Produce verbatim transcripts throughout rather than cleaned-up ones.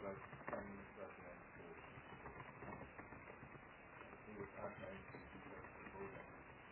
like Prime Minister and so he was outlined to discuss the program.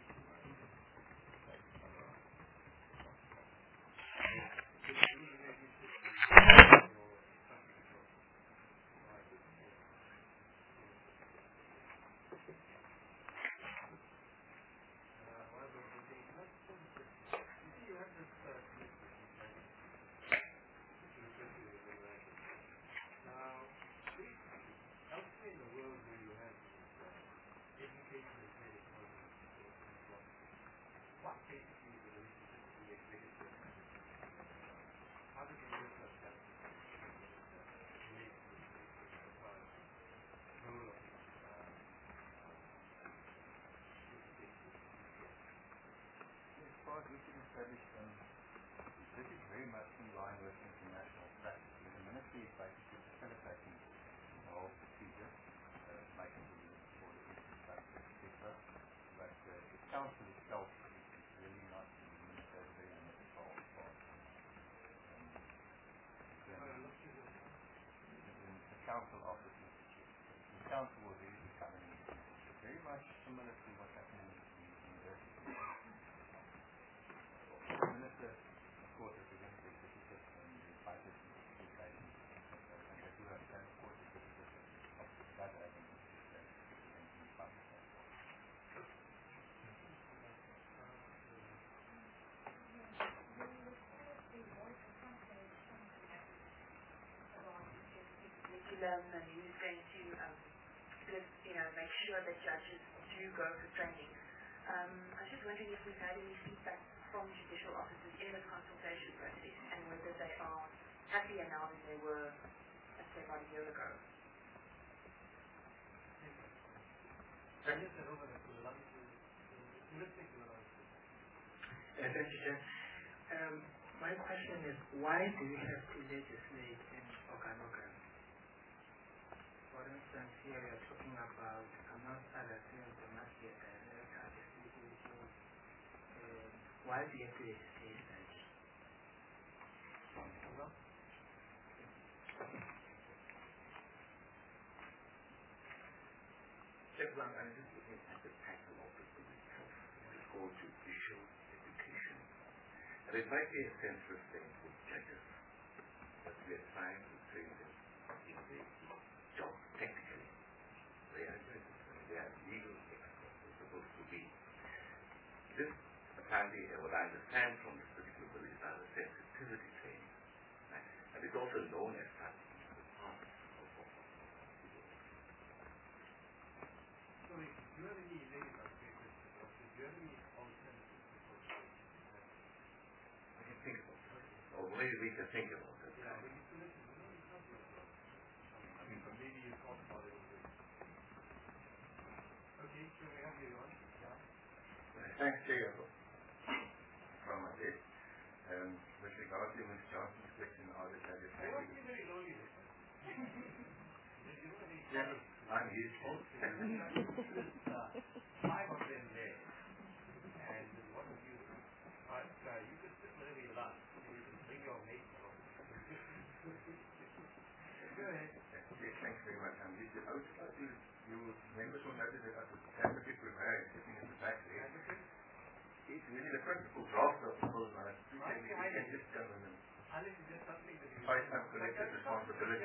This is very much in line with international practice. The ministry is basically facilitating the whole procedure, uh, making the rules for the infrastructure, et cetera. But uh, the council itself is, is really not the minister, very limited role. Um, the council office institute. The council will really be coming in. Very much similar to what's happening in the university. The minister, of course, represents the executive and the budget implications, and they do have, and of course, the executive of that having representing the budget as well. And he was going to, um, you know, make sure that judges do go for training. Um, I was just wondering if we've had any feedback from judicial officers in this consultation process and whether they are happier now than they were, let's say, about a year ago. Uh, thank you, Chair. Um, my question is, why do we have to legislate in organogram? For instance, here we are talking about, amongst other things, there must be a director, a C E O. Um, why do you have to legislate that? Everyone, I'm just looking at the title of the book itself. It's called Judicial Education. And it might be a senseless thing for judges, but we are trying to train them in the job technically. They are judges and they are legal experts. They're supposed to be. This apparently, what I understand from this particular bill is a sensitivity training. Right? And it's also known as such in the past. So, do you have any negative aspects? Do you have any alternatives? I can think about it. Or maybe we can think about it. Yeah, when you listen, you know, it's not your problem. I mean, but maybe you thought about it already. Okay, so we have you on. Yeah. Thanks, Chair. From my desk. Um, with regard to Miz Johnson's question, are the judges I want to be very lonely with you. Yeah, I'm used to it. Five of them there. And what would you do? But uh, you could sit wherever you like. You can bring your mate along. Go ahead. Yes, thanks very much. I'm used to it. I would just like to, you members will notice that at the advocate we're married, sitting in the back there. It's really the principal draft of the bill, and I appreciate we can just come in and find some collective responsibility.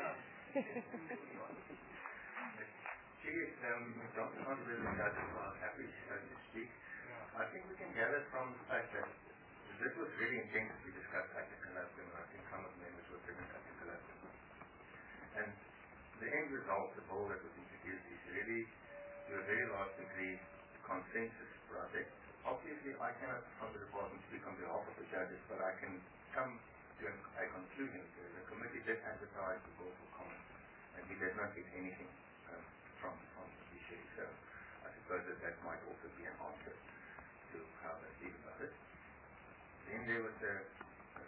Chief, um, Doctor Honorable Judges are happy to speak. I think we can gather from the fact that this was really intended to discuss at the colloquium, and I think some of the members were present at the colloquium. And the end result, the bill that was introduced, is really, to a very large degree, a consensus project. Obviously, I cannot, from the department, speak on behalf of the judges, but I can come to a conclusion. The committee did advertise the bill for comment, and we did not get anything um, from, from the issue. So I suppose that that might also be an answer to how they feel about it. Then there was the, uh,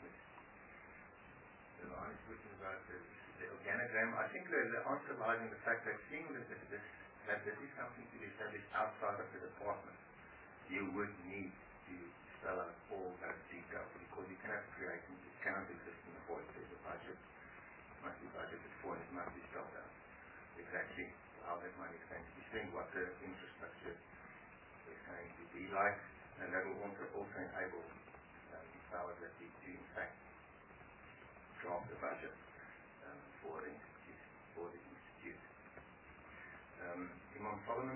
the line is written about the, the organogram. I think the, the answer lies in the fact that seeing that this, this, that this is something to be established outside of the department, you would need to spell out all that detail, because you cannot create, it cannot exist in the void. There's a budget, it must be budgeted for, and must be spelled out exactly how that money is going to be spent, what the infrastructure is going to be like, and that will also, also enable um, powers that we do in fact draft the budget um, for the institute. For the institute. Um, Imam Solomon,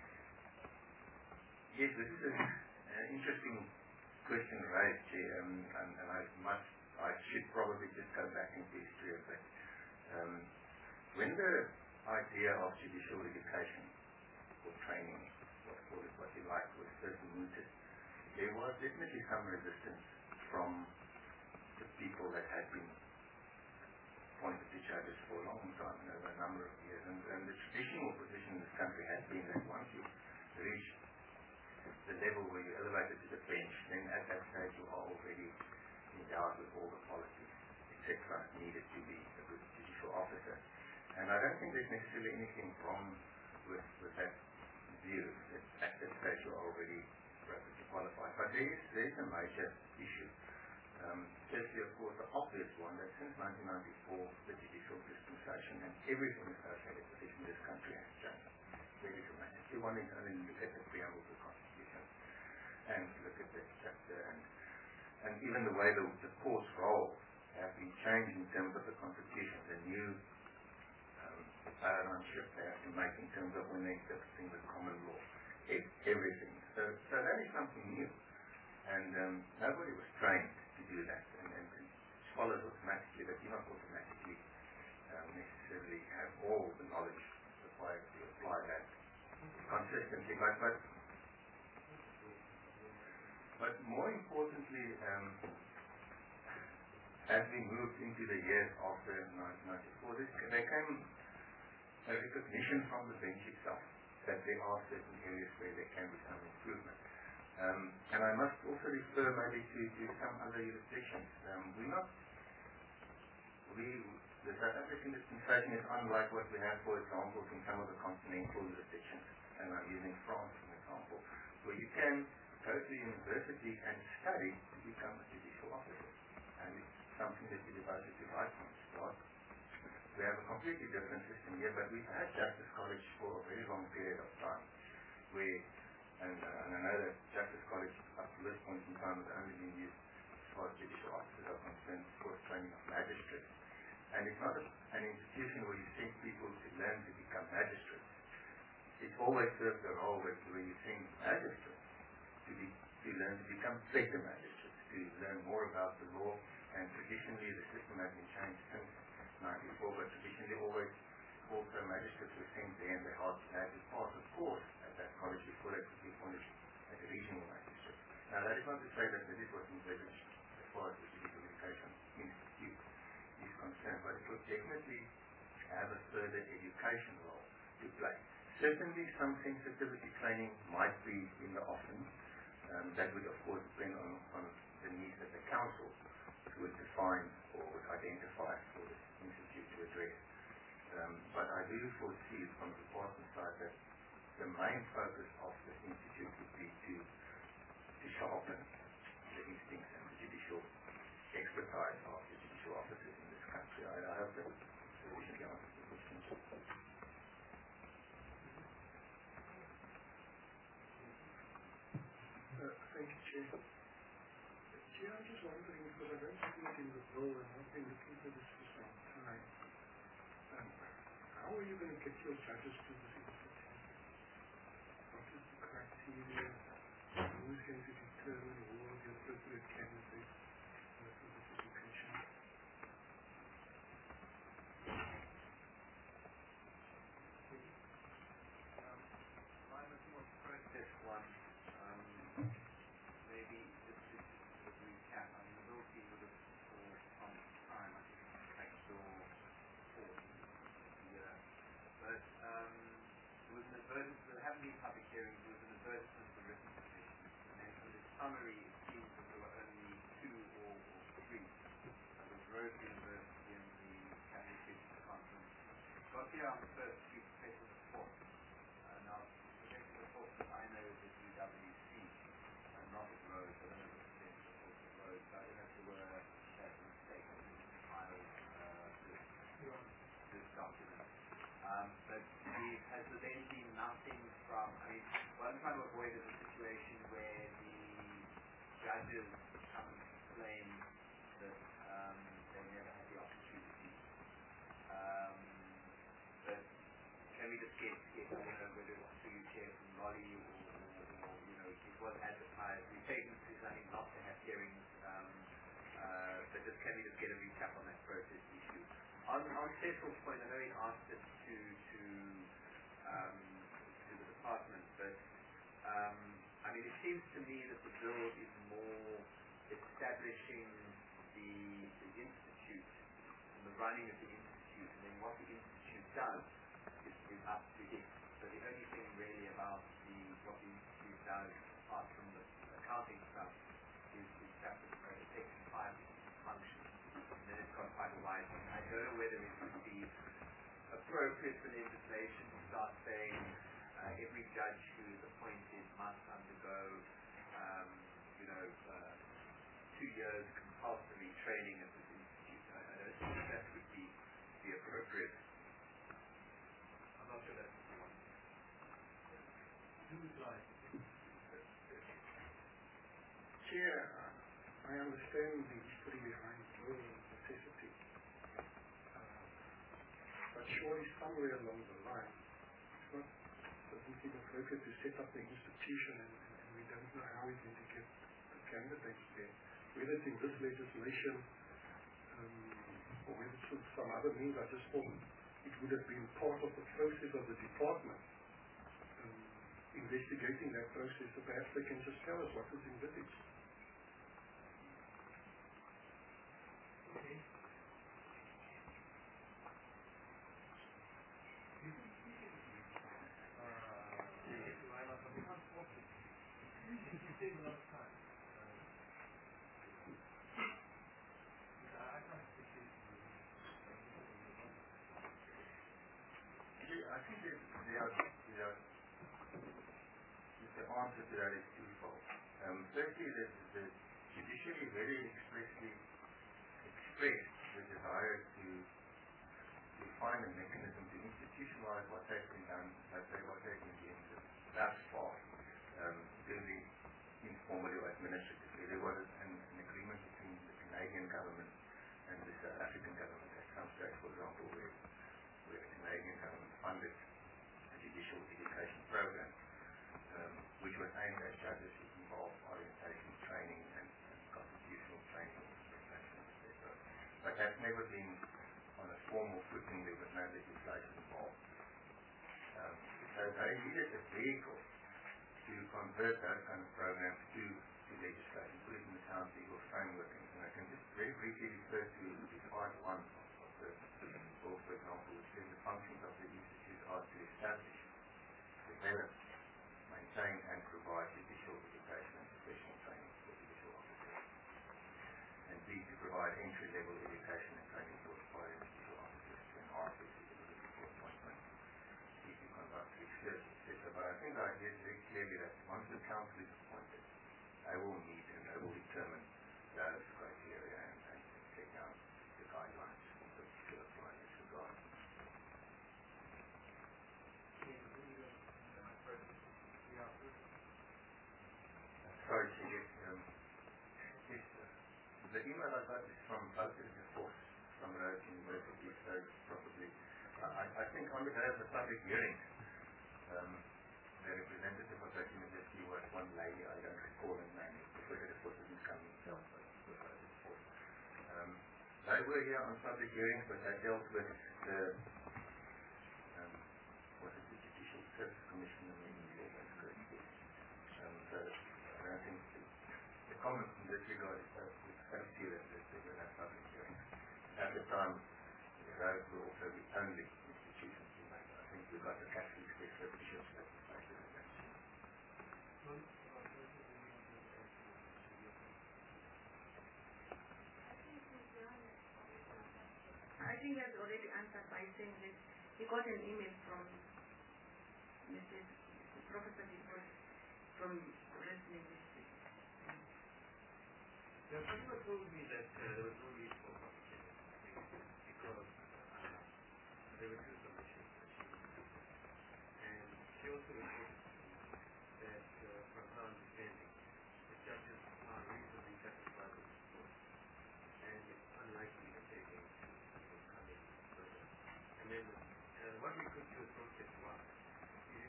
yes, this is a, an interesting question raised here, um, and, and I must, I should probably just go back into history a bit. Um, when the idea of judicial education or training, what call it what you like, was first mooted, there was definitely some resistance from the people that had been appointed to judges for a long time, over a number of years, and, and the traditional position in this country has been that once you reach the level where you're elevated to the bench, then at that stage you are already endowed with all the qualities, et cetera, needed to be a good judicial officer. And I don't think there's necessarily anything wrong with, with that view, that at that stage you are already rapidly qualified. But there is, there is a major issue. Um, firstly, of course, the obvious one, that since nineteen ninety-four, the judicial dispensation and everything associated with it in this country has changed very dramatically. One is only look at the preamble to the Constitution and look at the chapter, and, and even the way the, the court's role has been changed in terms of the Constitution, the new um, paradigm shift they have to make in terms of when they're interpreting the common law, e- everything. So, so that is something new, and um, nobody was trained to do that, and, and, and scholars automatically, but do not automatically um, necessarily have all the knowledge required to apply that consistently. But, but, but more importantly, um, as we moved into the years after nineteen ninety-four, this, there came a recognition from the bench itself that there are certain areas where there can be some improvement. Um, and I must also refer maybe to, to some other jurisdictions. Um, we're not, we, the South African dispensation is unlike what we have, for example, in some of the continental jurisdictions, and I'm using France as an example, where you can go to university and study to become a judicial officer. And it's something that you devoted to right from the start. We have a completely different system here, but we've had Justice College for a very long period of time, where And, uh, and I know that Justice College up to this point in time has only been used as far as judicial officers are concerned for training of magistrates. And it's not a, an institution where you send people to learn to become magistrates. It's always served a role where, where you send magistrates to, be, to learn to become better magistrates, to learn more about the law. And traditionally the system has been changed since ninety-four, but traditionally always also magistrates were sent there and they had to pass a course at that college before they could be appointed as a regional magistrate. Now that is not to say that this is what's envisaged as far as the Judicial Education Institute is concerned, but it will definitely have a further education role to play. Certainly some sensitivity training might be in the offing. Um, that would of course depend on, on the needs that the council would define or would identify for the institute to address. Um, but I do foresee from the department side that the main focus of the institute would be to, to sharpen the instincts and the judicial expertise of the judicial officers in this country. I, I hope that sufficiently answers the question. Uh, thank you, Chair. Chair, I'm just wondering, because I don't see it in the bill and I've been looking for this for some time. Um, how are you going to get your judges to this institute? What is the criteria? Who's going to determine who are the appropriate candidates for this education? Um, I'm a more process one. Um, maybe just to sort of recap, I mean, the bill team would have for some time, I think, next door four year. But um, there was an advertisement, there haven't been public hearings, there was an advertisement for written submissions. And then for the summary, it seems that there were only two or, or three. Uh, there was Rhodes University and the Catholic Christian Conference. Got here on the first two professors of fourth. Uh, now, professors of fourth that I know is at U W C, uh, not at Rhodes. I don't know the professors of fourth at Rhodes. I don't know if there were, that's a mistake, I think it's filed uh, this, this has there then been nothing from, I mean, what I'm trying to avoid is a situation where the judges come and explain that um, they never had the opportunity. Um, but can we just get, get I don't know whether it was through you, Chair, from Lolly or, or, or, you know, it was advertised. We've taken to something not to have hearings, um, uh, but just can we just get a recap on that process issue? On, on Cecil's point, I know he asked it to, to, um, to the department, but um, I mean, it seems to me that the bill is more establishing the, the institute and the running of the institute, and then what the institute does is, is up to it. So the only thing really about the what the institute does, apart from the accounting stuff, is, is that the Section five function. And then it's got quite a wide one. I don't know whether it would be appropriate for legislation to start saying uh, every judge who is appointed must undergo, um, you know, uh, two years compulsory training at this institute. I, I don't think that would be, be appropriate. I'm not sure that's what you want. Who would like? Chair, I understand the history behind law necessity. Uh, but surely somewhere along the line, it's not doesn't even appropriate to set up the institution and, and, and we don't know how we're going to get the candidates there. Whether it's in this legislation um, or whether it's through some other means, I just thought it would have been part of the process of the department um, investigating that process, so perhaps they can just tell us what is envisaged. Okay. Take a lot of time. Uh, I can't speak to you. I think the, the, the, the answer to that is twofold. Um, firstly, the, the judiciary very expressly expressed the desire to, to find a mechanism to institutionalize what has been done, what they what has been doing thus far, um, including informally or administratively. There was an, an agreement between the Canadian government and the South African government at some stage, for example, where, where the Canadian government funded a judicial education program, um, which was aimed at judges who involved orientation training and, and constitutional training, et cetera. But that's never been on a formal footing. There was no legislation involved. Um, so they needed a vehicle to convert those kind of programs to, to legislation, put it in the town legal framework. And I can just very briefly refer to the part one of, of the bill, for example, which says the functions of the institute are to establish, develop, maintain and provide judicial education and professional training for judicial officers. And B, to provide entry-level education and training for aspiring judicial officers to enhance their suitability for appointment, C, to conduct research, et cetera. But I think the idea is very clearly that once the council is appointed, they will meet and they will determine those criteria and, and set down the guidelines for to apply in this regard. Sorry, Chief. Um, yes, uh, the email I got is from Bouter de Vos from Rhodes University, so probably, uh, I, I think on the day of the public hearing, um, the representative of that university was one lady, I don't recall her name, Professor de Vos didn't come himself, but Professor de Vos. Um, they were here on public hearings, but they dealt with the, um, what is the Judicial Service Commission amendment law, that's correct. Um, so, I don't think the, the comments in this regard is so, so serious that they were not public hearings. At the time, the roads were also the only institutions in that. I think we got the Catholic State bishops that decided on that. I think he has already answered by saying that he got an email from Missus Professor Dipos from Wrestling District. The customer told me that uh, there was no need for publication because uh, there were two submissions.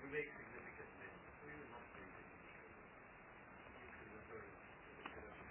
make significant amendments. So we will not raise any issue. You can refer to the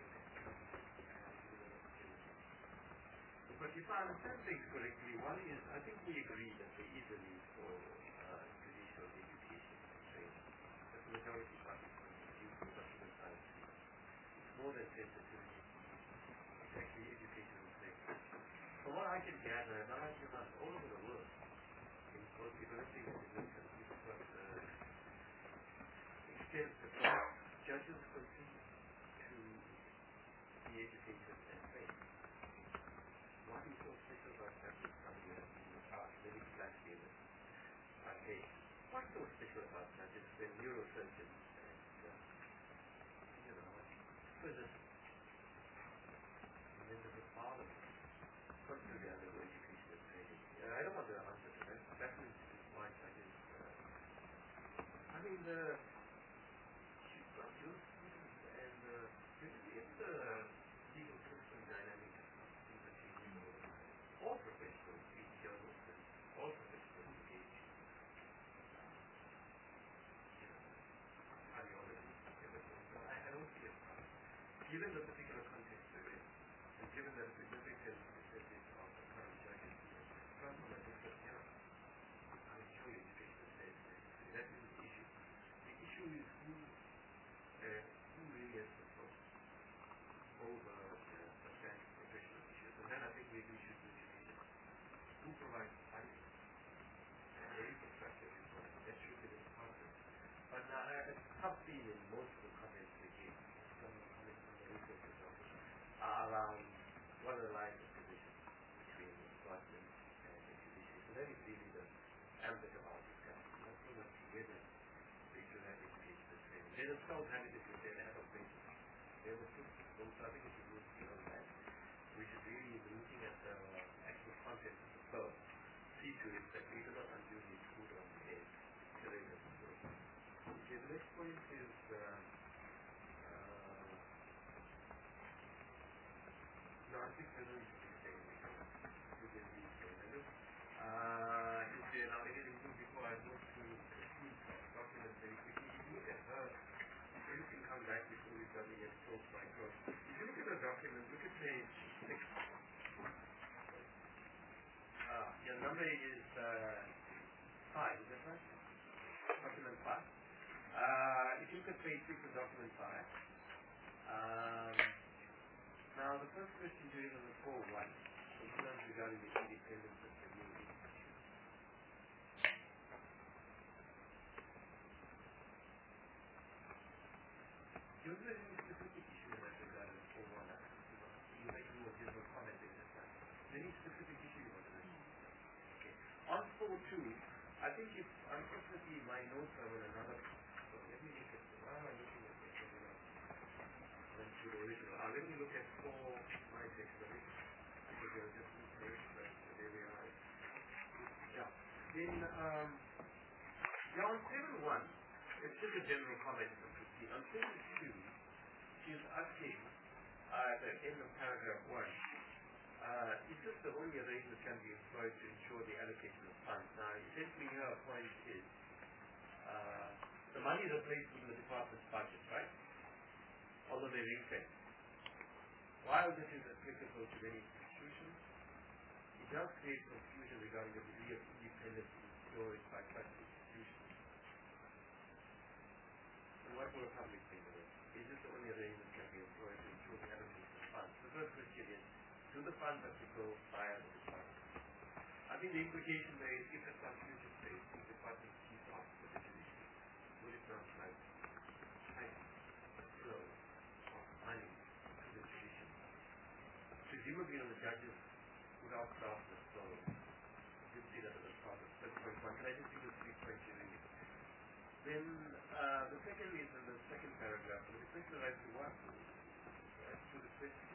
But if I understand things correctly, one is, I think we agree that there is a need for uh, judicial education and training. But the majority party point of view for document science, it's more than sensitivity. It's actually educational training. From what I can gather, and I can ask all over the world, in both developing and developing, we've got uh, extent that judges continue to be educated and trained. What is so special about judges coming here in the past, very flat statement? Okay. What's so special about judges when neurosurgeons and, uh, you know, physicists, and members of parliament put together with education and training? Yeah, I don't want to answer to that. That means my judges. Uh, I mean, the you've got your students and uh, in the legal system dynamic. All professionals read journals and all professionals engage in cardiology, everything. So I, I don't see a problem. Given the particular context we're in, and given that a significant percentage of the current judges come from a different era, I'm sure education says necessary. That is the issue. The issue is who, uh, who really has control over uh, substantial professional issues. And then I think maybe we should do who provides funding and the infrastructure is what that should be the department. But uh, it's tough theme in most of the comments we give. Some of the comments on the resources office are around what are the lines of division between the department and the judiciary. So that is really the ambit of our discussion. Not so much whether they should have education and training. They themselves have it if they have a basis. They have a system. So I think it should move beyond that. We should really be looking at the actual content of the code, see to it that we do not unduly intrude on the head. Okay, the next point is uh, uh, no, I think there is a thing within these things. Uh, is there now anything new before I go to the document very quickly? If you look at her, you can come back before we've done the full cycle. If you look at the document, look at page six. Uh, your number is uh, five, is that right? Document five. Uh, if you look at page six of document five, um, now the first question to you is on the four one, concerns regarding the independence of the new institution. Do you have any specific issue in that regard in four one? You make more general comment in that time. Any specific issue you want to mention? Okay. On four two, I think if, unfortunately, my notes are on another. So let me look at, why am I looking at this? Went to the original. Uh, let me look at four, my section of it. Because there are just mistakes, but there we are. Yeah. Then, um, yeah, on seven one, it's just a general comment from Christine. On seven two, she's asking uh, at the end of paragraph one, uh, is this the only arrangement can be employed to ensure the allocation of funds? Now, essentially her point is uh, the money is placed in the department's budget, right? Although they ring-fence. While this is applicable to many institutions, it does create confusion regarding the degree of independence enjoyed by such institutions. So what will the public think of it? Is this the only arrangement can be employed to ensure the allocation of funds? The first question is, do the funds have to go via the department? I think the implication there is if at some future stage the department keeps off with the judiciary, would it not like tight flow of money to the judiciary? Presumably the judges would outcross this flow. You see that as a problem. That's point one. Can I just give you three points you read? Then uh, the second is in the second paragraph. The question right to what? Right to the question.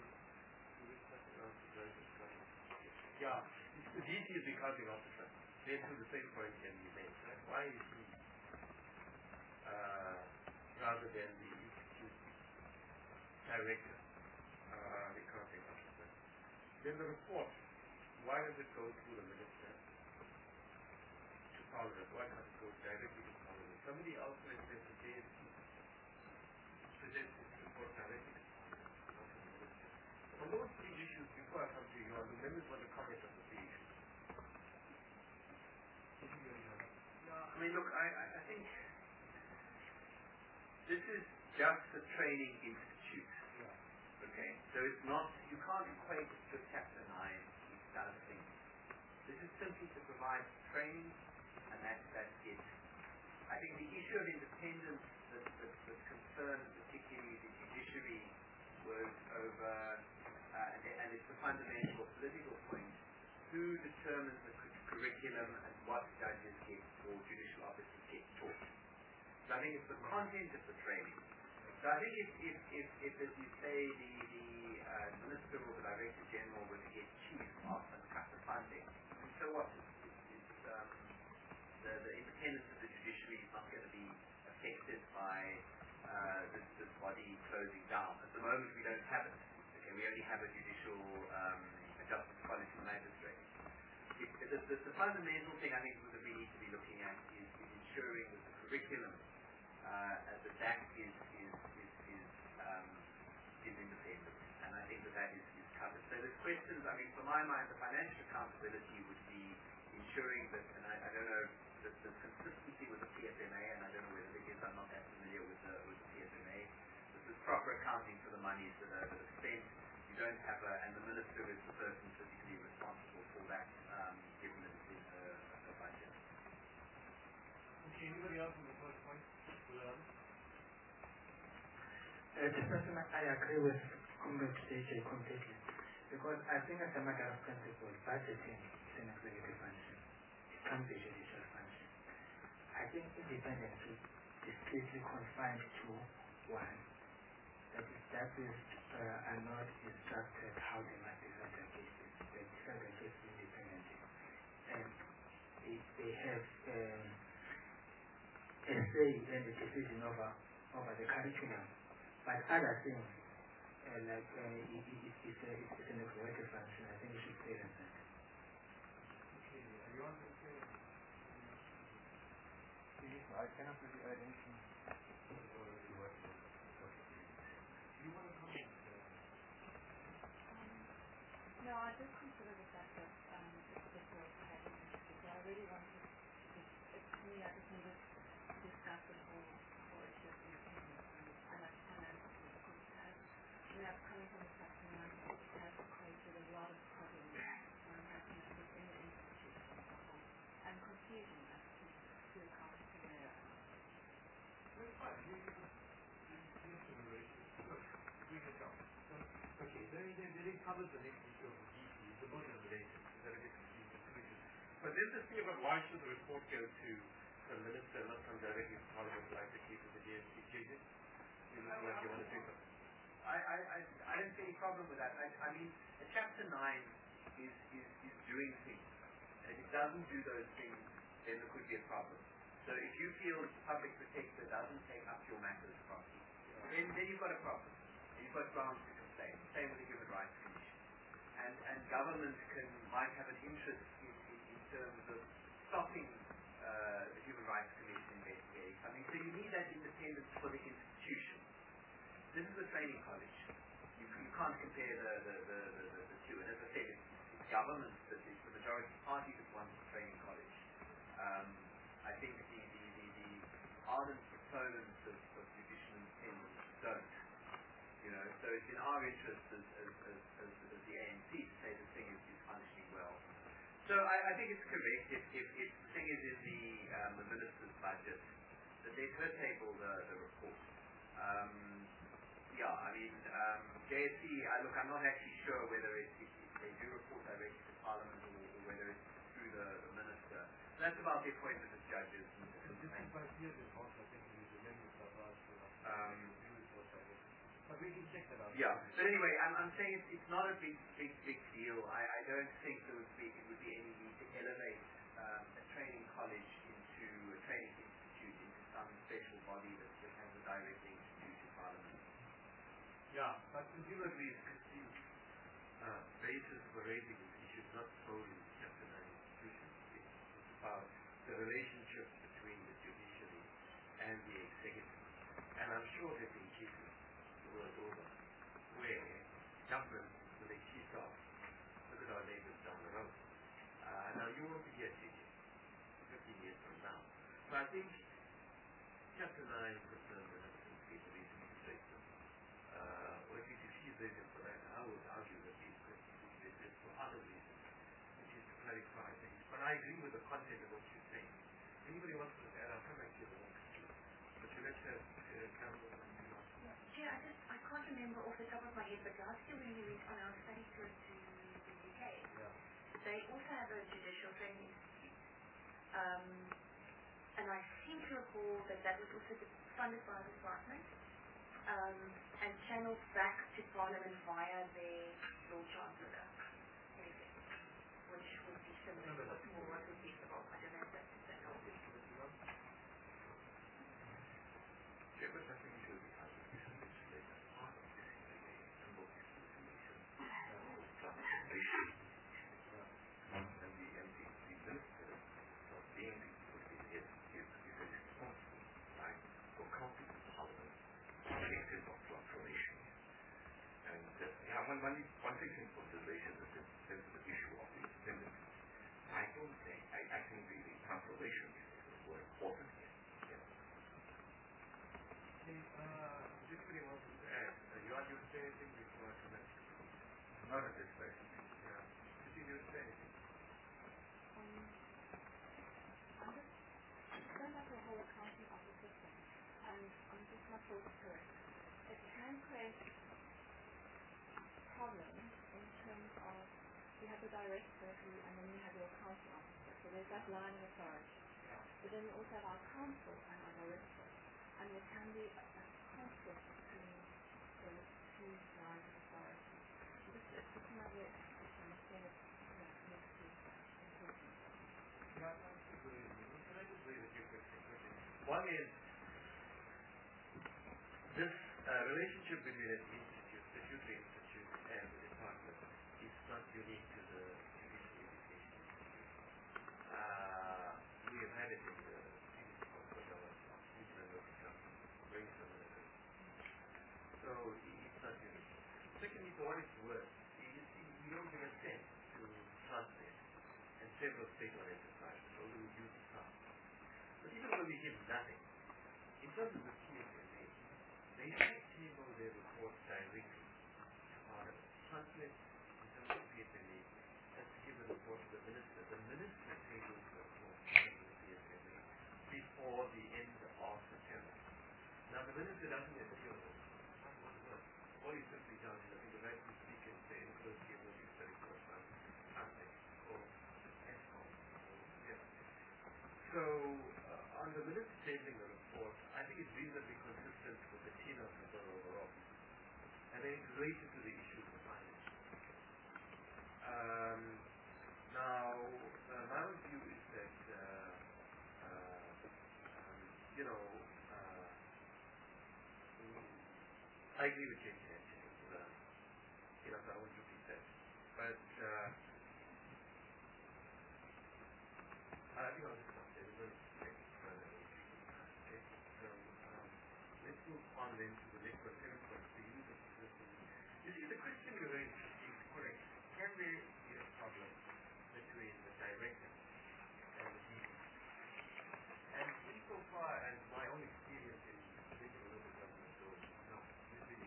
Yeah, the D C is the accounting officer. Therefore, the same point can be made. Right? Why is he uh, rather than the institute director, uh, the accounting officer? Then the report. Why does it go through the minister to Parliament? Why can't it go directly to Parliament? somebody else, let's say the J S C, presents its report directly to Parliament, not to the Minister. On those three issues, before I come to you, the members want to comment on the three issues. No, I mean, look, I, I, I think this is just a training institute. Yeah. Okay, so it's not, you can't equate it to Chapter nine balancing. This is simply to provide training, and that, that's it. I think the issue of independence that, that, that concerned particularly the judiciary was over, uh, and, and it's a fundamental political point, who determines the curriculum and what judges get or judicial officers get taught. So I think it's the content of the training. So I think if, if, if, if as you say, the, the uh, Minister or the Director General were to get chief off and cut the funding, and so what? It's, it's, um, the, the independence of the judiciary is not going to be affected by uh, this, this body closing down. At the moment we don't have it. Okay, we only have a judicial um, justice college for magistrates. It, the, the, the fundamental thing I think that we need to be looking at is, is ensuring that the curriculum uh, that that is is is, is, um, is independent, and I think that that is, is covered. So the questions, I mean, for my mind, the financial accountability would be ensuring that, and I, I don't know, that the consistency with the P F M A, and I don't know whether it is, I'm not that familiar with the with the P F M A. This is proper accounting for the monies that are, that are spent. You don't have a, and the minister is the person physically responsible for that, um, given that it is a, a budget. Okay, anybody else on the first point? Uh, this person, I agree with Comrade J J completely, because I think as a matter of principle, budgeting is an executive function. It can't be a judicial function. I think independence is strictly confined to one. That is, that is uh, are not instructed how they must decide their cases. They decide their cases independently. And they, they have um, a say in the decision over, over the curriculum. But other things, uh, like uh, it, it, it, it's, a, it's an executive function, I think we should say that. Okay, are you on to say? I cannot really add anything. You want to comment? Um, no, I just consider the fact that um, it's just a having so I really wanted to, it's to me, I just needed to discuss the whole, whole issue of independence and, and like finances, because it has, I mean, I've come from the Chapter nine, it has created a lot of problems um, within the institution as a whole, and confusion as to who accounts for where. That's fine. You, you, you, you consideration. Look, we can go. So, okay, then, then, then it covers the next issue of the D P. It's about the relation. Is that a bit confusing? But then the thing about why should the report go to the minister and not come directly to Parliament like the case of the J S C? J J? You look like you want to say something. I, I, I, I don't see any problem with that. I, I mean, the Chapter nine is, is, is doing things. And if it doesn't do those things, then there could be a problem. So if you feel public protector doesn't take up your matters properly, then, then you've got a problem. And you've got grounds to complain. Same with the Human Rights Commission. And, and government can, might have an interest in, in, in terms of stopping uh, the Human Rights Commission investigating something. So you need that independence for the institution. This is a training college. You, you can't compare the, the, the, the, the, the two. And as I said, it's, it's government that is the majority party that wants a training college. Um, I think the, the, the, the ardent proponents of, of judicial independence don't. You know, so it's in our interest as, as, as, as, as the A N C to say the thing is, is functioning well. So I, I think it's correct if, if, if the thing is in the, um, the minister's budget, that they could table the, the report. Um, yeah, I mean, um, J S C, I, look, I'm not actually sure whether it, it, it, they do report directly to Parliament or, or whether it's through the, the minister. So that's about the appointment of judges. And, and, This and, is by here in also, I think, the amendments are asked for. um, But we can check that out. Yeah, but anyway, I'm, I'm saying it's, it's not a big, big, big deal. I, I don't think there would be, it would be any need to elevate um, a training college into a training institute into some special body that, that has a direct link to, to Parliament. Yeah, but presumably it's conceived uh, basis for raising this issue, not solely Chapter nine institutions. It's, it's about the relationship between the judiciary and the executive. And I'm sure there's been cases the world over where governments, when they cheat off, look at our neighbors down the road. Uh, now you won't be here, J J, fifteen years from now. So I think Chapter nine concerns the reason to say so. Uh, or if you see reason for that, I would argue that these questions exist for other reasons, which is to clarify things. But I agree with the content of what you're saying. Anybody wants to add? I'll come back to you in a moment. But you let's have uh, Campbell and you know. Yeah, I just, I can't remember off the top of my head, but last year when we went on our study tour to the U K, Yeah. they also have a judicial training institute. Um, and I seem to recall that that was also funded by the department um, and channeled back to Parliament via their Lord Chancellor, which would be similar to what, what would be involved. I don't know if that's that helps. Shepard, I think you should be having this legislation as part of this and what is the solution. And the M P, the minister of the M P, is responsible, right, for counting the Parliament cases of transformation. And uh, yeah, one, one, one takes into consideration the sensitive issue of the independence. I don't think, I, I think the, the transformation is more important here. Yeah. Hey, uh, does anybody want to add? Uh, you are you say anything before I come back? Not at this stage. Yeah. Did you say anything? Um, I'm just going back to the whole accounting of the system, and I'm just not so correct. It can create problems in terms of you have the director who, and then you have your accounting officer. So there's that line of authority. But then you also have our council and our director. And there can be a, a conflict between those two lines of authority. So this is just another issue I think it you know, needs to improve. Yeah, I agree with you. Can I just raise a few questions? One is this uh, relationship between an institute, the Judicial Institute, and the department is not unique to the Judicial Education Institute. Uh, we have had it in the previous portfolio of regional local government, very similar to this. So it's not unique. Secondly, for what it's worth, you see, we don't give a cent to translate and several state-owned enterprises, although we use some. But even when we give nothing, in terms of the P S M A, they should table their reports directly to Parliament. Translate in terms of P S M A has to give a report to the minister. The minister tables the report to the P S M A before the end of September. Now the minister doesn't appeal this. Not one word. All he simply does is, I think the right to speak and say, in close game will be thirty-four times translate or ESCOM or whatever. So uh, on the minister tabling the report, I think it's reasonably consistent with the tenor of the bill overall. And then it's related to the issues of finance. Um, now, uh, my own view is that, uh, uh, um, you know, uh, I agree with J J actually. Uh, you know, I won't repeat that. But uh, I think I'll just stop there. We're going to take it further. Okay? So um, let's move on then to the next one, seven point three, use of the system. You see, the question you raised is correct. Can there be a problem between the director and the D G? And insofar as my own experience in regional local government goes, no, usually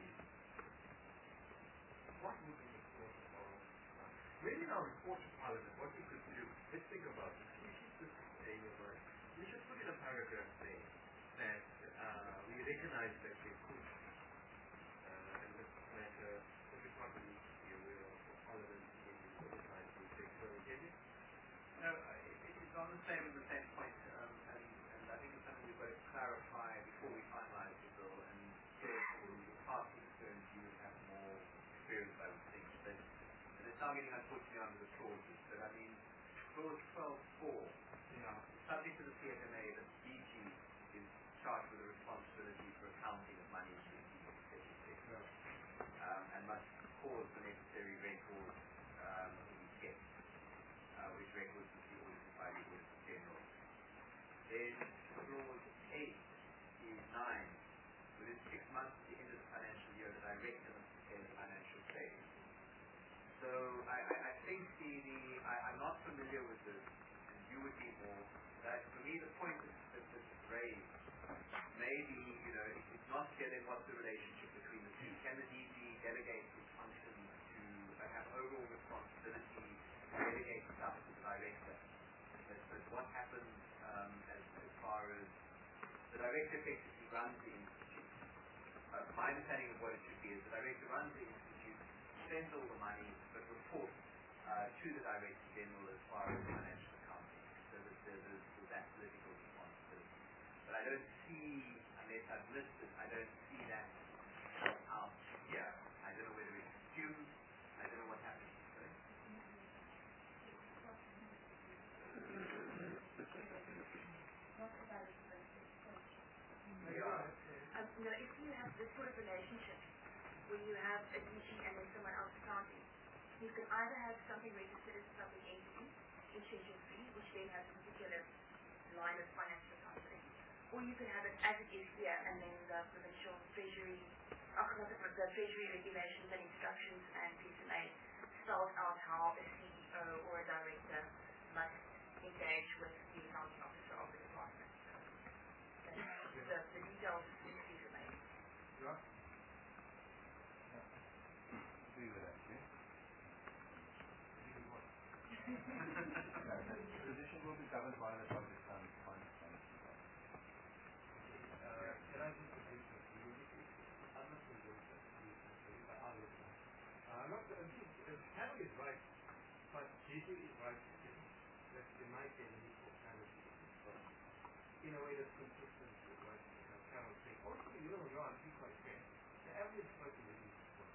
what would be the report of our own? Maybe in our report to Parliament, what we could do, let's think about it. We should put in your mind. We should put in a paragraph saying that uh, we recognize that they could, uh, and this matter, the department needs to be aware of what Parliament is organized to take further cases. No, it, it's on the same the same point, um, and, and I think it's something we've got to clarify before we finalise the bill. And therefore, the past concerns you would have more experience, I would think. But, and it's now getting unfortunately under the clauses. But I mean, clause twelve four, you know, subject to the P S M A, the D G is charged with the responsibility for accounting of money received, et cetera, et cetera. Um, and must cause the necessary records um, to be kept, uh, which records must be audited by the Auditor General. Then clause eight me the point that, that, that's raised, maybe, you know, if it's not clear, then what's the relationship between the two? Can the D G delegate its functions to uh, have overall responsibility, delegate stuff to the director? But, but what happens um, as, as far as the director effectively runs the institute? Uh, my understanding of what it should be is the director runs the institute, spends all the money, but reports uh, to the director general as far as financial accounting. So that there's, there's that political responsibility. But I don't see, unless I've missed it, I don't see that out here. I don't know whether it's assumed. I don't know what happens. So. Yeah. Um, you know, if you have this sort of relationship where you have a D G and then someone else accounting, you can either have something registered as a public entity in Schedule three, which then has a particular line of financial accountability, or you can have it as it is here, and then the provincial treasury, uh, not the, the treasury regulations and instructions and P S M A spells out how a C E O or a director must engage with the accounting officer of the department. So the, the details in P S M A. Yeah. Agree with that, yeah? The position will be governed by the public fund finance management. Uh, can I just agree with you? I'm not sure what that is, but I'll look at it. Uh, not the, uh, Carol is right, but J J is right. That in my opinion, it's for Carol in a way that's consistent with what uh, Carol is saying. Also, you know, Ron, be quite fair. The average person is equal.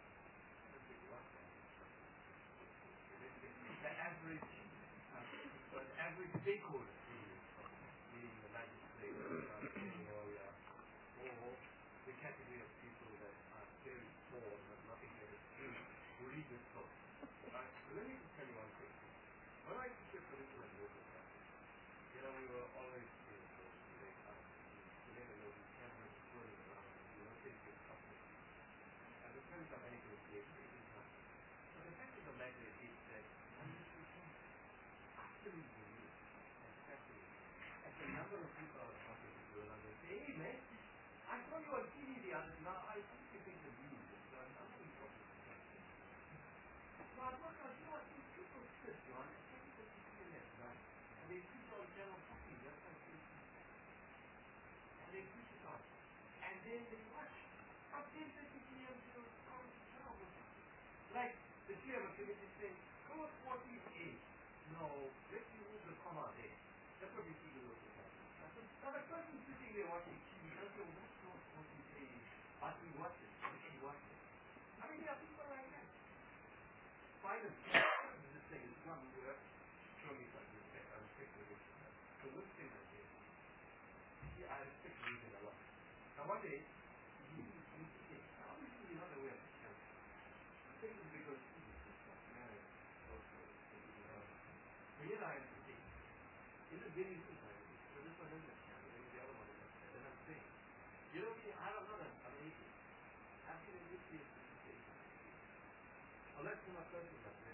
The average, uh, the average stakeholder, meaning the magistrate, uh, lawyer, or the category of people that are very poor and nothing that is true, who read this book. Uh, so let me just tell you one thing. When I teach a curriculum in local practice, you know, we were always, you know, so we make up, you never know these cameras swirling around, and you know, things get up. I will tell you some anecdotes later, it is not. But the fact of the matter is that I'm just absolutely unique and fascinating. And the number of people are talking to you and they say, hey man, I saw you on T V the other day, now I think you think the news is done, I'm not really talking to you. So I thought, you know what, these people sit, John, and some people sit in that night, and they teach on channel fourteen, that's how they teach. And they teach it on. And then they watch from ten thirty p m till twelve or something. Like the chair of a committee saying, code forty-eight. No, let's remove the comma there. That's what we see in local practice. Now the person sitting there watching T V doesn't know what's code forty-eight, but he watches, he watches. I mean, there are people like that. Finally, this thing is one word, show me some respect, I respect religion. So one thing I did, see, I respect religion a lot. Now one day, he was thinking, obviously you're not aware of the challenge. I think it's because he was just like married, also, so here I am thinking, is it very easy, so this one is a challenge, maybe the other one is a challenge, and I'm saying, you know, I don't know that, I'm atheist. Absolutely atheist. Unless you're not person like this.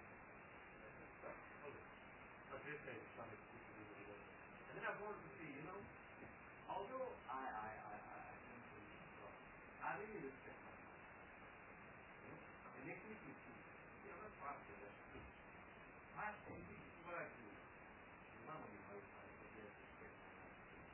But this is Islamic people. And then I wanted to see, you know, although I, I, I, I, I don't believe in God, I really respect my God. You know? And next week you see, you know, that's part of it, that's true. My thing is, what I do, not only my side, but there's respect for my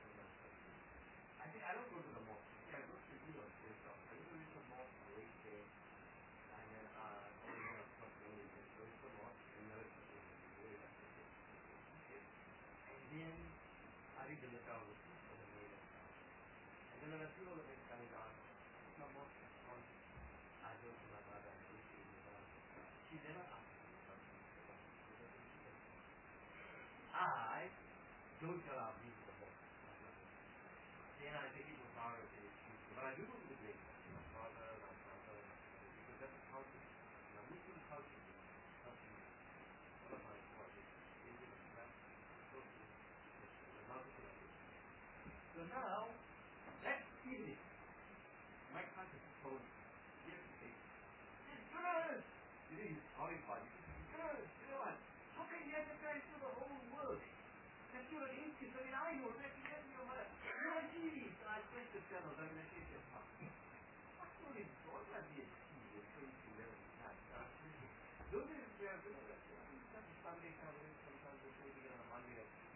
I think I don't go to the mosque. I go to the mosque myself. I go to the mosque, I wait there. And then, uh, oh, you know, of course, only this goes to the mosque, and the other people will really like to take it. And then, I read the letter of the people, and then And then when I feel that it's coming down, it's not mosque, it's on. I go to my mother, and I wish she was around. She never asked me something. I don't tell our people the mosque. Then I take it for power, but I do go to the grave. My father, my father, because that's a culture. Now, Muslim culture is something one of my projects. Is it that culture? The multiple of it. So now, let's see this. My country is told yesterday, it's good! You think it's horrified. It's good! You know what? How can you advertise to the whole world that you're an atheist? I mean, I know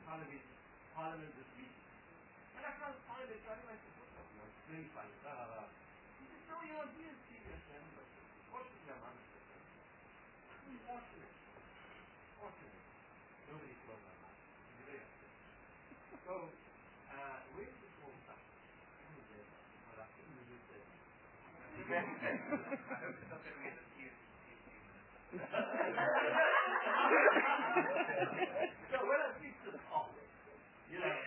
Parliament, Parliament this week. And I can't find it, so I went to look up, you know, it's very funny, blah, blah, blah. He said, no, you're on D S T V. I said, I'm not watching your mother. Who's watching it? Watching it. Nobody told my mom. She's very upset. So, uh, where's this whole stuff? I was there, but I couldn't really say. I hope it's not going to get a few minutes. So when I speak to the top, you know,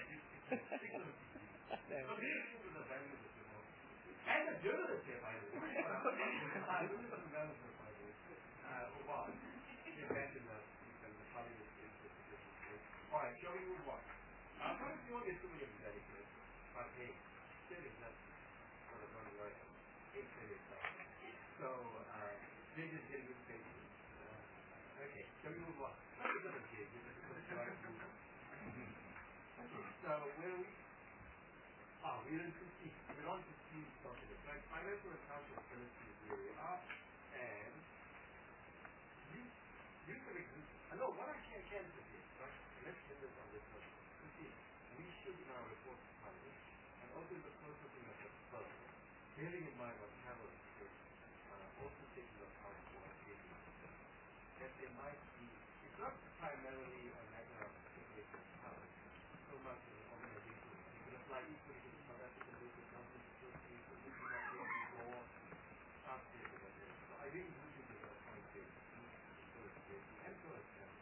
and a journalist here, by the way. I was a journalist, by the way. Uh, well, you mentioned that because the Hollywood is the position. All right, shall we move on? I'm not sure what you're doing in dedicated, but hey, still is not what I'm going to write. It's really tough. So, uh, they just get a good face. Uh, okay, shall we move on? Not because of kids, it's because of trying to move on. Okay, so where are we? Ah, we're in fifteen. We're on fifteen documents. Right? Financial accountability is where we are. And you, you can exist. I know what I can, can do here, right? Let's end this on this one. fifteen. We should now report to Congress and also the processing of the firm, bearing in mind what Carol said, uh, also taking account for cases. That there might be, it's not primarily a matter of information power, so much as an organization. Like equally to the South African local government association, which is not there before, translated as well. So I really do think that a point there, so it's great, and so it's good.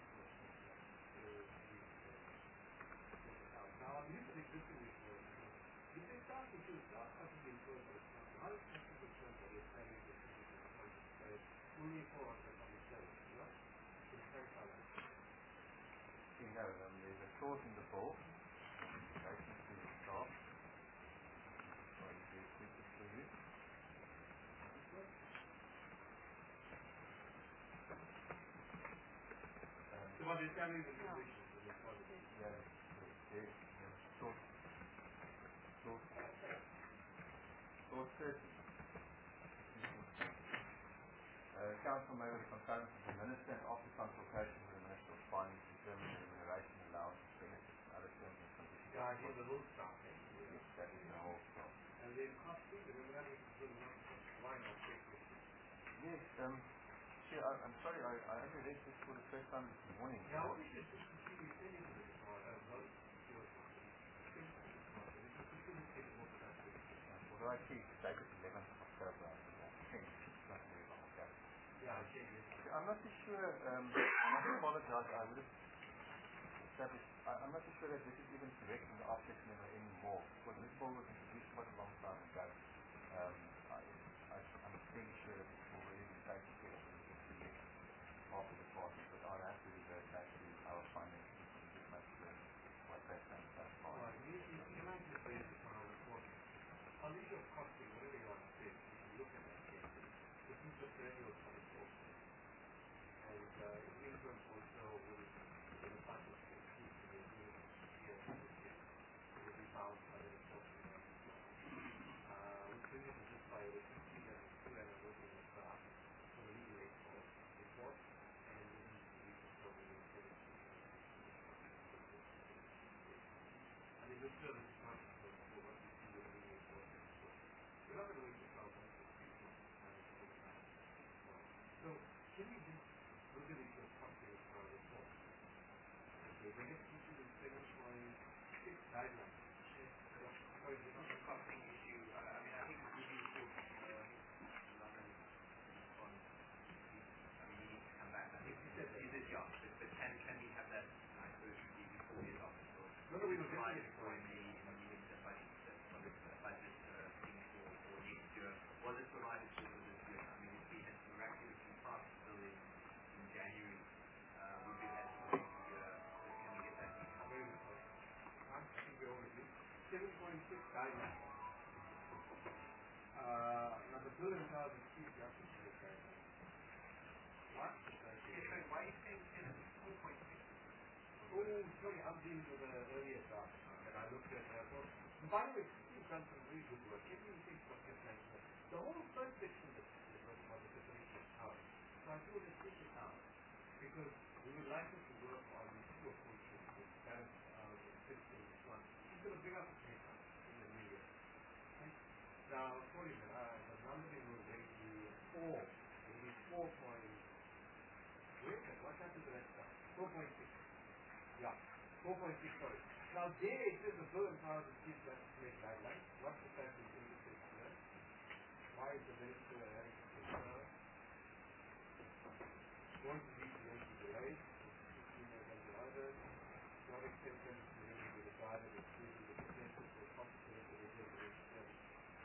Now, I'm used to existing report. If they start to do, start to be employed by the company, how is it to term that you're saying that this is a point of state, moving forward to public service, you know? It's very balanced. You know, um, there's a clause in the bill, relation to the staff. Sorry, to repeat this for you. Um, So what is telling the conditions of the policy? yeah, there's clause, clause, clause thirty. Uh, Council may, with the concurrence of the Minister and after consultation with the Minister of Finance, determine the remuneration allowance, benefits and other terms and conditions. Yeah, I hear the whole stuff. Eh? Yes, that is the whole stuff. And then costing, the remuneration is good enough. Why not take this? Yes, um, Chair, I, I'm sorry, I, I only read this for the first time this morning. Yeah, what is this? This is really silly to this part. I don't know. Although I see it's dated eleventh of October, I think it's not very long ago. Yeah, okay. I'm not too sure, um, I apologize, I would have established, I, I'm not too sure that this is even correct in the architect number anymore, because this bill was introduced quite a long time ago. Um, I, I, I'm pretty sure that it's already been taken care of in the next after the party, but I'll have to revert back to our finance and just make sure what they've done so far. Well, you, you, you might just say this on our report. On the issue of costing, whatever you want to say, you can look at that case. This is the perennial policy. And uh, in England also, when in the budget to keep the regime here this year, it will be found by the enforcement of the law. Uh, we printed this by the fifteen and two and I'm looking at draft for the legal aid report, and it needs to be controlled in the service. I mean, this service is not for what we see with the legal report. We're not going to wait for twelve months to see it. So, can we just look at it as something of our report? Okay, the next issue is seven point six guidelines. Sorry, just on the costing issue, uh, I mean, I think we need to, uh, London on, I mean, he needs to come back. I think he said he's his job, but, but can, can we have that, I suppose, be before the office? No, no, we will provide get it for in the, in the meeting, the budget, uh, the budget, uh, thing for, for next year. Was it provided for this year? I mean, if we had miraculously passed the bill in, in January, uh, would be at the point of the year, so can we get that detail? Very good question. I think we already seven point six guidelines. Uh, now the bill entails the chief justice for the guidelines. What? Okay, so why are you saying four point six? Oh, sorry, I'm dealing with the earlier draft that I looked at. Uh, well, by the way, Steve's done some really good work. Everything things what gets mentioned. The whole first section that is about the separation of powers. So I thought let's take it out because we would like us to work on two approaches to balance out going to bring up a paper in the new year. Okay? Now, for you, uh, the numbering will rate you four. It will be four point. Wait a minute, what happened to that stuff? Four point six. Yeah, four point six. Sorry. Now, there it says the bill empowers the chief justice to make guidelines. What the fact is indicated here? Why is the minister having to take care? Going to lead to lengthy delays, fifteen years and the others. Not acceptance to be regarded as choosing the potential for complicated and irregular service.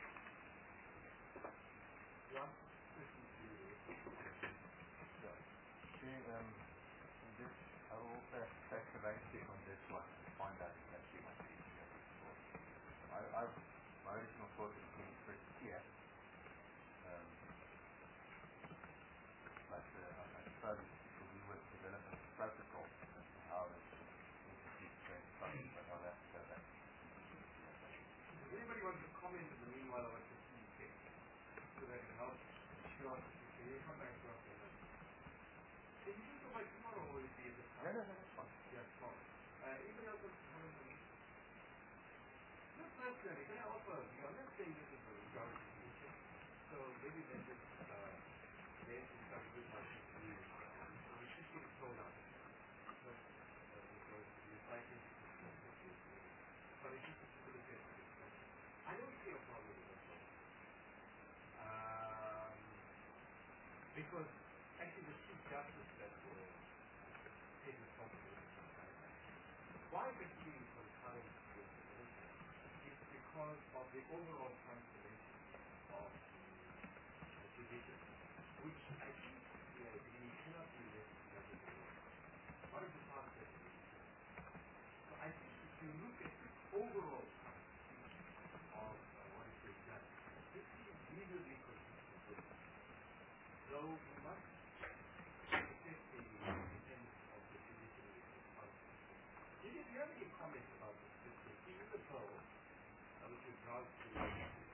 Yeah, this is the Yeah. See, um, this, I will also have to take the basic on this one and find out exactly what it is here. I, I've, my original thought was being pretty clear. Um, but uh, I suppose we were developing a protocol as to how this institute is going to function, but I'll have to go back. Does anybody want to comment in the meanwhile about the C K? So that it helps ensure that you can come back to us on that. Can you do so by tomorrow or will it be at the time? No, no, no, that's fine. Yeah, tomorrow. Uh, anybody else want to comment on this? Not personally, can I offer, you know, let's say this is a majority solution. So maybe then this, uh, then we start with my community. So we should get it thrown out. Because, uh, because the fighting is but it's just a facilitate the discussion. I don't see a problem with that. Um, because actually the Chief Justice that will take responsibility for that. Why the key for current responsibility is because of the overall transformation of the judicial, which I think you know, we cannot be necessarily alone. What is the concept of it? So I think if you look at the overall of uh, what is being done, this is reasonably consistent with it. Though we must accept the independence of the judiciary responsibility. Did you have any comments about this system? Even the poll, uh, which was brought to uh,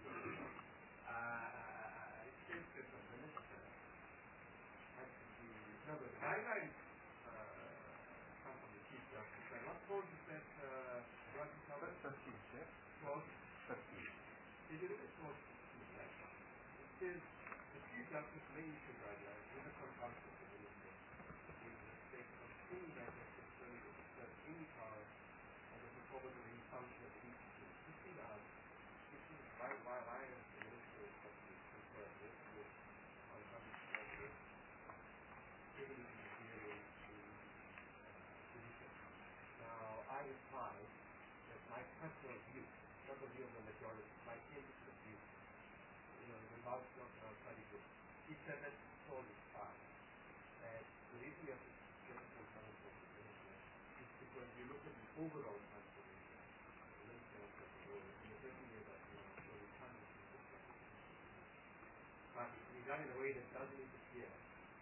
it says that the minister has to be, no, the guidelines uh, come from the Chief Justice. And what clause is that, uh, you want to tell us? fifteen, yeah? Clause? fifteen. If you look at clause fifteen, right, it says the Chief Justice may issue guidelines with the concurrence of the minister in respect of any matter concerning the exercise of any power and the performance of any function of the institute. This is out. This is why, why, why is the minister supposed to confer this with on public service, giving it the theory to judicial. Now, I imply that my personal view, not the view of the majority, my tentative view, you know, the about not about study group, is that that clause is fine. And the reason you have to get a concurrence of the minister is because you look at the overall transformation. The minister has got the role in the thirty years that you know, so we can't just do this like this. But it can be done in a way that doesn't interfere.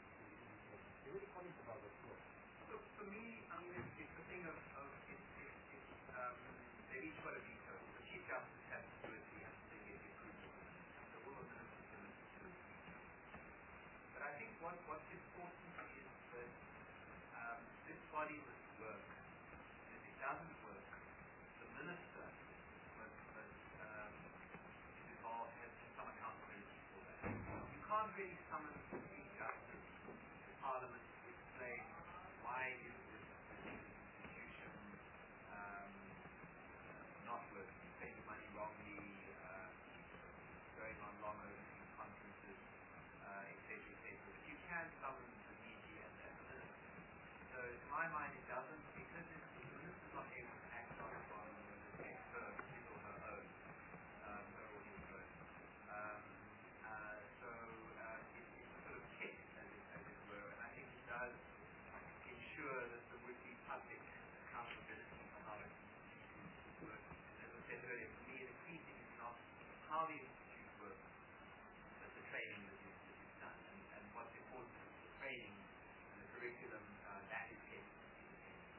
Do you have any comments about that clause? So for me, I mean, it's, it's a thing of, of it's, it's, it's, um, they've each got a veto. The Chief Justice has to do it, he has to say the approval. The will of the minister is the minister's veto. But I think what, what's important is that um, this body must work. And if it doesn't work, the minister must, must um, is involved, has some accountability for that. You can't really summon the Chief Justice to Parliament to explain why is this institution um, not working, spending money wrongly, uh, going on long overdue conferences, uh, et cetera, et cetera. But you can summon the D G and the minister. So to my mind it doesn't, because it's, the minister's not able to act on it on her, his or her own, um, her or his own. Um, uh, so uh, it, it's a sort of check, as it, as it were, and I think it does ensure that there would be public accountability for how the institute works. And as I said earlier, for me the key thing is not how the institute works, but the training that is, that is done. And, and what's important is the training and the curriculum uh, that is kept independent.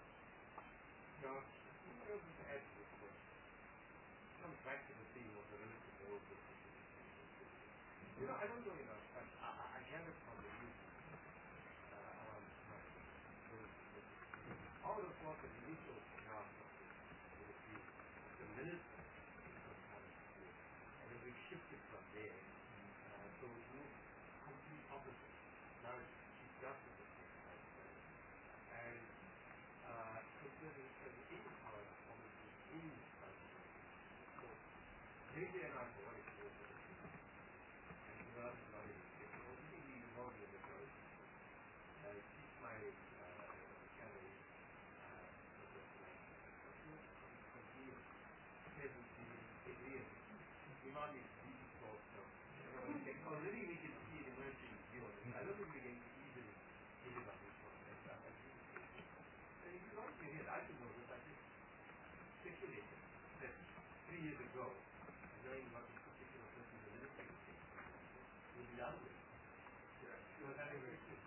Now, what else is to add to this question? It comes back to the theme of the relative role of the institute. You know, I don't know enough, but I, I gather from the news uh, around the time. I would have thought that the initial draft of this would have been minister from Parliament Square. And then we shifted from there. Uh, so it moved complete opposite. Now it's Chief Justice of the United States. And uh, so there is an in-power policy in Parliament. So J J and I for what it's worth for the people. And he was not even sick. So he was involved in the choice. Uh, she's my uh, gallery. Uh, so that's like continuous presidency in real. Iman is really close. So we can already we can see it emerging beyond. I don't think we can easily deliver this one. And if you don't hear it, I should know this. I just speculated that three years ago, knowing what this particular person in the ministry would be done with. Yeah. She was having very sick.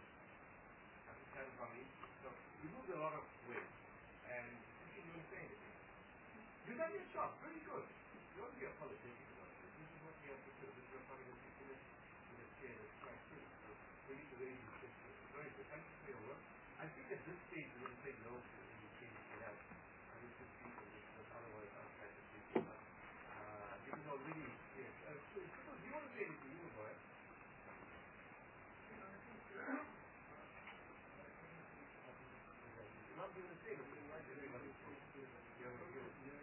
So we moved a lot of ways, and she didn't even say anything. You've done your job, very good. You don't be a politician about this. This is what we have to do. This is your parliamentary committee in a chair that's quite true. So we need to raise this issue. Very good. Thank you for your work. I think at this stage we're going to say no to any change to that. I will just speak on this, but otherwise I'll try to speak it up. Uh, it is already, yes. Uh, so, do you want to say anything? You go ahead. You're not going to say it, but you want everybody to say it. You're, you're, you're,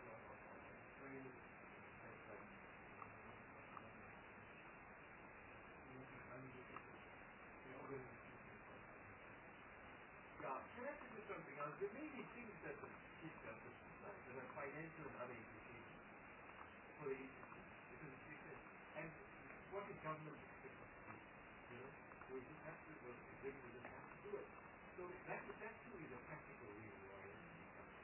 Yeah, can I tell you something else? There may be things that the Chief Justice decides that are financial and other implications for the institute. Because it's different. And what is government expect us to do? You know? We just have to, well, we just have to do it. So that, that too is a practical reason why it becomes.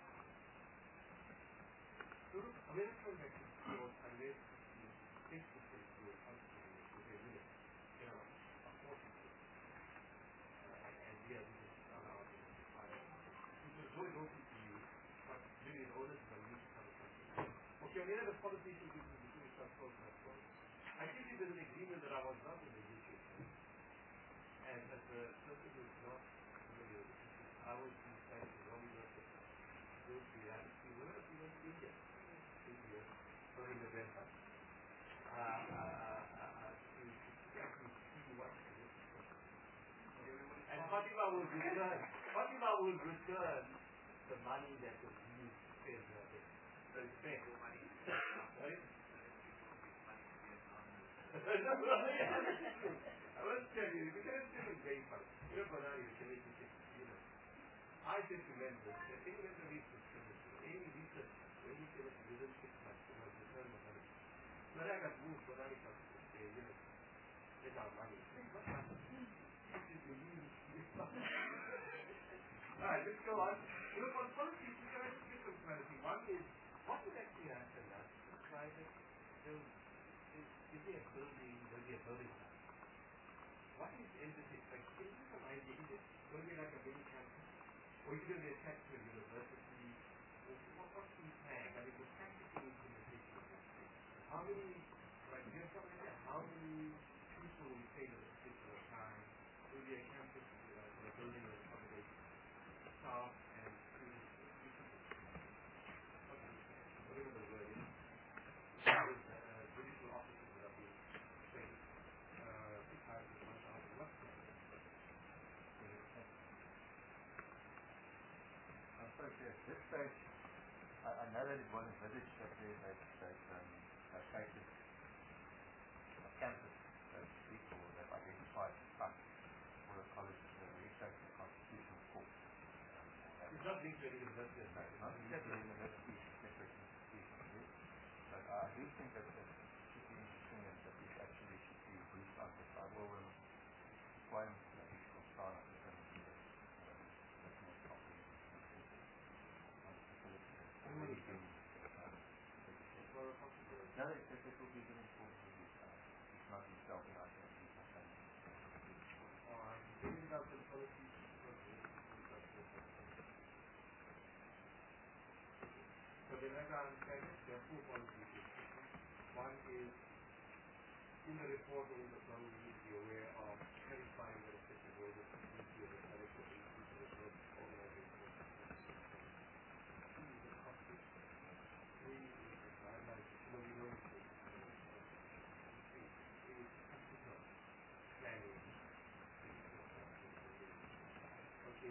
So look, America is actually close unless you face to face to a country with a limit. You know, of course it is. Uh, and, and we are just allowed to fire. It was always open to you, but really in order to use other countries. Okay, on the other policy issues, we can do some close and close. I think there's an agreement that I was not in the U K. And as the person who is not familiar with it, I was decided to only work with those reality were we went to India. India, early November. Uh, uh, uh, to actually see what it is. And Fatima will return, Fatima will return the money that was used to pay the bill. So it's fair. Money. Sorry? No, no, yeah. I want to tell you, because it's different very fun. You know, Banana is relationship, you know. I just remember that England released this position. Any research, any came up within six months, it was return of money. When I got moved, Banana comes to say, you know, get our money. What happened? This is the news. Alright, let's go on. You know, on policies, we can actually get some clarity. One is, what would actually happen now? Private building. Is there a building, will be a building house? What is emphasis? Like, can you give some idea? Is it going to be like a mini campus? Or is it going to be attached to a university? Or what, what's the plan? I mean, the practical implementation of this thing. How many, like, you have something like that? How many people will pay at a particular time? Will be a campus, you know, for a building or accommodation, staff and students. Whatever the word is. With uh, judicial officers that have been trained uh, because of one thousand websites. I'm sorry, at this stage, I, I know that it was envisaged that they that, that um, a cases a campus that people that identified the site for a college uh, research in the Constitutional Court. Um, it's not linked to any university. No, it's not linked to any university, separate institution. But uh, I do think that it should be interesting and that it actually should be briefed on the cyber requirements for additional staff and the that's more properly on the facility that's already been no, it, it, it will be given for review. Uh, it's not himself and I can do something. Alright, giving out the policies so the way I understand it, there are two policies. One is, in the report or in the plan, we need to be aware of clarifying the respective roles of the community and the director of the institutional organization. Two is the cost. Three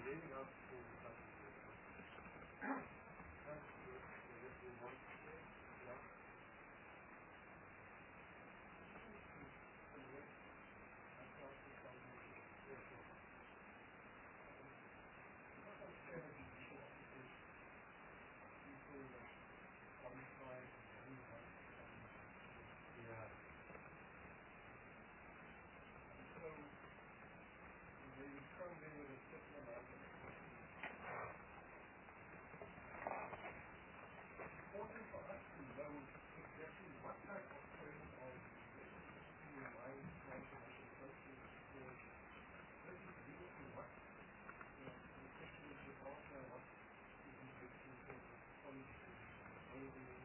leaving out school classes with the That's good. So if we want to say, yeah. Yeah. So they come in with a certain amount of important for us to know exactly what type of person or your mind transformation process for this is leading to what you know, the question is you ask now what is the best in terms of policy, building,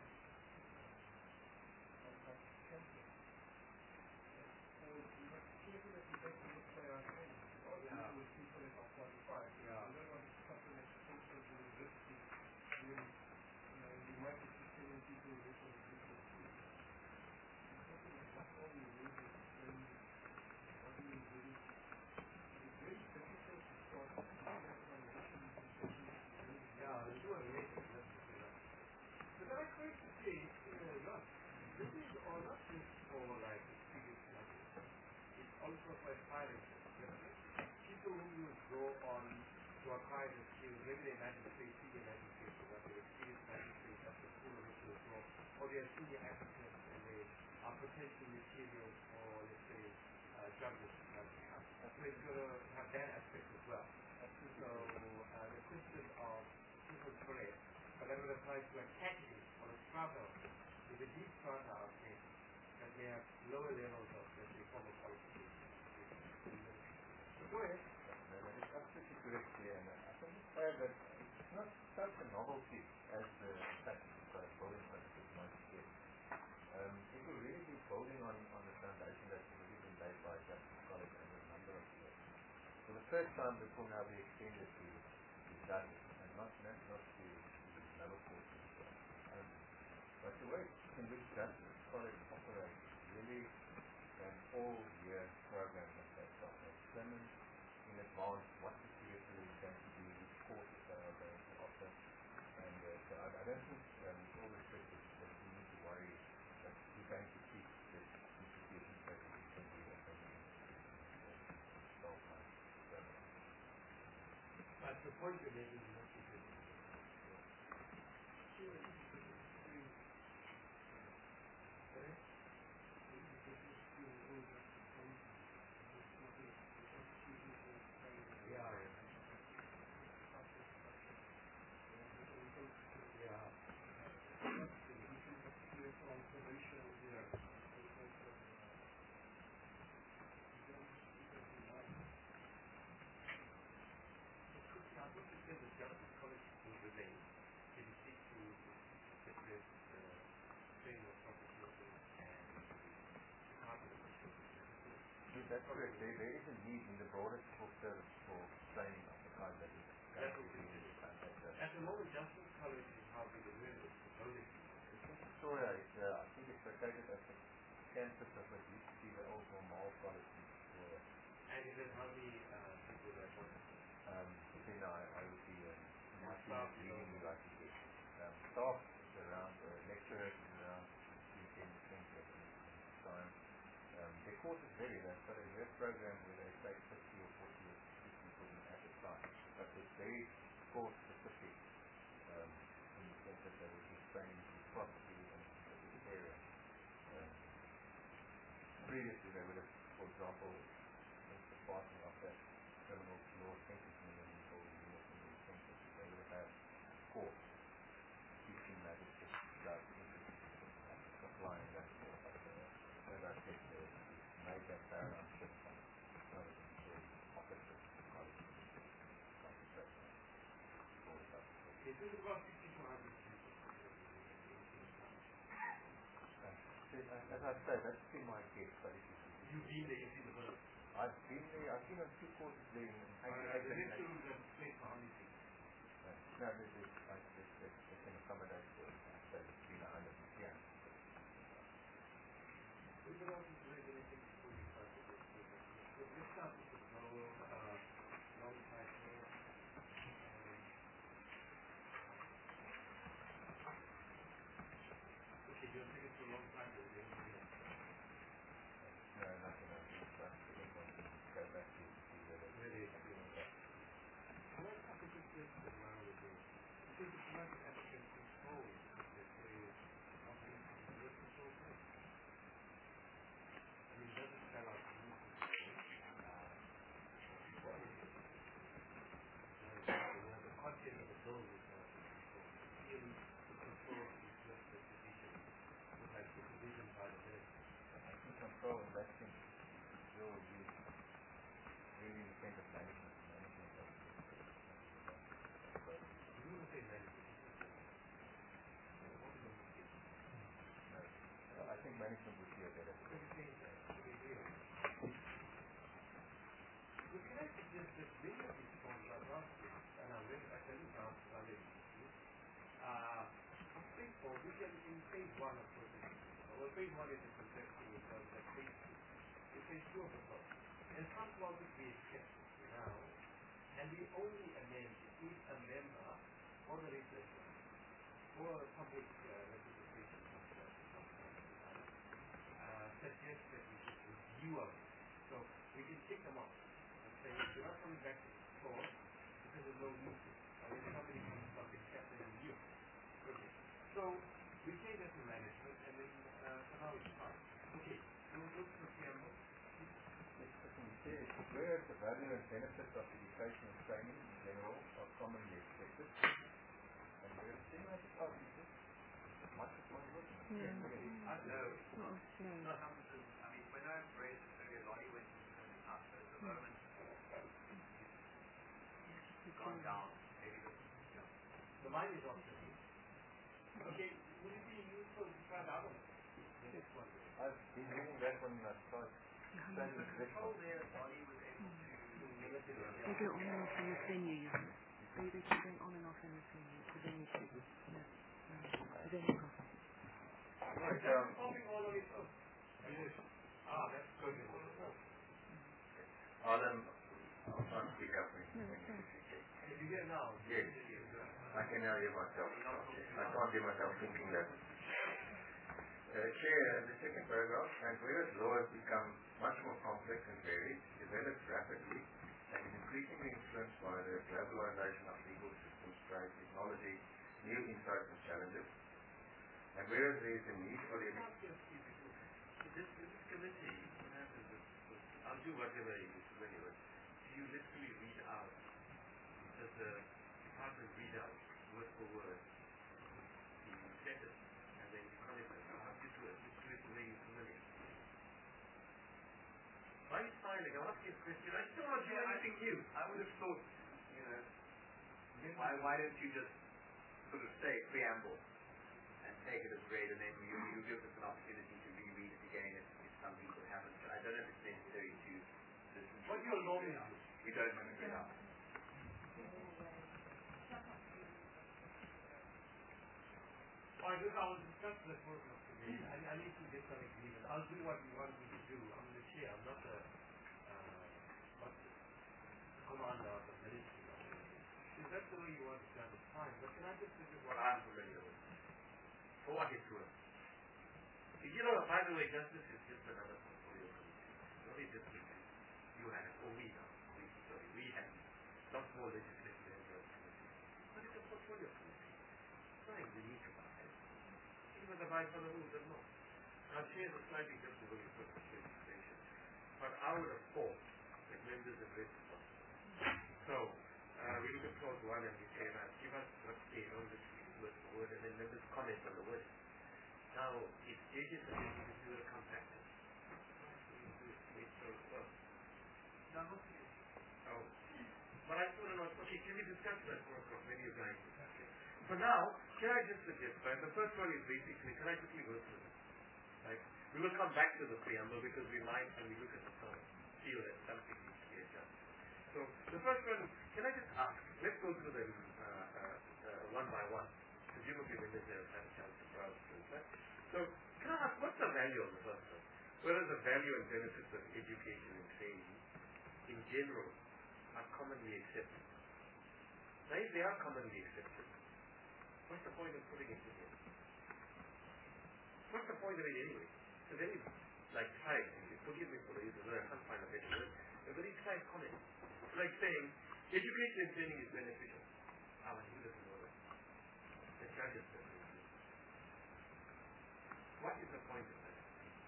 and like template. So we must be careful that we don't misplay our things. All yeah. people with people that are qualified. Yeah. We don't want something that's also very risky. Really, you know, you might be telling people who are different people too. Something that's not all you need is very, what do you really, it's very difficult to start looking at foundations and things. Yeah, the two are related. But I try to say, uh, look, this is all not just for like experience level. It's also for aspiring people who will go on to acquire the skills, maybe they magistrate, senior magistrate, or what they experience magistrate at the school of which they go, or they are senior advocates and they are potential material for, let's say, uh, judges. So it's going to have that aspect as well. So uh, the question of people correct, but that would apply to a category or a strata. With a deep strata of things, that they have lower levels of, let's say, formal qualification. So go ahead. No, that is absolutely correct here, and I think it's fair that it's not such a novelty as the statistics by building principles might suggest. Um, it will really be building on, on the foundation that's already been laid by Justice College over a number of years. For the first time, this will now be extended to, to judges, and not, not, not to, to lower courts as well. Um, but the way in which Justice College operates really an all-year program that they've got. They determine in advance what the curriculum is going to be, which courses they are going to offer, and uh, so I, I don't think, um, with all respect, that we need to worry that we're going to teach this institution that we can do what they need twelve months. So, but the point you're making is not too good. That's correct. There, there is a need in the broader civil service for training of the kind that is going to be uh, at the moment, Justice College is hardly the word. It's only It's in Victoria. It's, uh, I think it's located at the campus of what used to be the old Normal College in Victoria. And it has how many uh, people that want to Um, then I, I would be um, my team is leading me like you did. Um, staff is around, uh, lecturers is around between ten and twenty at any time. Um, their courses vary. They've got a year program where they take fifty or forty or fifty people at a time. But it's very course specific um, in the sense that they will be trained properly in a specific area. Um, previously they would have, for example, in the partner of that criminal law sentencing and or criminal sentencing, they would have had courts teaching magistrates about applying that law. But uh, as I said, uh, we've made that paradigm shift from one of the officers to college concentration. It is about sixty-four hundred people. As I said, that's been my guess, but if you You've been there, you've seen the world. I've been there, I've been on two courses there in eighty-eight. The lecture rooms have space for how many people? No, this is, I think they can accommodate for, so between a hundred and ten. We can also do anything before you start with this. Let's start with the goal, uh, long title. phase one of process. Well, phase one is the complexity in terms of phase two. It's phase two of the process. And some clauses we accept now, and we only amend if a member or the legislature or a public uh, representation uh, suggests that we should review of it. So we can tick them off and say, you're not coming back to the court because there's no need to. Or if somebody comes up except a review. Okay. So we take that to management and then uh, for now it's fine. Okay. We'll look for preamble. Whereas the value and benefits of education and training in general are commonly accepted, and whereas similar to publishers, much of one looking. Yeah. I know. Oh, no. Not how much is, I mean, when I raised it earlier, Lottie went up, but at the moment, it's gone down. Maybe the, yeah. The line is off. Okay, would it be useful to try that one? The next one. I've been reading that one and I started studying The this control one. there, Lottie was able to limit it. They go on and off in this venue, you know. They, they can go on and off in this venue. The venue too. Yeah. The venue coffee. Right, that's popping all on its own. Ah, that's good. I'll, um, I'll try and speak up when No, when it's fine. you speak. If you get now, Yes. I can now hear myself. I can't hear myself thinking that. Uh, Chair, the second paragraph, and whereas law has become much more complex and varied, develops rapidly, and is increasingly influenced by the globalization of legal systems, trade, technology, new insights and challenges, and whereas there is a need for the this, this committee, what happens is, I'll do whatever it is anyway. You literally read out, does the department read out, word for word, the sentence, and then you comment it. How do you do it? Just do it the way you're familiar. Why are you smiling? I'll ask you a question. I still want you anything new. I would have thought, you know, why, why don't you just sort of say preamble and take it as read, and then you, you give us an opportunity to reread it again if, if some people haven't. I don't know if it's necessary to listen to What do you normally do? We don't have to read out. I do, I will discuss that work of today. I, I need to get some agreement. I'll do what you want me to do. I'm the chair. I'm not the uh, what, commander of the military. If that's the way you want to stand, it's fine. But can I just suggest what I'm familiar with? For what it's worth. You know, by the way, justice is just another portfolio committee. Only just you have, or we have. We, sorry, we have. Not more legislative committee. But it's a portfolio committee. Nothing unique about it. Even the vice on the rules are not. Now, here's a slightly different way of putting this legislation. But I would have thought that members have read the document. So, uh, we look at clause one and we say, now, give us what's there on this word for word, and then members comment on the word. Now, if J J suggested that we will come back to it, it's so well. No, I'm not saying. Oh. But I still don't know. Okay, can we discuss that for a couple? Maybe you're going to. Okay. For now, can I just suggest, right, the first one is basically, can I quickly go through this? Right? We will come back to the preamble because we might, when we look at the song, feel that something needs to be adjusted. So, the first one, can I just ask, let's go through them uh, uh, uh, one by one. Presumably when they have had a chance to browse through that. So, can I ask, what's the value of the first one? What are the value and benefits of education and training in general are commonly accepted? Now, if they are commonly accepted, what's the point of putting it in here? What's the point of it anyway? It's a very, like, tight, forgive me for the use of the word, I can't find a better word, a very tight comment. It's like saying, education and training is beneficial. Ah, but he doesn't know that. The judges don't know that. What is the point of that?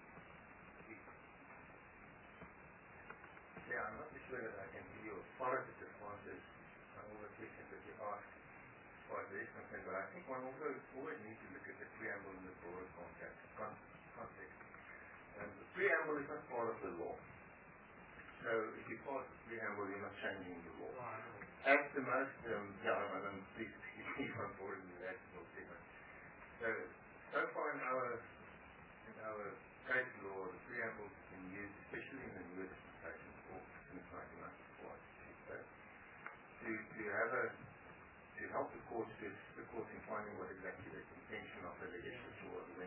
Yeah, I'm not sure that I can give you authoritative answers on all the questions that you asked as far as this is concerned, but I think one also always needs to look at the preamble in the broader context. con- context. Um, the preamble is not part of the law. So if you pass the preamble, you're not changing the law. At the most, um, yeah, I don't please keep on board in that little statement. So, so far in our, in our case law, the preamble has been used, especially in the newer dispensation, or since nineteen ninety-four, I should say, to, to have a, to help the courts to assist the courts in finding what exactly the intention of the legislature was when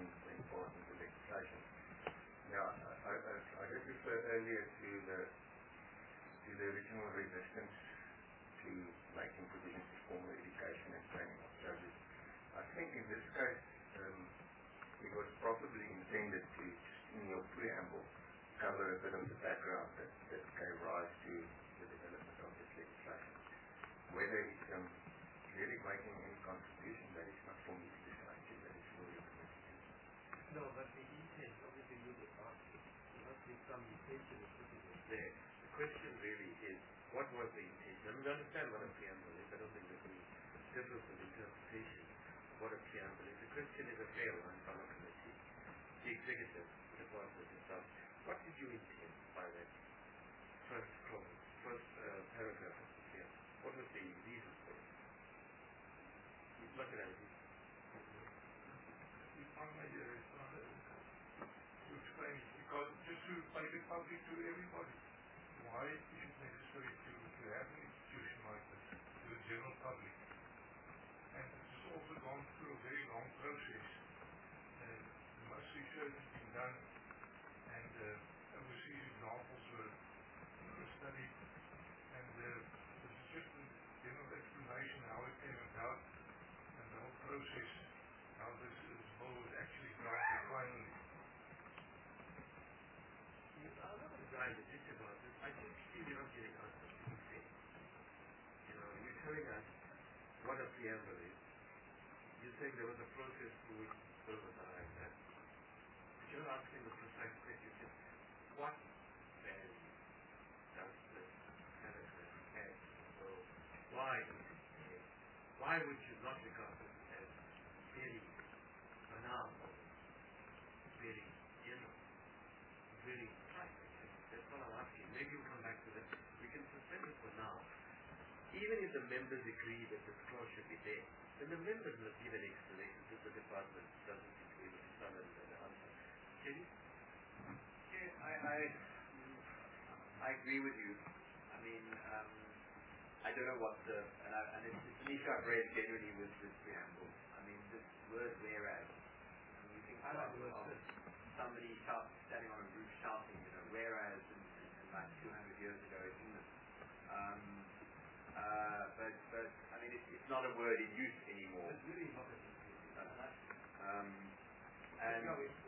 brought into legislation. Now, I, I, I did refer earlier to the to the original resistance to making provisions for formal education and training of judges. I think in this case, um, it was probably intended to, just in your preamble, cover a bit of the background that, that gave rise to the development of this legislation. Whether it's um, really making any contribution, that is not for me to decide, that is for your committee. No, but the intent, obviously you would ask, there must be some intention of putting it there. The question really is, what was the intention? I mean, we understand what a preamble is. I don't think there's any difference in interpretation of what a preamble is. The question is a fair one from a committee. The executive department itself. What did you intend by that first clause, first uh, paragraph of the preamble? What was the reason for it? Look at it. If I may uh, to explain it, because just to make it public to everybody, why is it necessary to, to have an institution like this to the general public? And it has also gone through a very long process. Uh, much research has been done, and uh, overseas examples were, were studied, and uh, this is just a general explanation how it came about, and the whole process, how this, this bill was actually drafted finally. I'm not going to drive the ditch about this. I think you're not getting answers to the thing. You know, you're telling us what a preamble is. You're saying there was a process through which the bill was arrived at. But you're not asking the precise question. Just what value does this paragraph have? So why is it there? Why would you not regard this as very banal, very general, very trite? That's what I'm asking. Maybe we'll come back to that. We can suspend it for now. Even if the members agree that this clause should be there, then the members must give an explanation that the department doesn't seem to be able to summon an answer. Jenny? Yeah, I, I, I agree with you. I mean, um, I don't know what the, and, I, and it's, it's an issue I've raised generally with, with preambles. I mean, this word whereas, I mean, you think I like the word of somebody shout, standing on a roof shouting, you know, whereas, and, and, and like two hundred years ago in England. Um, uh, but, but, I mean, it's, it's not a word in use anymore. It's really not a use. Um, and,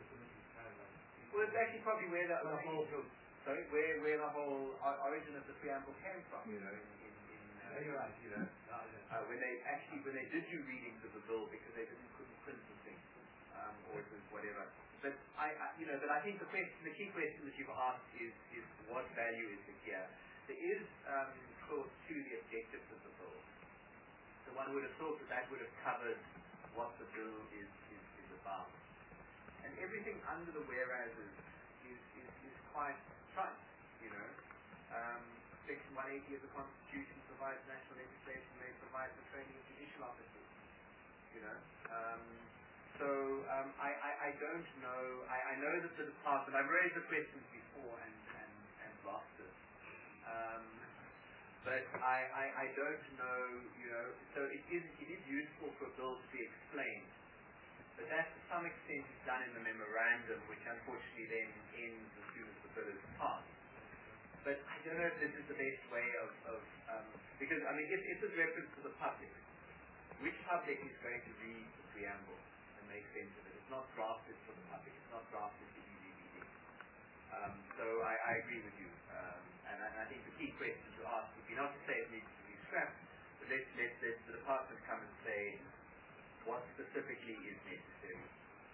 well, it's actually probably where the, the whole, sorry, where, where the whole origin of the preamble came from, you know, in, in, in uh, you're right, you know. uh, when they actually, when they did do readings of the bill because they didn't, couldn't print the thing, um, or it was whatever. But I, I, you know, but I think the question, the key question that you've asked is, is what value is it here? There is um, clause two, the objectives of the bill. So one would have thought that that would have covered what the bill is, is, is about. And everything under the whereases is, is, is quite trite, you know. Um, Section one eighty of the Constitution provides national legislation may provide for training of judicial officers, you know. Um, so um, I, I, I don't know, I, I know that the department, I've raised the questions before and, and, and lost it. Um, but I, I, I don't know, you know, so it is, it is useful for a bill to be explained. But that to some extent is done in the memorandum, which unfortunately then ends as soon as the bill is passed. But I don't know if this is the best way of, of um, because, I mean, if, if there's reference to the public, which public is going to read the preamble and make sense of it? It's not drafted for the public, it's not drafted for easy reading. Um, so I, I agree with you. Um, and, I, and I think the key question to ask would be not to say it needs to be scrapped, but let, let, let the department come and say what specifically is necessary.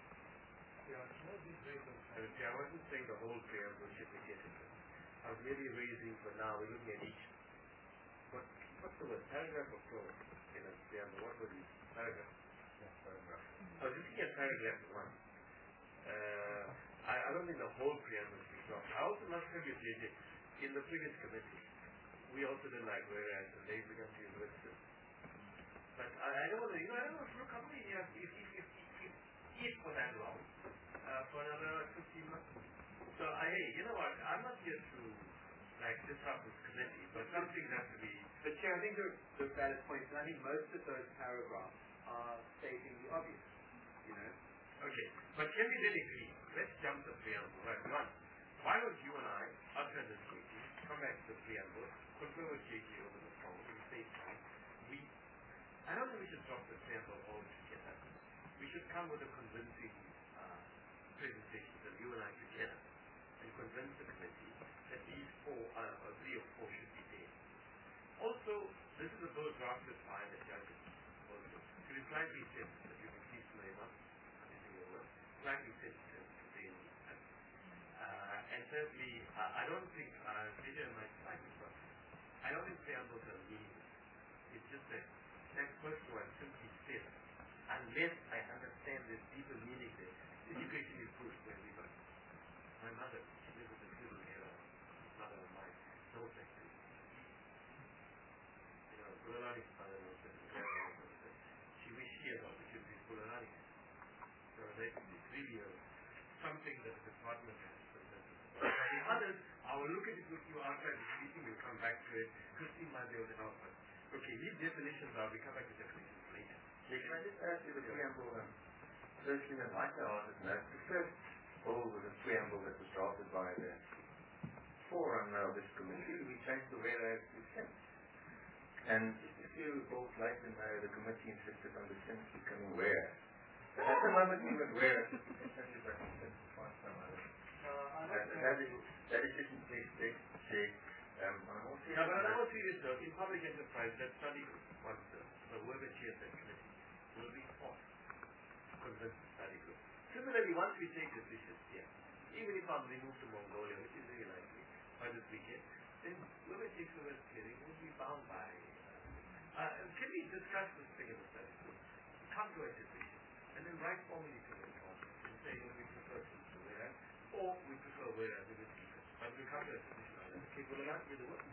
Yeah, no, this is very transparent. I wasn't saying the whole preamble should be getting it. I was merely raising for now, we're looking at each. What, what's the word? Paragraph or clause in a preamble? What was it? Paragraph. Yeah, paragraph. I was looking at paragraph one. Uh, I, I don't think the whole preamble should be dropped. I also must tell you, J J, in the previous committee, we also didn't like whereas, and they began to use words. But I, I don't want to, you know, I don't want to look how many years, if, if, if, if, if, if for that long, uh, for another fifteen months. So, I, hey, you know what, I'm not here to, like, disrupt this committee, but something has to be... But, Chair, I think there are valid points, and I think most of those paragraphs are stating the obvious, you know. Okay, but can we then agree? Let's jump the preamble. Right, one. Why don't you and I, after this meeting, come back to the preamble, confer with J J over the phone, and say, fine, we, I don't think we should drop the preamble altogether. We should come with a convincing uh, presentation that you and I together, and convince the committee that these four, uh, or three or four should be there. Also, this is a bill drafted by the judges. Also, to be slightly said that you can please play on, slightly sensitive to the uh, and thirdly, uh, I don't think, uh, J J might slightly but I don't think preambles are meaningless. It's just that that first one simply says, unless I understand this deeper meaning there, education is good for everybody. My mother, she lives with a little error, mother of mine, no factory. You know, Kulonani's mother was a she wished she had opportunities for Kulonani. So that is really a, something that the department has presented. The others, I will look at it with you outside the meeting, we'll come back to it. Christine might be able to help us. Okay, leave definitions out, we come back to definitions later. Yeah, can I just add to the preamble? Um, firstly, I'd like to ask this note. The first bill was a preamble that was drafted by the forum of this committee. We changed the whereas to since. And just a few bills later now, the committee insisted on the since becoming whereas. But at the moment, even whereas, we can change it back to since to find some other. Uh, that, is, that is just in case they say, um, I'm also... Yeah, but on a more serious note, in public enterprise, that study group, once the, the whoever chairs that committee, will be forced to convince the study group. Similarly, once we take decisions here, even if I'm removed to Mongolia, which is very likely, by this weekend, then whoever takes over the steering will be bound by... Uh, uh, can we discuss this thing in the study group? Come to a decision, and then write formally to the department and say, well, we prefer to whereas, or we prefer whereas in this case. But we come to a decision on that. Okay, well, that's with the work.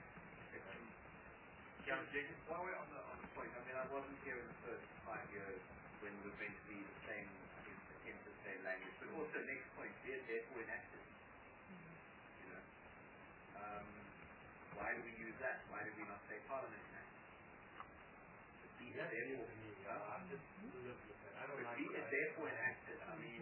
Yeah, Jason? While we're on the, on the point, I mean, I wasn't here in the first five years when we were meant to be the same, I think, attempt the same language, but also next point, be it therefore enacted. You know? Um, why do we use that? Why do we not say Parliament enacted? Be it therefore, uh, I'm just, I don't like be it therefore enacted, I mean,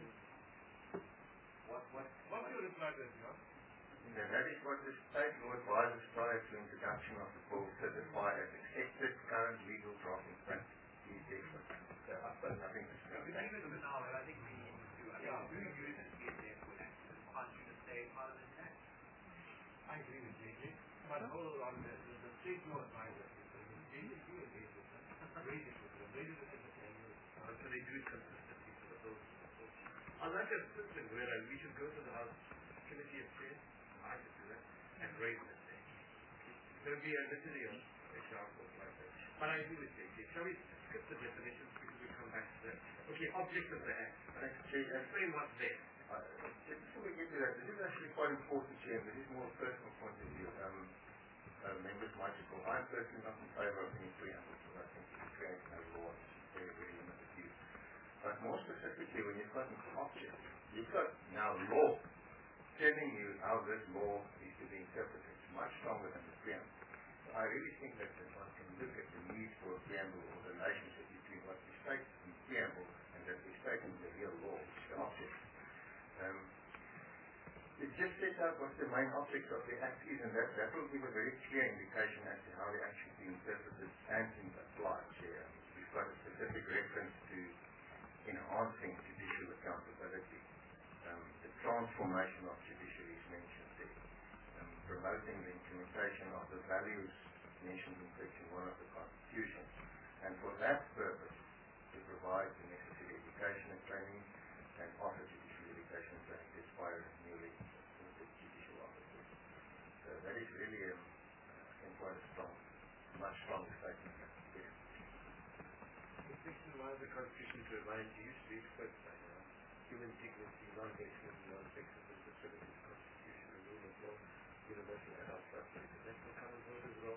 what, what, What's your reply then, John? Yeah, that is what the state law advisors prior to introduction of the bill certify as accepted current legal drafting practice. Is different. So I've got nothing to say. we leave it for now, and I think we need to, I mean, yeah. we use it, be it therefore enacted, can't you just say Parliament enacted? I agree with J J. But hold on, the, the, the state law advisor, J J, you agree with them. Raise it with them. Raise it with them. Uh, so they do it consistently for the bills. Unlike a system where uh, we should go to the House Committee of Chairs, I should do that, and raise it there. There will be a literally a example like that. But I agree with J J. Shall we skip the definitions because we come back to that? Okay, object of the act. Explain what's there. Uh, just before we get to that, this is actually quite important, Chair. This is more a personal point of view. Um, uh, members might recall, I'm personally not in favour of any preamble, because I think it creates no law. It's very, very limited use. But more specifically, when you've got an object, you've got now law telling you how this law is to be interpreted. It's much stronger than the preamble. So I really think that one can look at the need for a preamble or the relationship between what we state in the preamble and that we state in the real law, which is the object. Um, it just sets out what the main object of the Act is, and that, that will give a very clear indication as to how the Act should be interpreted and applied. Here. We've got a specific reference to enhancing judicial accountability. Um, the transformation of judiciary is mentioned there. Um, promoting the implementation of the values mentioned in section one of the Constitution. And for that purpose, to provide the necessary education and training and offer judicial education and training to aspiring newly appointed judicial officers. So that is really, um, I think, quite a strong, much stronger statement. Yes. Section one of the Constitution to remind you to be specified. Human dignity, non-basement, non-sexism, the privilege of the Constitution, the rule of law, universal adult rights, and international common law as well.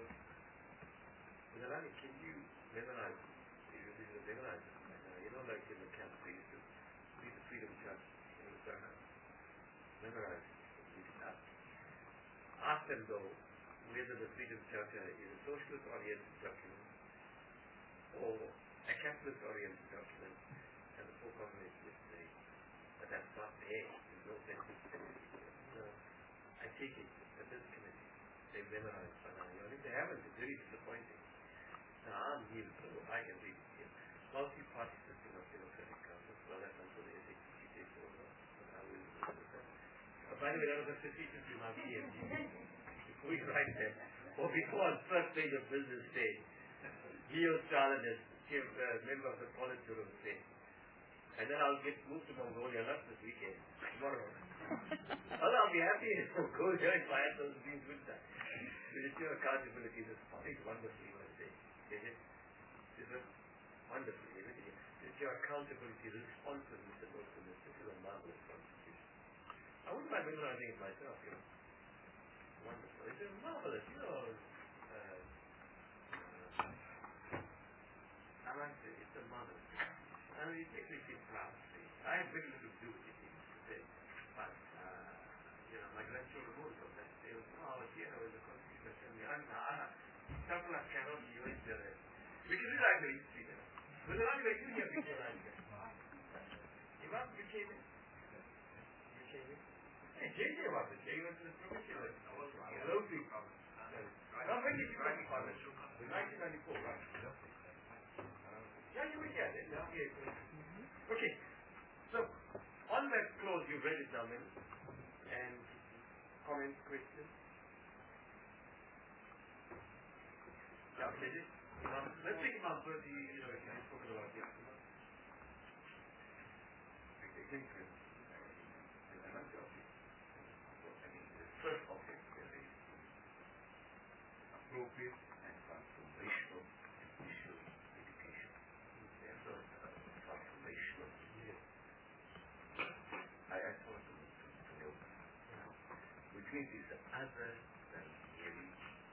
Milani, can you memorize this? You need to memorize this right now. You know, like in the camp, they used to be the freedom chart in the circle. Memorize it. Read it out. Ask them, though, whether the freedom charter is a socialist-oriented document or a capitalist-oriented document, and the four combinations is the but that's not there. There's no sensitivity to it. So I take it that this committee, they've memorized Panani. If they haven't, it's very disappointing. Now I'm new, so I can read it here. Multi-party system of democratic government, well that's until the S A C C takes over. But I will do that. Uh, by the way, that was a strategic to my B M G. Before we write that, or before on first page of business day, Leo Charlotte as uh, member of the Politburo state. And then I'll get moved to Mongolia, not this weekend, tomorrow. Well, I'll be happy in Mongolia if I have those things with that. But it's your accountability, this is wonderful, you want to say. Is it? Is it wonderful, isn't it? It's your accountability, responsiveness, and openness. This is a marvelous constitution. I wouldn't mind memorizing it myself, you know. Wonderful. It's a marvelous, you know. Uh, uh, I like to say, it's a marvelous. I mean, it makes me feel proud. I have very little to do with it, today, but, uh, you know, my grandchildren know from that. They will say, oh, dear, there was a constitution. I'm not. Something like cannot be used there. Which is like the history there. But they're not going to hear before I get. You want to came in? You came in? Hey, J J was it. J J was the provincial. Hello, people. Now, when did you come to college? In nineteen ninety-four, right? Yeah, you were here then. Yeah. Okay. So, on that clause, you've read it now, men. And comments, questions? Yeah, okay. Um, let's think about thirty, you know, if you've spoken about this. I think first object is appropriate and transformational initial education. Therefore, transformational. Yes. I I thought to to know which means it's other than merely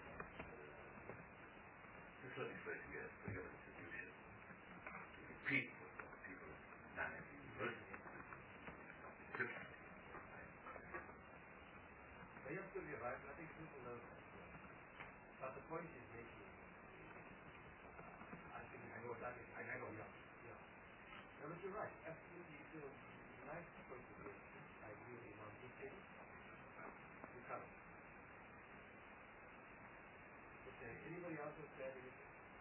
the thirty-first year for your institution. To repeat what people done at the university. Different. You're absolutely right. I think people know that. But the point is making, I think I know that is, I know, yeah. yeah. No, but you're right. Absolutely. It's a nice point of view. I agree with you on this thing. You cover. Okay. Anybody else who said anything?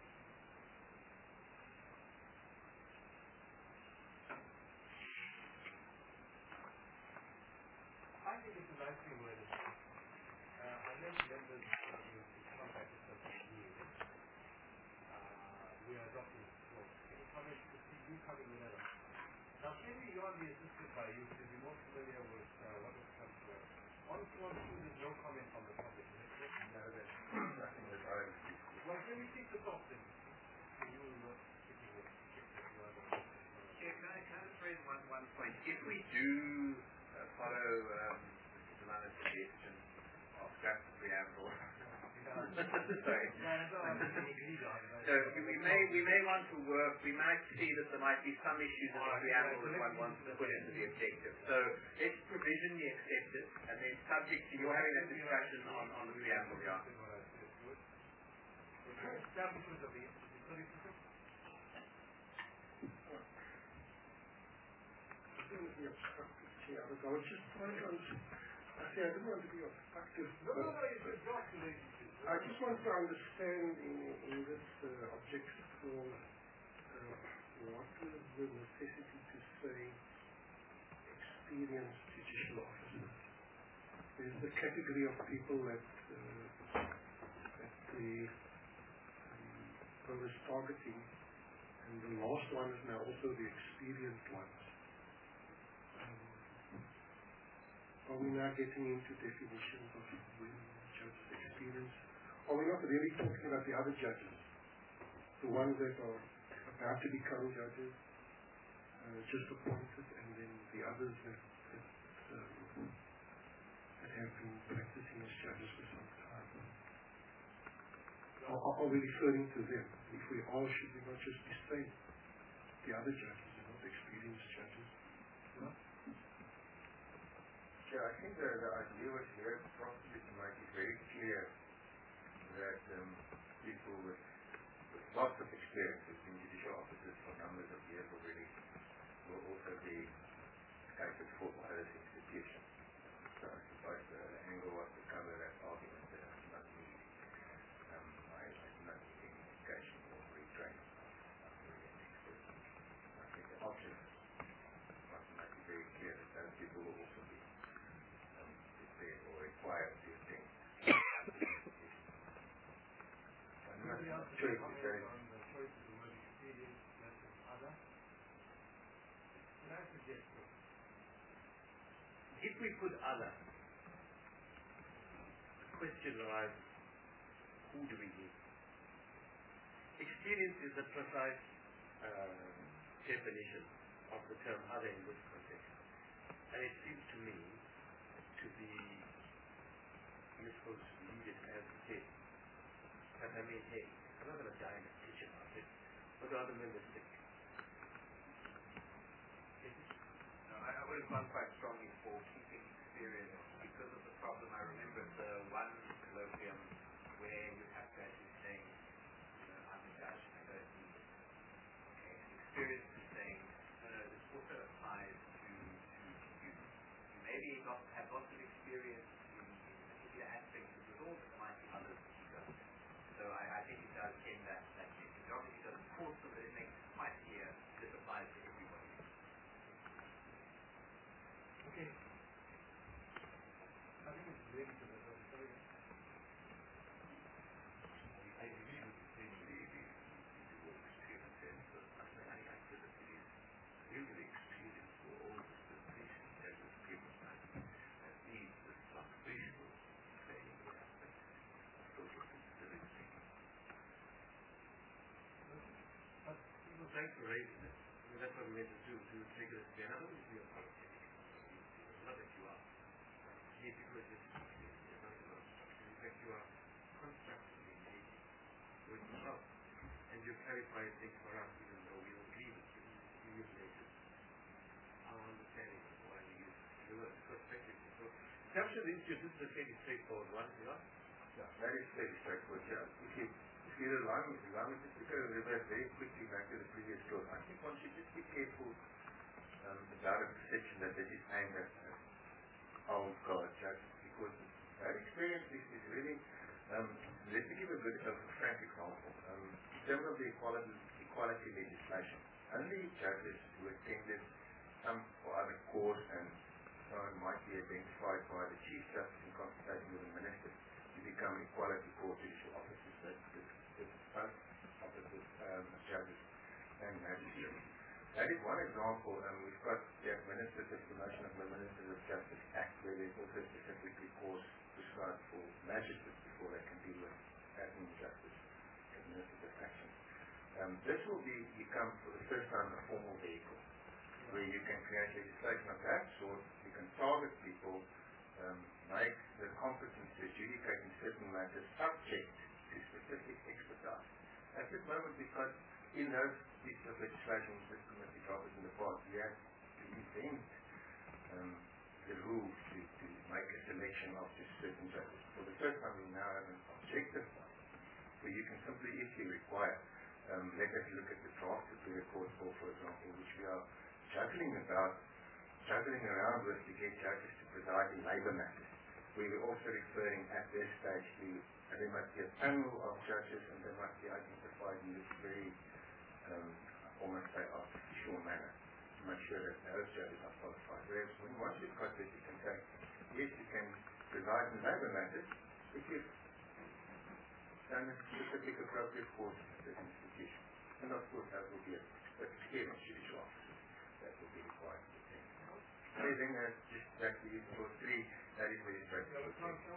I think it's a nice thing where it is. Uh, I know members uh, to contact us as new. Uh, we are adopting this clause. Any comments? You cover the letter. Now, Henry, you are the assistant by you to be more familiar with uh, what has come to us. On clause two, there's no comment from the public. Is that correct? No, there's nothing that I would speak to. Well, can we keep this off then? You will not speaking with Chair, can I, can I just raise one, one point? If we do uh, follow um, Mister Delano's suggestion of scrap the preamble, sorry. So we may we may want to work. We might see that there might be some issues in the preamble that one wants to put into the objective. So let's provisionally accept it, and then subject to you having that discussion on, on the preamble. Yeah. Establishment of the institute. I was just trying to understand. I say I didn't want to be obstructive. No, no, no, it's a job relationship. I just want to understand in, in this uh, objective clause uh, what is the necessity to say experienced judicial officers. There's the category of people that uh, that the um, is targeting, and the last one is now also the experienced ones. Are we now getting into definitions of when judges experience? Are we not really talking about the other judges? The ones that are about to become judges, uh, just appointed, and then the others that, that, um, that have been practicing as judges for some time? Are, are we referring to them? If we are, should we not just be saying the other judges and not experienced judges? No? Yeah, I think the, the idea was here probably to make it very clear that um, people with, with lots of experience in judicial offices for numbers of years already will also be capable for this institution. So I suppose the angle was to cover that argument that I do not need, um, I, I do not need any education or retraining. I'm really an expert. I think the option must make it very clear that those people will also be um, prepared or required to attend. I'm not sure if you say on the choice of the word experience versus other. Can I suggest this? If we put other, the question arises, who do we need? Experience is the precise uh, definition of the term other in this context. And it seems to me to be useful to read it as it is. But I mean, hey, I'm not going to die in a teach about it, but rather members think. No, I, I would have gone quite strongly for keeping experience because of the problem. I remember the one colloquium where you have to actually saying, you know, I'm a judge and I don't need it. Okay, experience is saying, no, no, this also applies to, to you. You maybe not have lots of experience in, in particular aspects of the law, but there might be others that you don't. So I, I think it does end that, that message. Obviously it doesn't force them, but it makes it quite clear this applies to everybody. Okay. I think it's related to the sorry. I agree with the same lady in the word experience and so I acted that it is really experience for all the presentation that was given us and needs the fluctuational training aspect of social consistency. But We were trying to raise this. I mean, that's what we meant to do, to take it as the another is the apologetic. Not that you are. Here because it's you're not about structure. In fact, you are constructively engaging with yourself. And you clarify things for us even though we don't agree with you. You related our understanding of why we use the word prospectively. So capture the issue, this is a fairly straightforward one, yeah? Yeah, that is very straightforward. Yeah. If you if you allow me, allow me just to go revert very quickly back to the previous clause. I think one should just be careful um, about a perception that this is aimed at uh, old guard judges, because that experience is, is really. Um, let me give a good a frank example. Um, in terms of the equality equality legislation, only judges who attended some or other course and so on might be identified by the Chief Justice in consultation with the Minister to become equality court judicial officers. That is both officers, um, judges and magistrates. That is one example. Um, we've got the Administrative Promotion of the Ministers of Justice Act, where there's also specifically course prescribed for magistrates before they can deal with admin justice, administrative actions. Um, this will be become for the first time a formal vehicle, where you can create legislation of that sort. You can target people, um, make the competence to adjudicate in certain matters subject to specific expertise. At this moment, because in those pieces of legislation which this committee drafted in the past, we had to invent um, the rules to, to make a selection of just certain judges. For the first time, we now have an objective one, where you can simply, if you require, um, let us look at the draft of the report for, for example, which we are juggling about, juggling around with to get judges to preside in labour matters. We were also referring at this stage to, uh, there must be a panel of judges and they must be identified in this very, um, almost say, artificial manner to make sure that those judges are qualified. Whereas when once you've got this, you can say, yes, you can preside in labour matters if you've done a specific appropriate course at this institution. And of course, that will be a experienced judicial officer that will be required to attend. So then, uh, just back to you for three, that is very straightforward.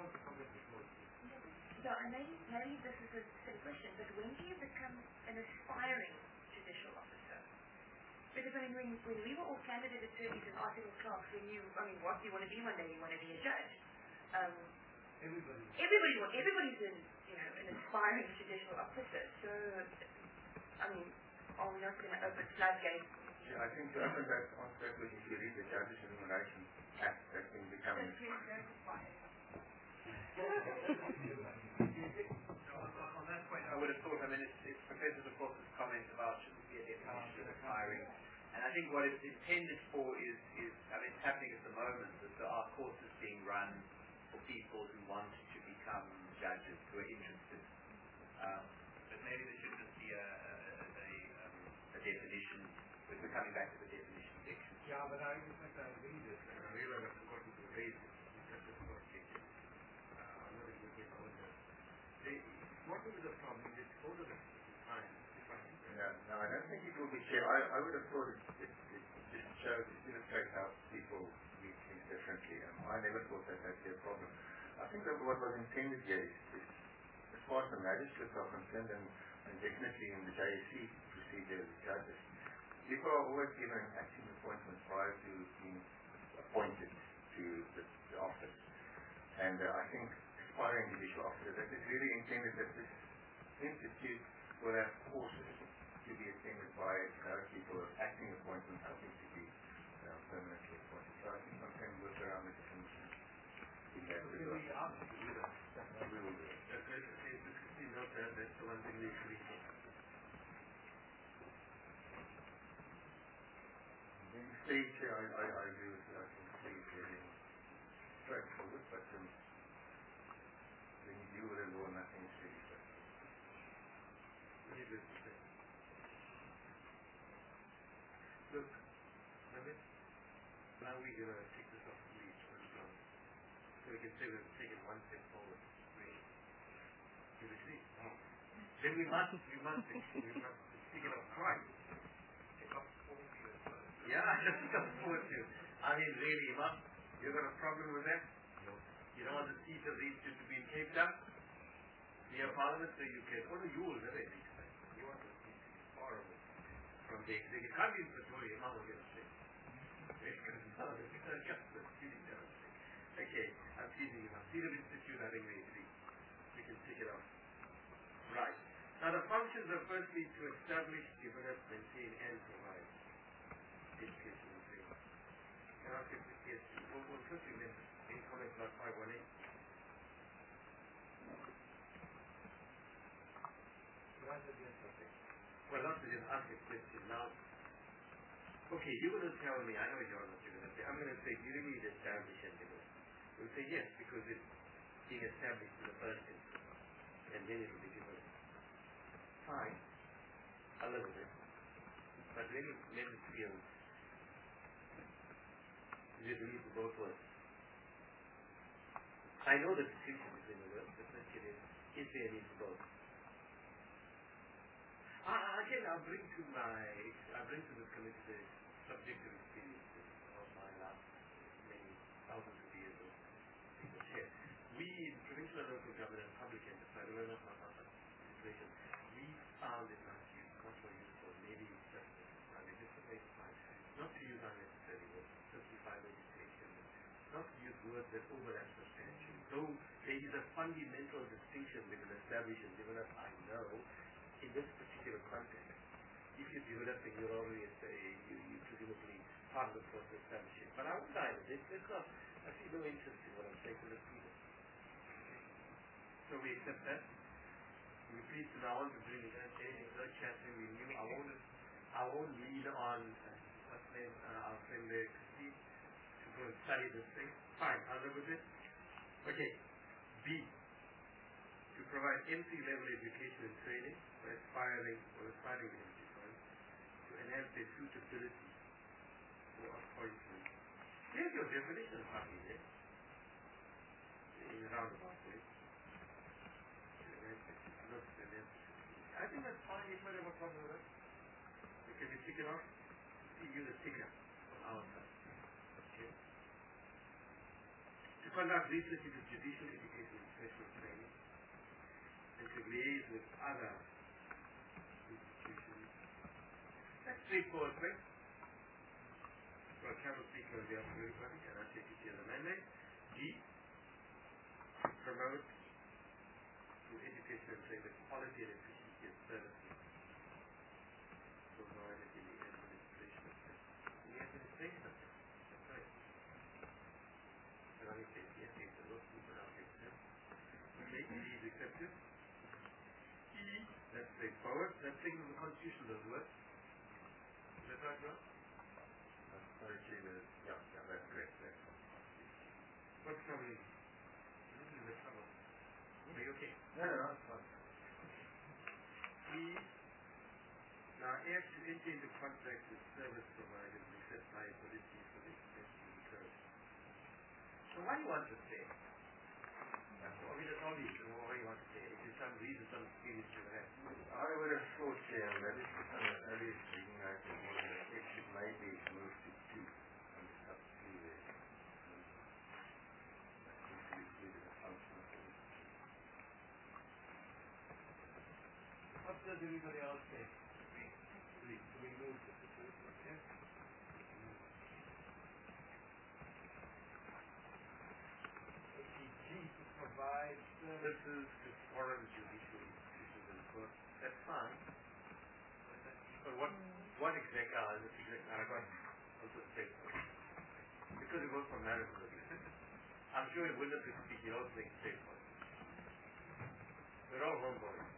So, and maybe, maybe this is a silly question, but when do you become an aspiring judicial officer? Because, I mean, when, when we were all candidate attorneys and article clerks, we knew, I mean, what you want to be one day, you want to be a judge. Um, everybody. Everybody, everybody's an, you know, an aspiring judicial officer. So, I mean, are we not going to open floodgates? Yeah, I think to open that answer that was if you read the Judges Remuneration Act, that's been becoming. So on, on that point, I would have thought, I mean, it's, it's Professor DeForce's comment about should we be a definition of aspiring, and I think think what it's intended for is, is I mean, it's happening at the moment, that there are courses being run for people who want to become judges, who are interested. Um, but maybe there should just be a, a, a, um, a definition, we're coming back to the definition section. Yeah, but I in fact I read it, and I realize I've forgotten to raise it. That's just not changing. Uh, I'm not even looking at that. They, what will be the problem? It's over the time. Yeah, no, I don't think it will be clear. I, I would have thought it, it, it just shows, it illustrates how people read things differently. Um, I never thought that that'd be a problem. I think that what was intended here is, is as far as the magistrates are concerned, and, and definitely in the J S C procedure as judges, people are always given an acting appointment prior to being appointed to the, the office. And uh, I think aspiring judicial officers, that is really intended that this institute will have courses to be attended by uh, people of acting appointments, I think, to be uh, permanently appointed. So I think one can work around the definition. Can we ask to do that? We will do it. That's right. Okay, this could be not that. That's the one thing we agree on. In stage, I, I, I agree with you. I think stage is very straightforward, but um, when you deal with a law, nothing is really straightforward. Needless to say. Look, Namit, now we're going to take this off the leash and um, so we can say we've taken one step forward. Really. You agree? No. Then we must, we must, we must, speaking of Christ, take off four years. Yeah, just come forward to. I mean, really, Imam, you got a problem with that? No. You don't want the seat of the institute to be in Cape Town? Near Parliament, so you can. What do you will never think? You want to be far away from the executive. Can't be in Pretoria, Imam will get sick. Because now the people are just feeling that. Okay, I'm teasing you. Seat of institute, I think we agree. We can take it off. Right. Now the functions are firstly to establish, develop, maintain, and provide education and training. Can I ask you a quick question? What was first you meant in comment about five one eight? Well, not to just ask a question now. Okay, you're going to tell me, I know you're what you're going to say. I'm going to say, do you really need to establish and develop? You'll say yes, because it's being established in the first instance, and then it will be developed. Fine. I live with it. But let me, let me feel, you believe in both words. I know the distinction between the words. The question is, is there a need for both? Uh, again, I'll bring to my, I'll bring to this committee the subjective experiences of my last many thousands of years of people share. We, in provincial and local government and public enterprise, well, not not not situation, we found it not use, much more useful, maybe just a different way to find, not to use unnecessary words, simplify legislation, not to use words that overlap substantially. Though there is a fundamental distinction between establish and develop, I know, in this particular context, if you're developing, you're already a, you, you presumably part of the process establishing. But I won't dive into it. Let's not, I see no interest in what I'm saying to the people. So we accept that. We're pleased to now on to bring anything other chanting we knew. I won't, I won't lead on, uh, what's name, uh, our friend there, Steve, to go and study this thing. Fine, I'll live with it. Okay, B. To provide entry-level education and training for aspiring or aspiring institutions to enhance their suitability for appointment. Here's your definition, Happy, there. In a roundabout way. I think that's fine. You might have a problem with that. Because you tick it off, you use a ticker on our side. Okay. To conduct research into judicial education and professional training, and to liaise with other institutions. That's straightforward, right? For a capital speaker of the Australian Party, and I'll take it here as a mandate. G. Promote through education and training the quality and efficiency of services provided in the administration of this. In the administration of this. That's right. And I will say, yes, yes, the most people are accepted. Okay, E is accepted. That's straightforward. That thing in the Constitution doesn't work. Is that right, John? Sorry, Chief, uh, yeah, yeah, that's great. That's What's troubling? This is the trouble. Are you okay? no, no, no, it's fine. We now have to enter into contract with service providers and accept liability for the expenses incurred. So why do you want to stay? That's all. I mean, that's obvious. So why do you want to stay? If there's some reason, some experience you have. I would have thought, yeah, that is on the earliest reading I think one of the text it may be moved to two on the sub three there. That seems to be included a function of it. What does everybody else say? Please, so we move this. Yes? G to provide services to foreign judicial institutions and courts. That's fine. But what what exactly are this exactly? I got also say because it goes from marriage to I'm sure in witness speak you also think state for it. We're all homeboys.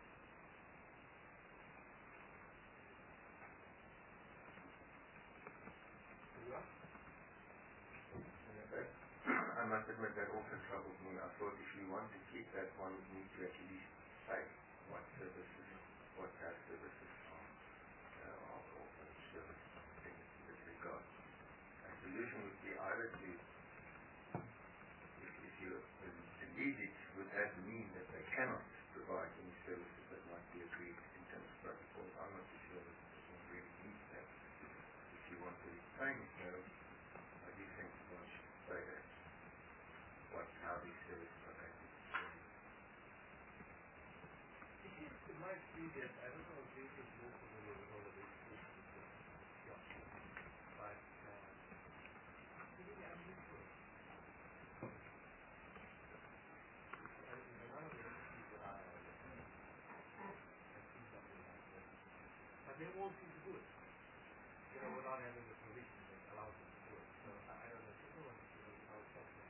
I must admit that also troubles me. I thought if you want to keep that one, you need to at least say what services, what that services are, uh, are offered, service in this regard. A solution would be either to, if, if you delete it, would that mean that they cannot provide any services that might be agreed in terms of protocols? I'm not too sure that this one really needs that. If you want to retain it, though, I do think one should say that. What, how these services are going to be distributed. It might be that, I don't know if this is more familiar with all of these things, yeah. But, uh, it's really unusual. And in a lot of the industries that I have seen something like this. But they won't seem to do it. You know, without having the permission that allows them to do it. So, I, I don't know. I don't want to see how it's possible.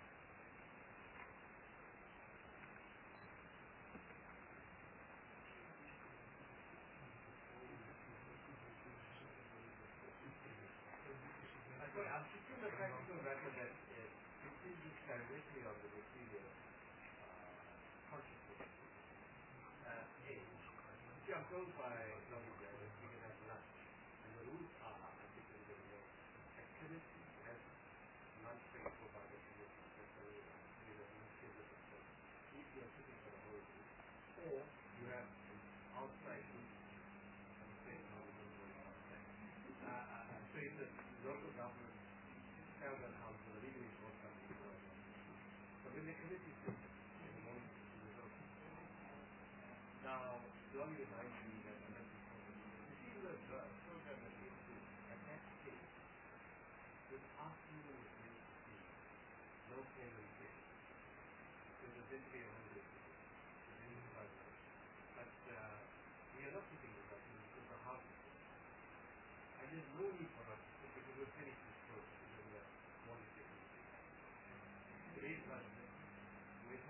I'm keeping the practical record that it hinges directly on the material uh, consciousness. Uh, age. If you are told by Lovey that we can have lunch, and the rules are, I think we will know, activity as lunch break for by the community, that's the way we will understand this approach. If you are sitting for the whole day, or you have outside group, I'm saying how we don't go outside. Uh, uh, so if the local government Elder Council, the legal report comes to the So when the committee sits in the morning, it is open. Now, the only reminds me that I have to talk about you see the uh, program that we do at that stage, with asking them to make the fee, no payment fee. So it was basically a hundred fee. But uh, we are not sitting with that because the house is full. And there's no need for us to because we're finished this program. Today's lunch with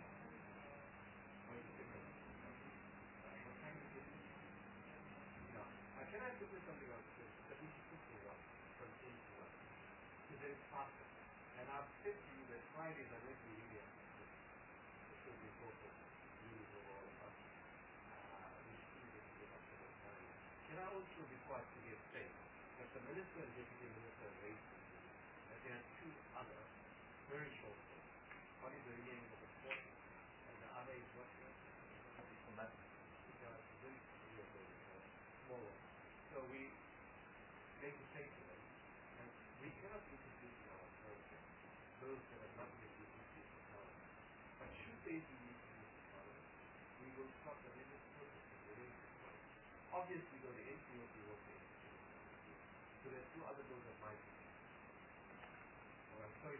I can I put something else that we should put one from eight to one. It's very faster. And I've said to you that Fridays are going to be really important. This will be important. Really for all of us. We see this in the afternoon time. Can I also, before I forget, say that the Minister and Deputy Minister raised that there are two other very short ones. One is the renaming of the sport, and the other is what? Diplomatic. It's a very small one. So we make the same to them, and we cannot introduce ourselves those that have not been introduced to power. But should they be introduced to power, we will stop them in this process of the race. Obviously, though, the N P O P won't be introduced. So there are two other bills that might be. I'm sorry.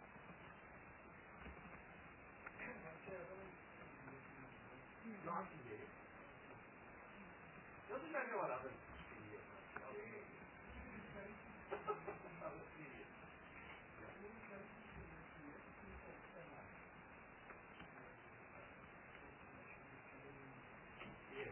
Not today. Doesn't matter what others see here. Okay. Yes.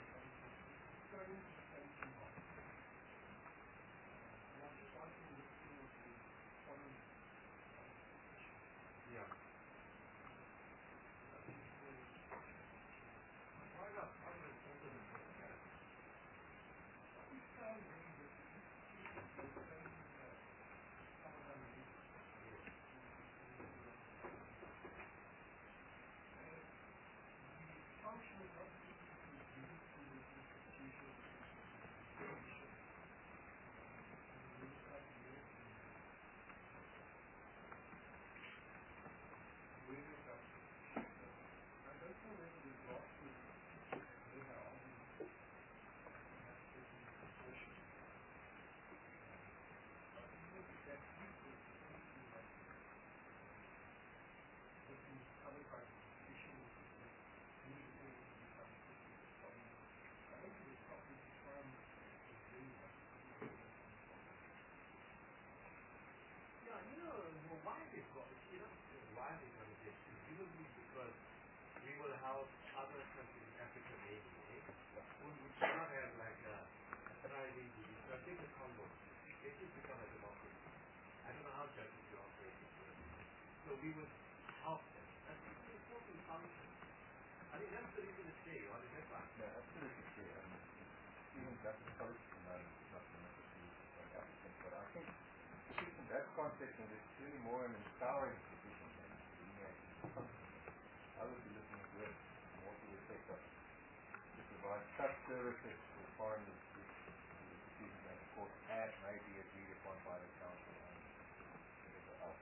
how other countries in Africa may behave. We we cannot have like a, a thriving G D P. So I think the Congo, it should become a democracy. I don't know how judges will operate it. So we would help them. That's an important function. I think that's the reason to stay, or is that right? No, absolutely true. Um, even justice politics at the moment is not limited to South Africans, but I think I think in that context, and it's really more an empowering position than delineating the function. I would be looking at this more to the effect of to provide such services for foreign institutions and of course as may be agreed upon by the council and whatever else.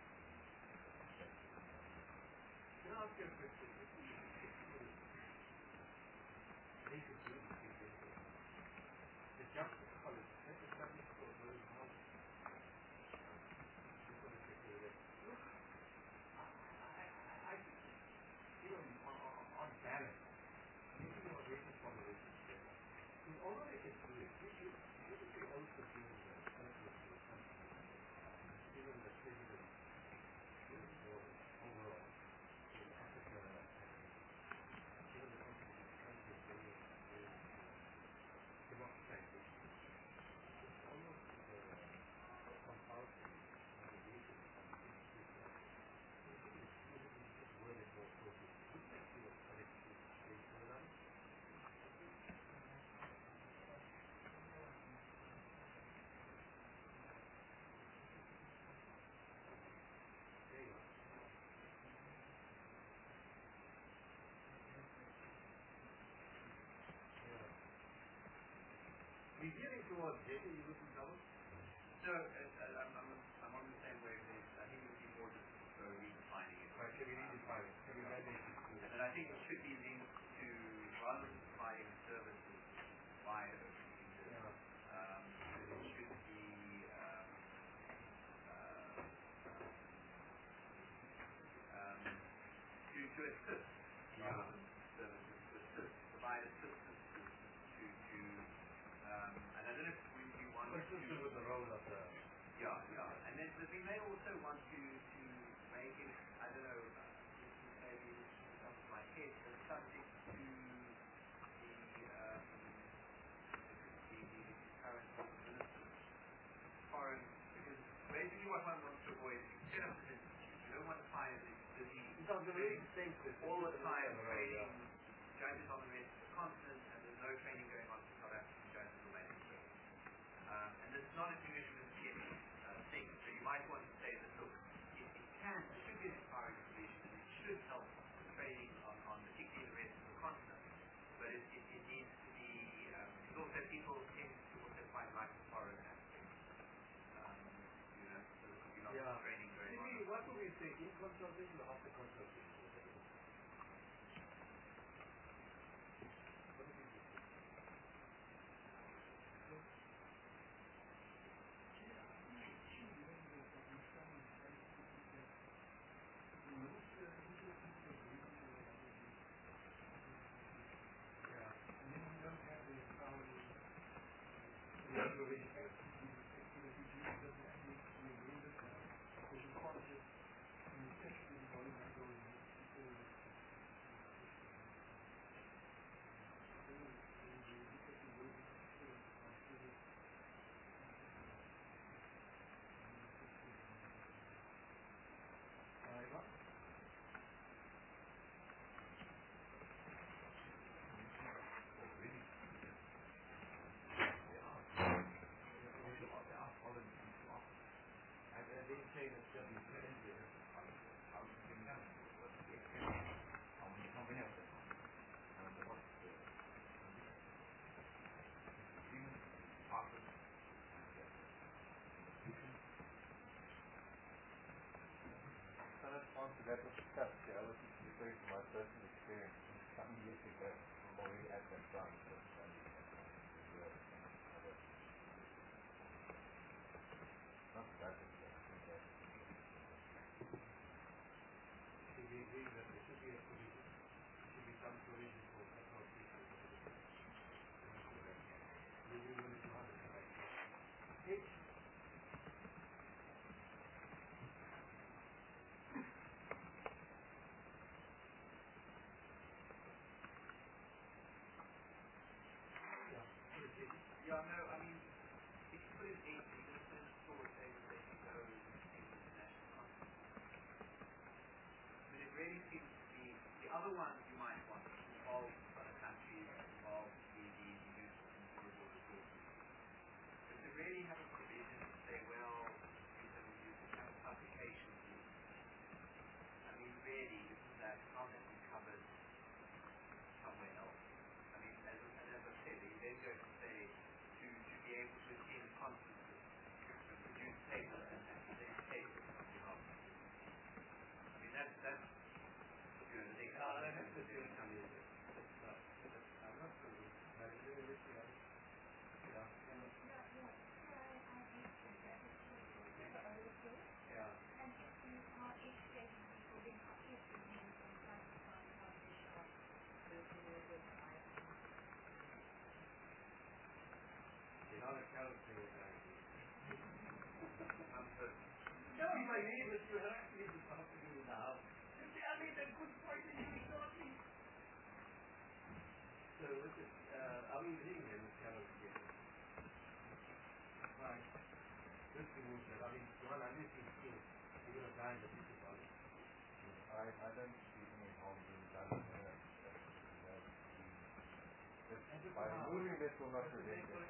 Can I ask you a question? I think it's really big business. The Justice College, that's a study for very hard. Look, I, I, I think, you know, on, on, on balance, maybe you are waiting for the racist data. In order they can do it, we should, shouldn't they also do the service to something like that? Even the president, overall, in Africa, and even the country, country is very, very democratization. It's almost uh, compulsory obligation on each people. This word is more appropriate. Wouldn't that be a collective state program? There you are. Yeah. We're gearing towards data. You looking double? No, uh, uh, I'm, I'm, I'm on the same wavelength. I think it would be more difficult to go redefining it. Right, can we redefine it? Can we mandate it to And then I think it should be linked to, rather than providing services via open users, Yeah. um, that it should be um, uh, um, to, to assist the Yeah. open services, to assist, provide assistance to, to, to um, and I don't know if we, we want to... Consistent with the role of the... Yeah, yeah. And then but we may also want to, to make it, I don't know, uh, this is maybe this is off the top of my head, but subject to the, um, the, the, the current ministers, foreign, because basically what one wants to avoid is set up this institute. You don't want to find it busy It's on the way to state this. all the time Yeah. training judges on the rest of the continent, and there's no training going on for South African judges or magistrates. Um, and it's not a English uh, thing, so you might want to say that, look, it, it can, it should be an empowering solution, and it should help the training on, on particularly the rest of the continent, but it, it, it needs to be, um, because also people tend to also quite like the foreign aspect, um, you know, so there could be lots Yeah. of training going on. Maybe, what would we say, in consultation or after consultation? What do you think? Some response to that was discussed. Yeah, I was just referring to my personal experience some years ago. I'm already at that time. So not that it's Should we agree that there should be a provision? Should be some provision for personal people? We will do it to others, right? H. believe that you have actually to talk to me now. You say, I made a good point and you ignore me. So, listen, uh, are we reading them with Carol again? Right. This devotion, I mean, John, I didn't think you you're going to die in the future, brother. I, I don't see any harm being done there. By removing this will not prevent it.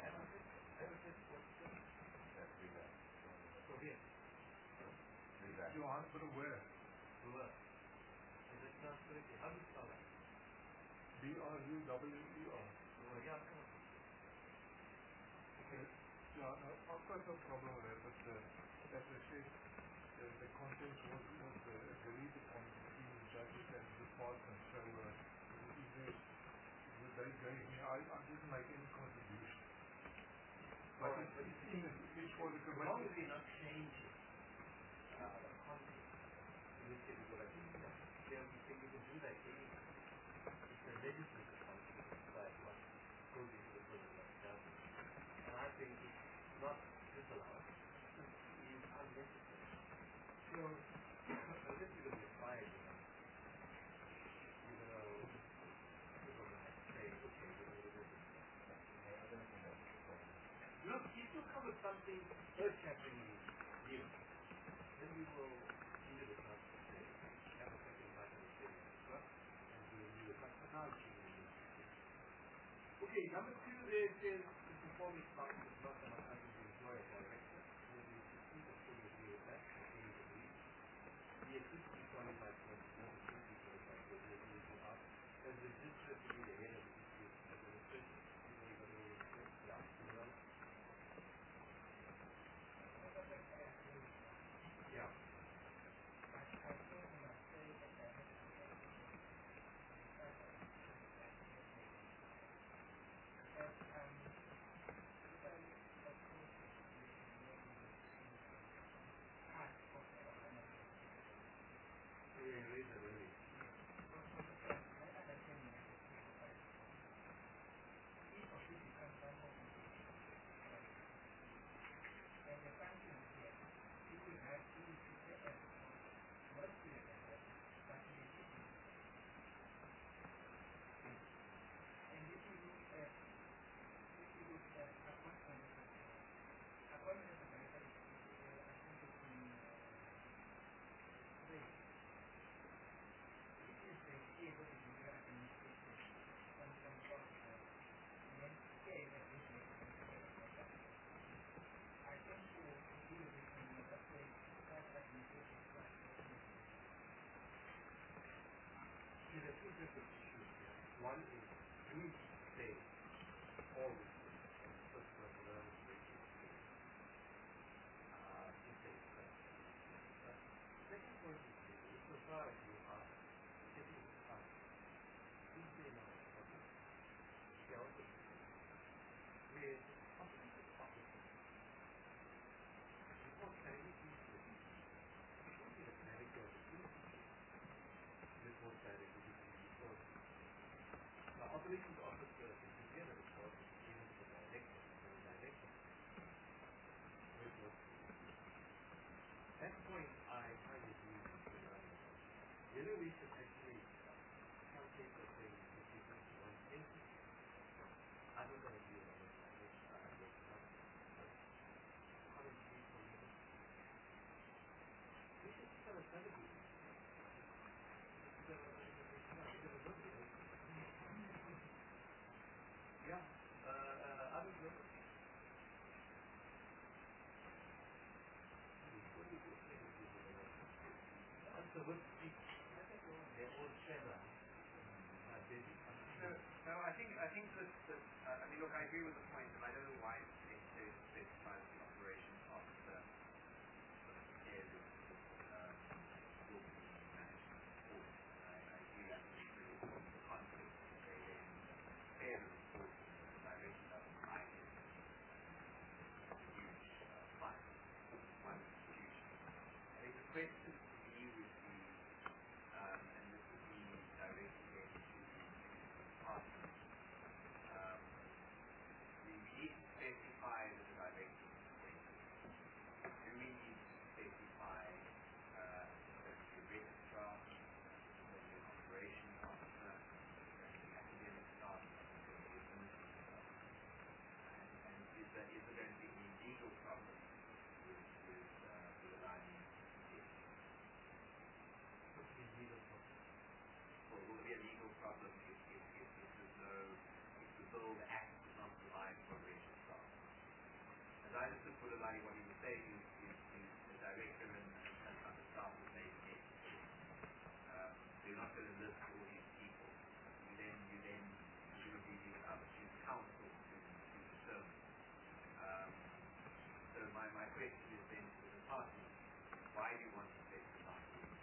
That's read that. So here. Read that. You answer where? Ruler. Is it not correctly? How do you spell that? B R U W E R. Ruler, yeah, come on. Okay. Yeah, no, of course no problem with that, but uh, as I said, the, the contents was, was uh, agreed upon between the judges and the department, so uh, if there's they gave me, I, I didn't make any contribution. But Right, it, but it, you see, it, it's for the as long as committee. we're not changing uh, the content, in this case, what I think, then we can, we can do that anyway. It's the legislative function to decide what goes into the bill and what doesn't. And I think it's not disallowed, it is unnecessary. So, unless you're going to apply it, you know, you're going to, you're going to say, okay, we're going to do this. I don't think that's the problem. Look, if you come with something earth-shatteringly new, then we will give you the chance to say, have a second bite of the cherry on this one, and we will do it. But for now, it's really new. Okay, number two, there it says the performance mark is not an assignment to employ a director. Will be received and fully agree with that, okay, you agree. The assistant employee might want to know the duty for the fact that they will go out as the district to be the head of the district administration. You know, you're going to go to yeah, you know. Yeah. Yeah, it is a really. See, there are two different issues here. One is, do you say all this thing, and the first one, the learning ratio is zero. Uh, you say it's correct. But the second point is this, so far as you are taking the time, you say no, okay. They are also where the company is opposite. Before carrying these things, it should be the character of the unit. Report directly to the report. The operations officer is to get a report given to the director, and the director reports to the That point I find it useful to learn. Whether we should actually some people say if you go to one thing, I don't know if you know this, I guess I guess not. But how is it for you? We should start a strategy. Yeah, uh, uh, other than so what's the their own channel uh, busy. No, no, I think I think that, that uh, I mean, look, I agree with the point, and I don't know why it's being said specifies the operations officer sort of head of um, will be management report. I, I agree that in the context that they then prepare the report and the director doesn't like it. It's a huge uh, fight, one institution. I think the question for me would be, um, and this would be directly going to the department, um, we need to specify the director's appointment. Do we need to specify why do you want to take the last week?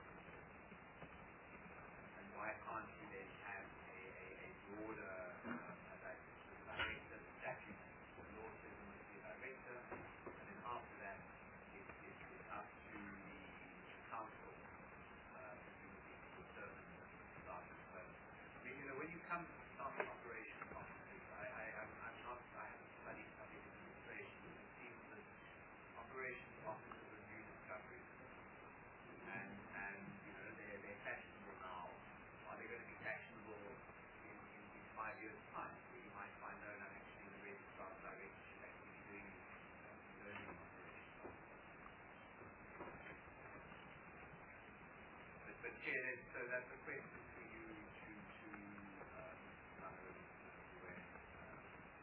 And why can't you then have a, a, a broader uh, director, director, the statute, the law says there must be a director, and then after that, it, it, it's up to the council uh, to determine the staff and so on. I mean, you know, when you come to staff and operations officers, I, I, I'm, I'm not, I haven't studied public administration, but it seems that operations officers are new discoveries. And, and you know, they're, they're fashionable now. Are they going to be fashionable in, in, in five years' time? Where you might find, no, no, actually the registrar director should actually be doing uh, learning operations officer. But, but Chair, that, so that's a question for you to, to um, know when. Um,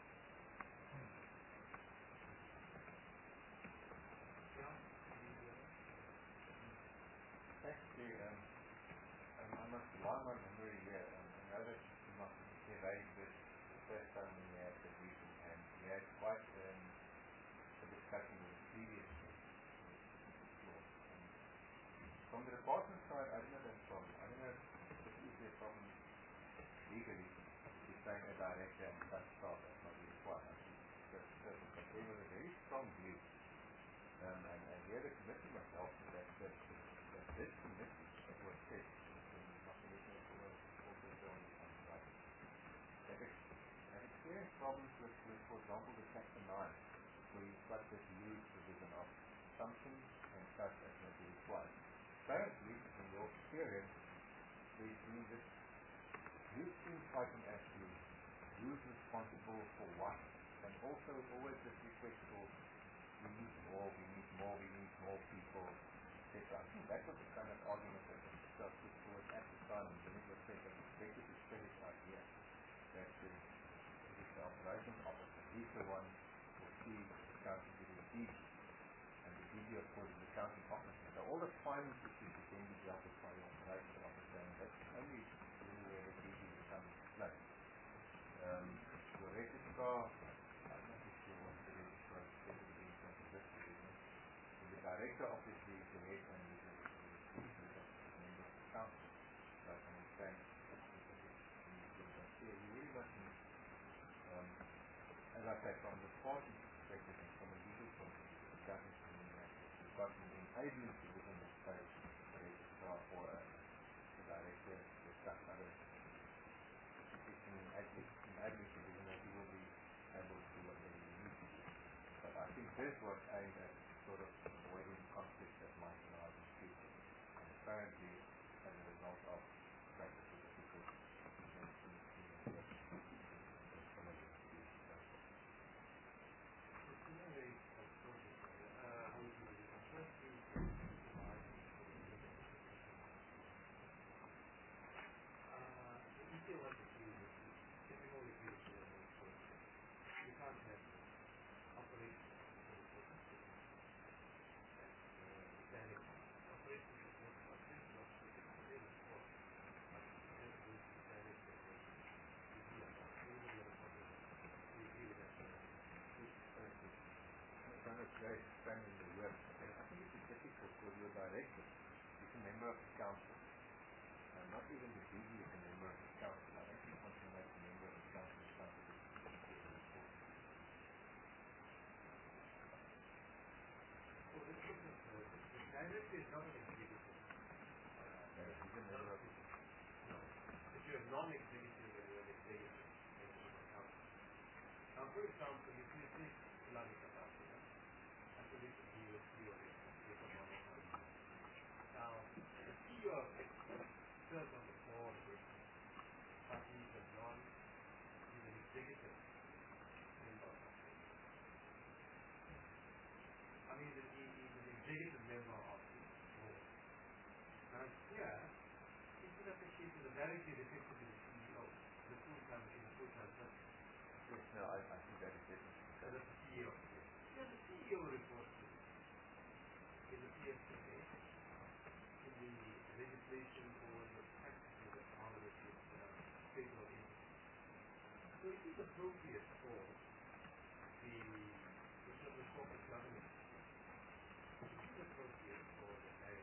Actually, um, um, I must rely on my memory here. Um, I know that you must have raised this the first time when we had the meeting, and we had quite um, a discussion with the previous floor. Um, from the department side, I don't know that problem. I don't know if this is a problem legally to sign a director and such staff as not required. I think that's certain, but there was a very strong view. Um, and, and here the committee must help with that, that, that this committee that was set in Malaysia also on the right. Have, ex- have experienced problems with, with, for example, the chapter nine, where you've got this huge provision of assumptions and such as may be required. Currently, in your experience, there's been this huge item as to who's responsible for what, and also always this request for we need more, we need more, we need more people, et cetera. I think that was the kind of argument that was discussed put forward at the time when it was said that it's better to spread this idea that the, the operations officer, he's the one who sees accounting to the D G, and the D G of course is the accounting officer. So all the finance issues that can be dealt with by the operations officer, and that's only really where the D G becomes play. Um, the registrar, I'm not too sure what the registrar is supposed to be. The director obviously is the head and is a member of the council. So I can understand you really must need, um, as I said, from the party perspective and from a legal point of view, it doesn't mean that you've got an enabling position that says the registrar or a, a director discuss other. It's an enabling position that you will be able to do whatever you need to do. But I think this was aimed at sort of avoiding conflicts that might arise in the future. And apparently, as a result of practices that people don't seem to be able to do some of the issues. It's not very appropriate. Uh, how do you do it? Firstly, uh, the easier one to do is typical review of the administration. You can't have operations. Operations report, operations officer is a very important, but it has to be direct review of that. Everybody has a problem. We agree with that. I'm trying to say expanding the work. I think it's difficult for your director. He's a member of the council. And not even the D G is a member of the council. I don't think once you make a member of the council, the council is important. So this is the, the director is not an executive. Uh, he's a member of the No. If you're a non-executive and you're an executive, then you can count. Now, for example, if you take Islamic Capacity, I think this would be the C E O of it. Now, the C E O of it serves on the board of it, but he's a non, he's an executive member of it. I mean, he, he's an executive member of the board. Now, here, instead of the chief is a directly reported to the C E O, the full-time, in the full-time person. Yes, no, I, I think that is different. So that's the C E O. Yeah, the C E O reports to in the P S P A, in the legislation or the practices of how it is uh, state law is. So it is appropriate for the, which of the corporate governance, it is appropriate for the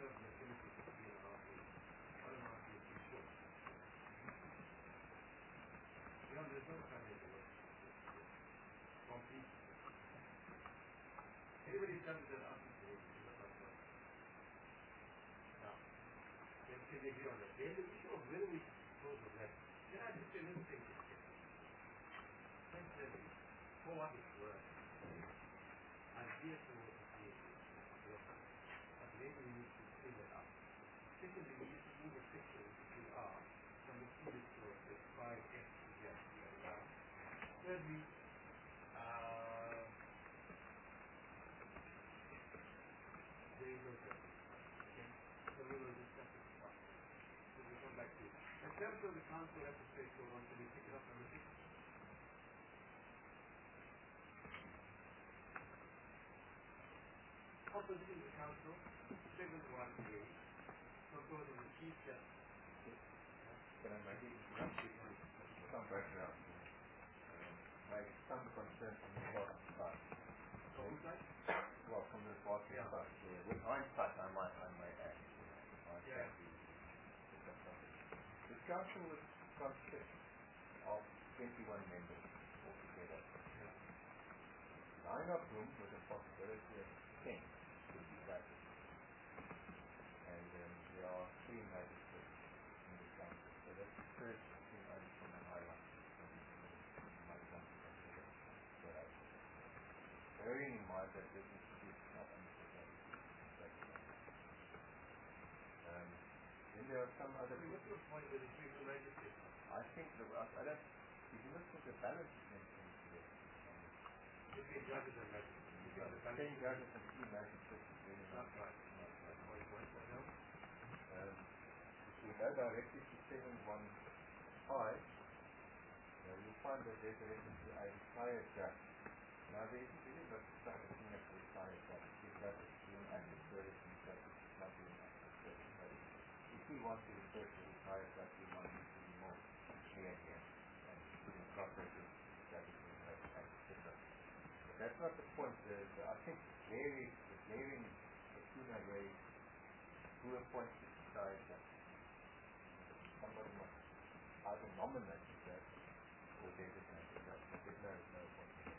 terms of activity for three and a half years, one and a half years before. You know, there's no family to work. Complete. Anybody tells that I'm not going to work. Now, then can they agree on that? Then the issue of whether we dispose of that, then I just say, let me take this case. Essentially, for what it's worth, I'm here to work with you. But maybe we need to clean it up. Secondly, we need to move a picture into two R from the previous floor to five X to Z. Thirdly, uh, there is no purpose. Okay? So we will discuss it tomorrow. So we'll come back to it. In terms of the council registration, so on, can we pick it up on the sixth? Opposition to council, second one A, proposing the chief justice. Can I make it some background? Um, like some concern from the part of the side. From whose side? Well, from the part of the Yeah. side. Yeah. With hindsight, I might, I might add. I Yeah. The council was consist of twenty-one members altogether. Yeah. Nine of whom with a possibility of ten could be voted. And um, there are three magistrates in the council. So that's the first thing I just want to highlight. My council consider that I bearing in mind that this is not unnecessary. Um, then there are some other. What's your point with the three magistrates? I think the I don't. If you look at the balance in this, Between judges and magistrates. Between the ten balance. judges and three magistrates is really Not not right. not right. Point one, what else? Um, if we go directly to seven one five, uh, you'll find that there's a reference to a retired judge. Now there isn't really much such a thing as a retired judge. If that is doing active service and such, it's not doing active service. But if we want to refer to retired judge, we want to be more clear here and put in context with judges who have active service. But that's not the point. The, the, I think very, the glaring lacuna raised who appoints the retired judge. Somebody must either nominate the judge or designate the judge. But there's no, no appointment.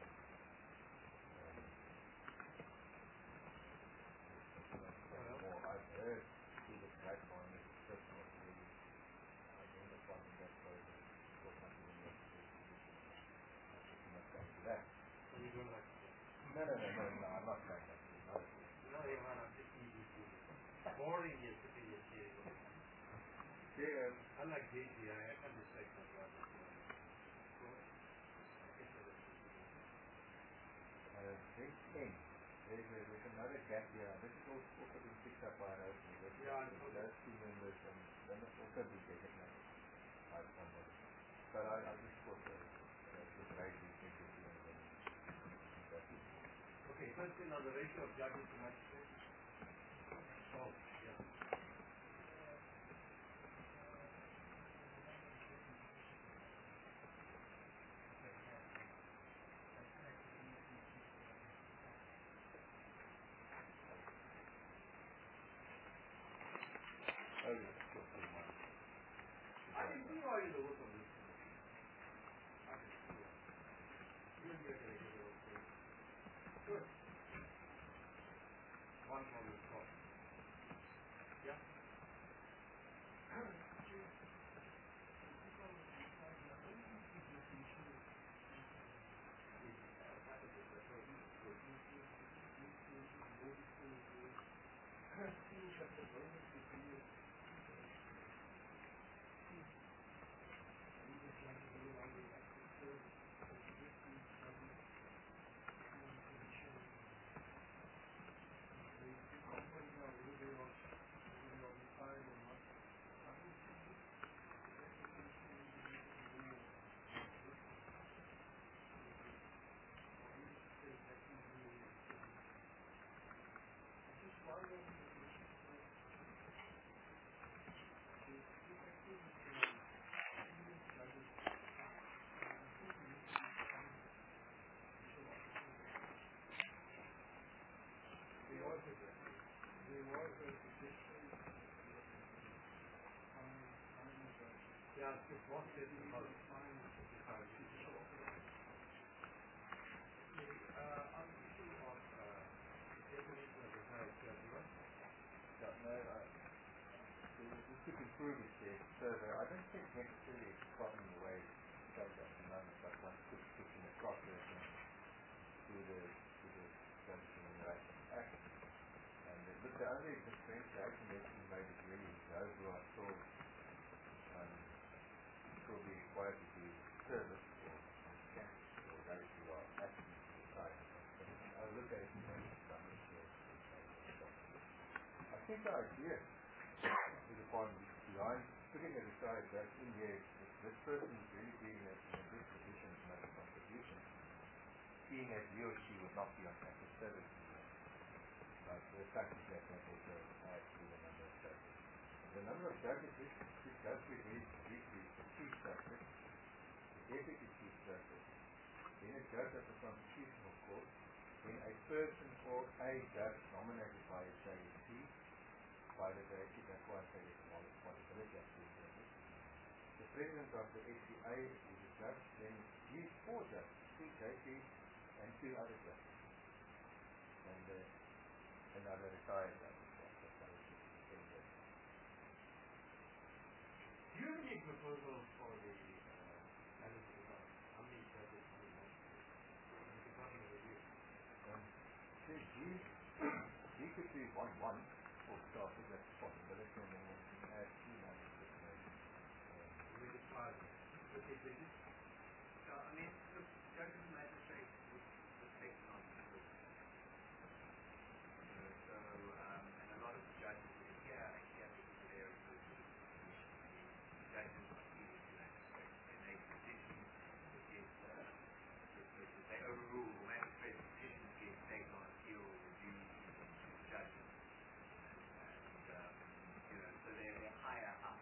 More, I've heard through the grapevine that the person was really identifying that person for something in that I should not go into that. So you don't like that? No, no, no, no, no, I'm not saying that. No. No, you're not. I'm just easy to boring you sitting in here. Yeah. Unlike J G, I, I can't respect my brother. So, I guess I don't Uh, page ten. There's, a, there's another gap here. This is also, also been picked up by us. Yeah, I know. Those two members and they must also be designated by somebody. But I, I just thought that it was right to take it here and then that is Okay, first thing on the ratio of judges to magistrates. Oh, yeah. oh yes, of course, there's one. I can see why you the work of this committee. I can see why. Even here can I get it okay. Good. One problem solved. Yeah? Yeah, just one bit about the judicial officers. Uh, on the issue of uh, definition of retired judge, right? Yeah, no, uh, we, we could improve it there further. I don't think necessarily it's gotten in the way it does at the moment, but one could put in a cross reference to the to the Judge Remuneration Act. And uh, but the only differentiation that we made is really those who are still um, still be required to do service or campus or those who are active in society. I look at it in terms of numbers here. I think the idea is upon behind putting a retired judge in here, if this person is really being in a, in a good position to make a contribution, seeing as he or she would not be on active service. But the fact is that that also adds to the number of judges. The number of judges is, is does reduce briefly the chief justice, the deputy chief justice, then a judge of the Constitutional Court, then a person or a judge nominated by a J S C, by the J S C, that's why I say it's an responsibility of two judges. The president of the S C A is a judge, then these four judges, two J Ps and two other judges. And uh, another retired judge. Do you have any proposals for the uh, how many judges how many magistrates? The Department of Review. Um, so G, G could be one one for starters, that's a possibility, and then we can add two magistrates maybe. Um, maybe five. Okay, David? So, I mean, look, judges and magistrates would take on the So, um, and a lot of the judges here, here because they are good judges are easy to magistrates. They make decisions that get, uh, that they overrule magistrates' decisions get taken on appeal or reviewed to judges. And, um, you know, so they're, they're higher up.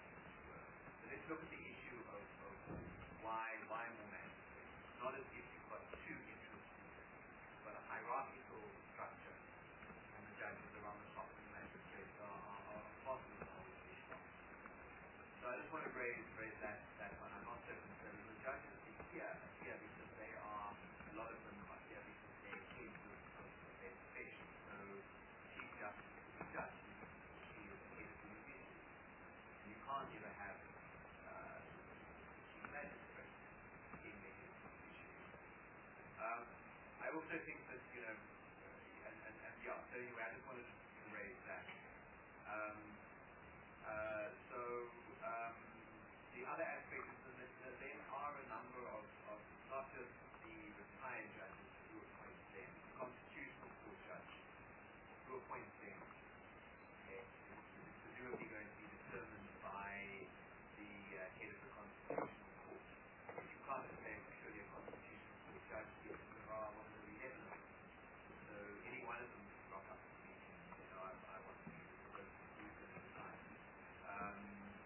So let's look at the issue of, of why, why more magistrates. It's not as if you've got two interests. You've got a hierarchical structure. The judges are on the top and the magistrates are, are, are bottom of the whole issue. So I just want to raise, raise that, that one. I'm not so concerned. The judges are here, are here because they are, a lot of them are here because they're heads of, of, of their profession. So the Chief Justice is a judge. She is the head of the judiciary. And you can't ever have uh, the Chief Magistrate in the head of the judiciary. Um, I also think that, you know, And, and, and yeah, so anyway, I just wanted to raise that. Um, uh, so um, the other aspect is that, that there are a number of, of not just the retired judges who appoint them, the Constitutional Court judge who appoints them. Yes, it's presumably going to be determined by the uh, head of the Constitutional Court. You can't just say purely a Constitutional Court judge because there are one of the eleven of them. So any one of them can rock up to me and say, no, I, I want to use the first conclusion at the time. Um,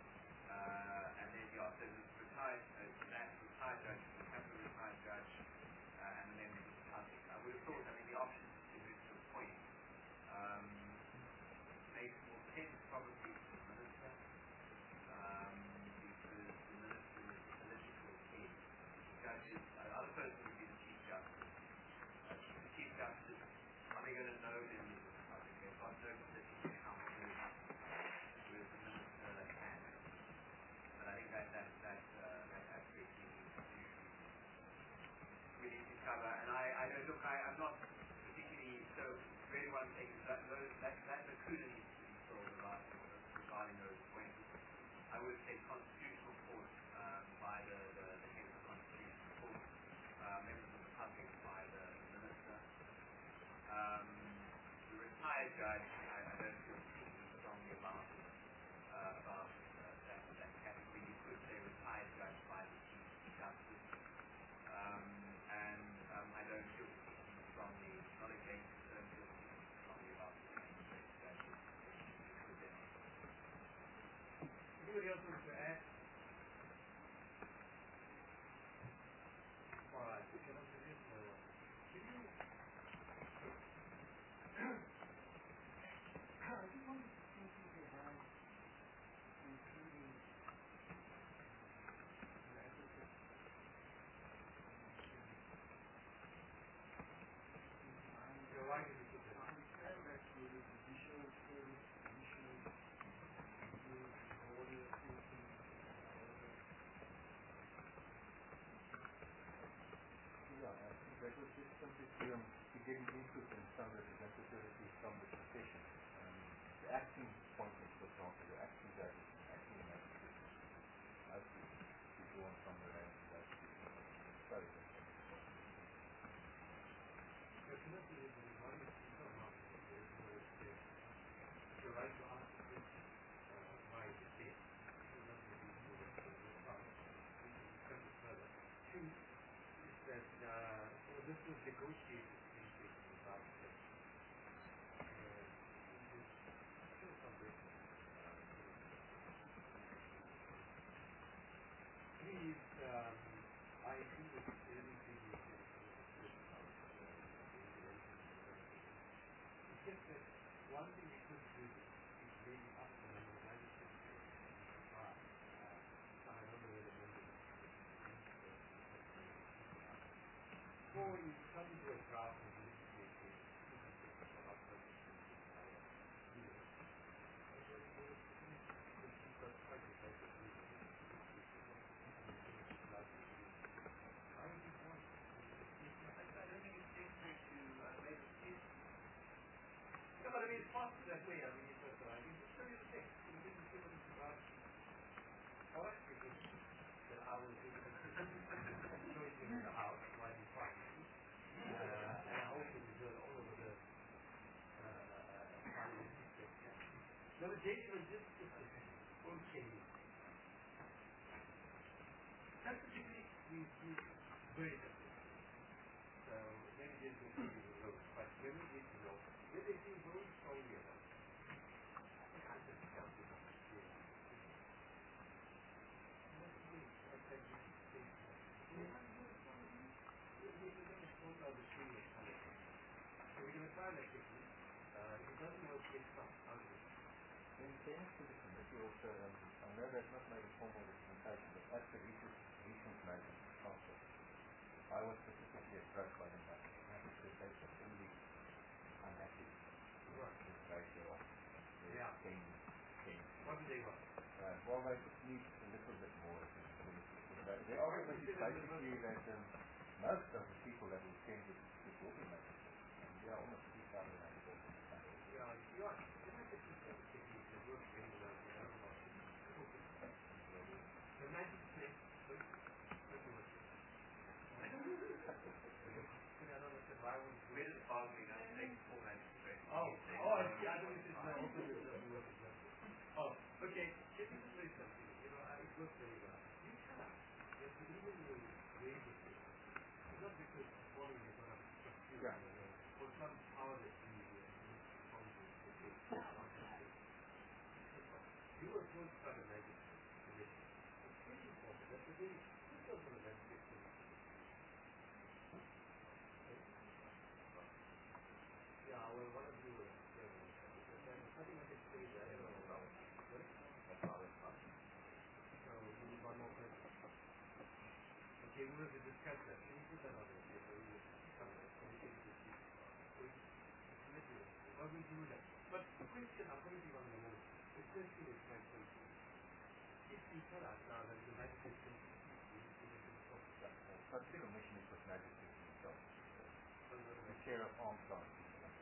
uh, and then, yeah, so there's retired, uh, that retired judge, the capital retired judge, uh, and then there's the public. I would have thought, I mean, the option to move to a point um, makes more sense probably to the minister, um, because the minister is the political head. The judge is, uh, the other person would be the Chief Justice. Uh, the Chief Justice, are they going to know the news of the public? They've got no political counsel, whereas the minister can. But I think that that that uh, that aspect we need to we need to cover. And I, I don't look. I, I'm not particularly so. Really, what I'm saying is that those, that that lacuna needs to be filled about regarding those points. I would say Constitutional Court um, by the, the the head of the Constitutional Court, uh, members of the public by the, the minister. Um, the retired judge, I, I don't feel particularly strongly about uh, about uh, that, that category. You could say retired judge by the Chief Justice, um, and um, I don't feel particularly strongly, not against, don't feel particularly strongly about the magistrate judges. Anybody else want to add? All right, we can also use more. Can you I just wanted to think about including getting input and some representativity from the profession. Um, the acting appointments, for example, the acting judges and acting magistrates, I think to draw on from the range of those people. Sorry, that's Definitely, there is one speaker of the right to ask the question by the state. So not the people who are we can discuss it further. Two is that uh, well, this was negotiated previously about this. Uh, still some difference. Please, um, I agree with everything you said about it's just that one thing we could do is maybe up to the magistrate uh, I don't know whether members or you come to a draft of legislation for our purposes No, but I mean, it's faster that way. I mean, it's just, I mean, just show you the thing. You didn't see what it's about. All right, because that I was able to show it in the house while you find it. Uh, and I hope it is all over the family system. No, but Jason was just, just okay. That's particularly, we see very different. So, maybe Jason will give you the road, but when we get to know, when they feel very strongly about it, I think I just felt it on the scale. And that's really, I said, you should say so. We're going to sort out the serious policy. So we're going to try that quickly. Uh, if it doesn't work, get some out of it. in fairness to the committee also, um, I know they've not made a formal representation, but at the recent, recent meeting of council, I was specifically approached by the magistrate that they were only unhappy with this ratio of Yeah. ten, ten. What do they want? Uh, well, they just need a little bit more of it. The argument is basically that um, most of the people that will send it to will be magistrates. And we are almost three thousand magistrates in the country. Yeah, you are. The magistrates are techniques that work very well. They are about it. The magistrates, sorry, what do you want to say? I don't understand why I want to Where does bargaining I take four magistrates? Oh, oh, I see. I don't know if it's now open to the work. Oh, okay. Let me just say something. You know, I- it works very well. You cannot. Yes, the reason you raise it is not because following is going to pursue Yeah. or some power that you uh, need to follow the case. You were approached by the magistrate commission. It's very important that the very this was from the magistrate commission. Yeah, well, one of you was chairman. Nothing I can say there. I don't know. Sorry? So, we need one more question. Okay, we will discuss that. Can you put that on the paper? We will discuss that. Can you take it to see? Well, we'll do that. But the question, I'm going to give on the moment. The question is my question. If we tell us now that the magistrate can see But the commission is with magistrates themselves. The chair of armed forces.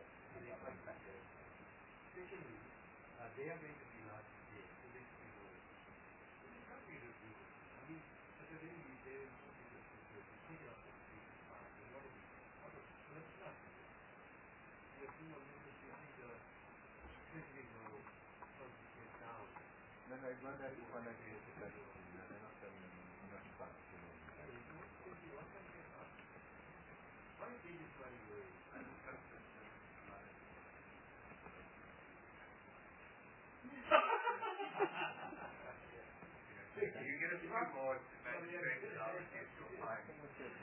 Secondly, uh, they are going to be large today, so they should be more. So they can't be reviewed. I mean, at the very least, they will not be the security. Take it out of the street and fine. They want to be. What is let's not. We have two more minutes. We think the treasury will concentrate down. No, no, it's not that if one has to get the question. No, they're not telling them. They're not trying to do it. Why is this money away? You get a few more magistrates out of it, you'll I find. think what's the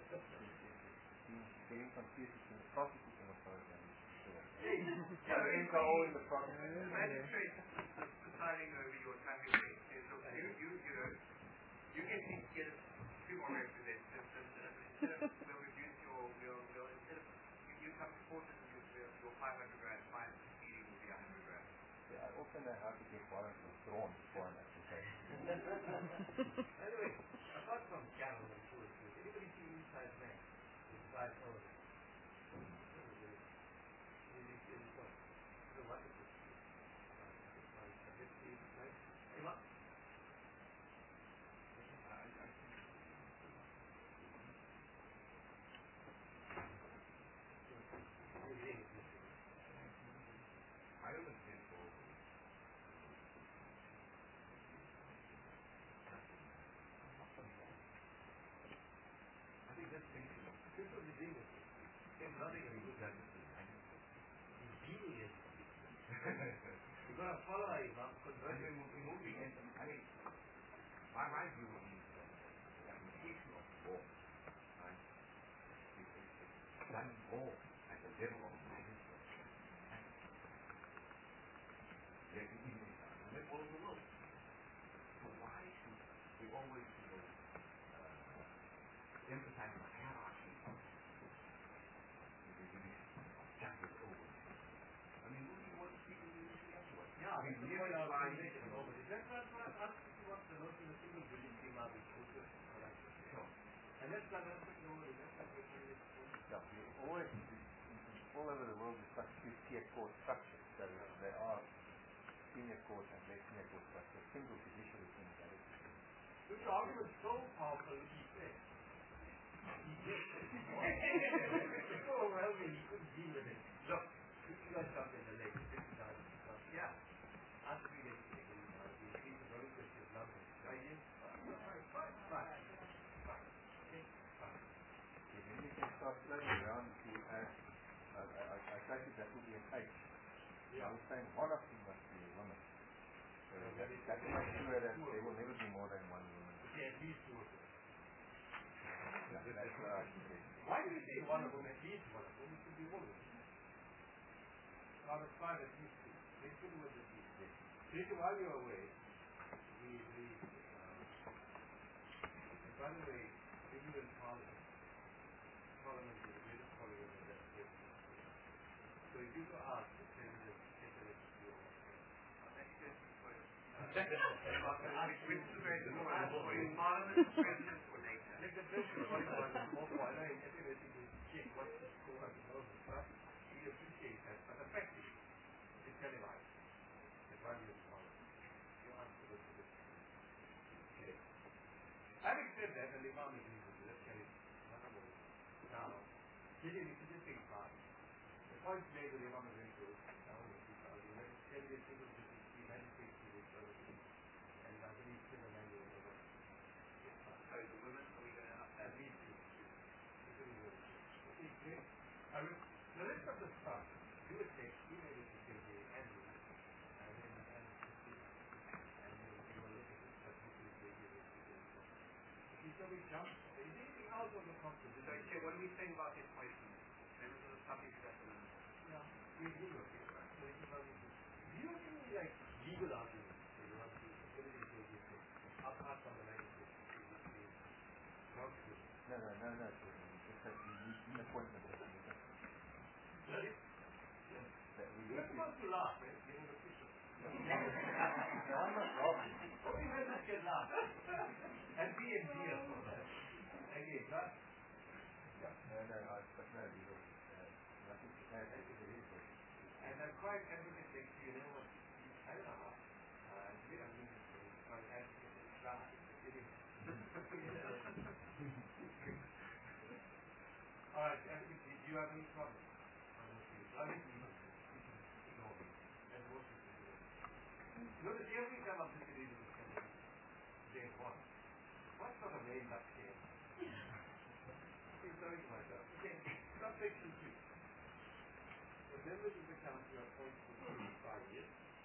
getting confused between the prosecuting authority and the Yeah, the ends are all in the prosecuting. The magistrate deciding over your traffic case says, look, you, you, you know, you get to get a few more representatives, and uh, instead of, we'll reduce your, we'll, we'll, instead of, you, you come to court and you, your, your five hundred rand fine for speeding will be one hundred rand. Yeah, I also know how to get warrants withdrawn before an application. Anyway, apart from Carol and Sue, anybody see Inside Man? Inside Oregon? There's nothing a legal judge is doing. He's dealing it. You've got to follow Imam because when we're moving in, I mean, my, my view is that the application of law, right, is, is, is done more at the level of magistrate. There is even in all over the world. So why should we always, you know, uh, emphasize the hierarchy of the division of justice over? I mean, we want people to do anyway. Yeah, I mean, the point of our nation and all of this. That's not what what the notion of single billion came out with culture and collection. Sure. And that's not what the world is. That's not what it is. Yeah, you always, in, in, all over the world, you start to see a court structure. So there are senior court and less senior court structure. Single judicial is in that. Which argument is so powerful, he said. He did. So overwhelming, he couldn't deal with it. Look, you guys got in the lake, fifty thousand stuff. Yeah. Ask me this thing. You see the road which is London. Right in? Fine, fine, fine. Fine. Fine. If you can start playing around to add, uh, I, I, I take it that will be an H. Yeah. I was saying one of them must be a woman. So Yeah, that, that is- that makes sure that there will never be more than one woman. Okay, at least two of them. That, that's what I should say. Why do you say one of them? At least one of them. It should be women. Out of five, at least two. They should with the two. Yes. Peter, while you're away, we, we, um, and by the way, England Parliament, Parliament is the greatest parliament in that state. So if you go ask the President, take a look at your Which is very good. Parliament, President, or Nathan? Like the President, one of the most I know in every meeting is check what's the score at the moment, but we appreciate that, but effectively, it's televised. It's right in the Parliament. You answer this to this. Okay. Having said that, and the Imam is easy, let's get it. Now, this is a big part. The point made with the Imam is very good. Now, if you tell you, let's tell you a single difference between meditate to the service, and I believe to the manual of the work. Sorry, the women, are we going to have At least two. Okay, great. I will, the rest of the stuff, do a text, email it to J J and me, and then, and, and then we will look at it, but hopefully J J will see it. Okay, so we jump, is anything else on the conference? So, okay, what are we saying about the appointment? Members of the public settlement. Yeah, we do look at it. So it's about, do you have any, like, legal arguments that you want to, everything J J said, apart from the language, you must be, not good. No, no, no, no. Just that we need an appointment. That we need Sorry? that we You're need to. supposed to laugh, man. You're an official. No, I'm not laughing. Only members can laugh. And B and D are for that. Again, right? Yeah. No, no, I, but no, you know, uh, nothing to add. I think it is. And I'm quite advocate next to you know what I don't know how. Uh, it's a bit unusual. Quite advocate and try. It is. Alright, do you have any problem? I think you must ignore me. And what you can do. Notice every time I'm sitting in the assembly, day one, what sort of name that came? I'm sorry to myself. Okay, subsection two. The members of the council are appointed for three to five years.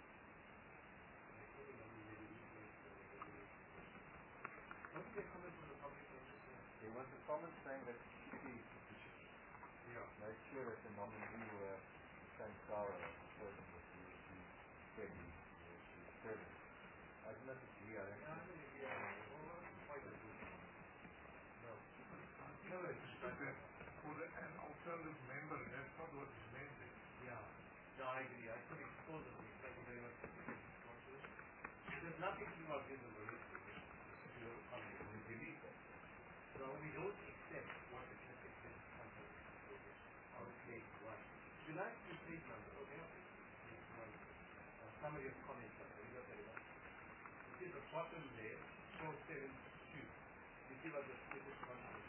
What is the comment from the public interest? There was a comment saying that she is sufficient. Yeah. Make sure that the nominee were the same style as the person that you you said you you you serving. I don't know if it's here. I Yeah, I don't know. think, yeah. Well, well, quite a good. No. No, it's So that for the, an alternative member, that's not what is meant there. yeah. No, I agree. I could expose it. Thank you very much for the response. There's nothing to our visible history. It's your comment. We believe that. So we don't accept what the Catholic Church comes up with. On page one. If you like the page number, okay, page one. Uh, summary of comments. You got that one? You see the bottom there, four seven two. You see what the status one is?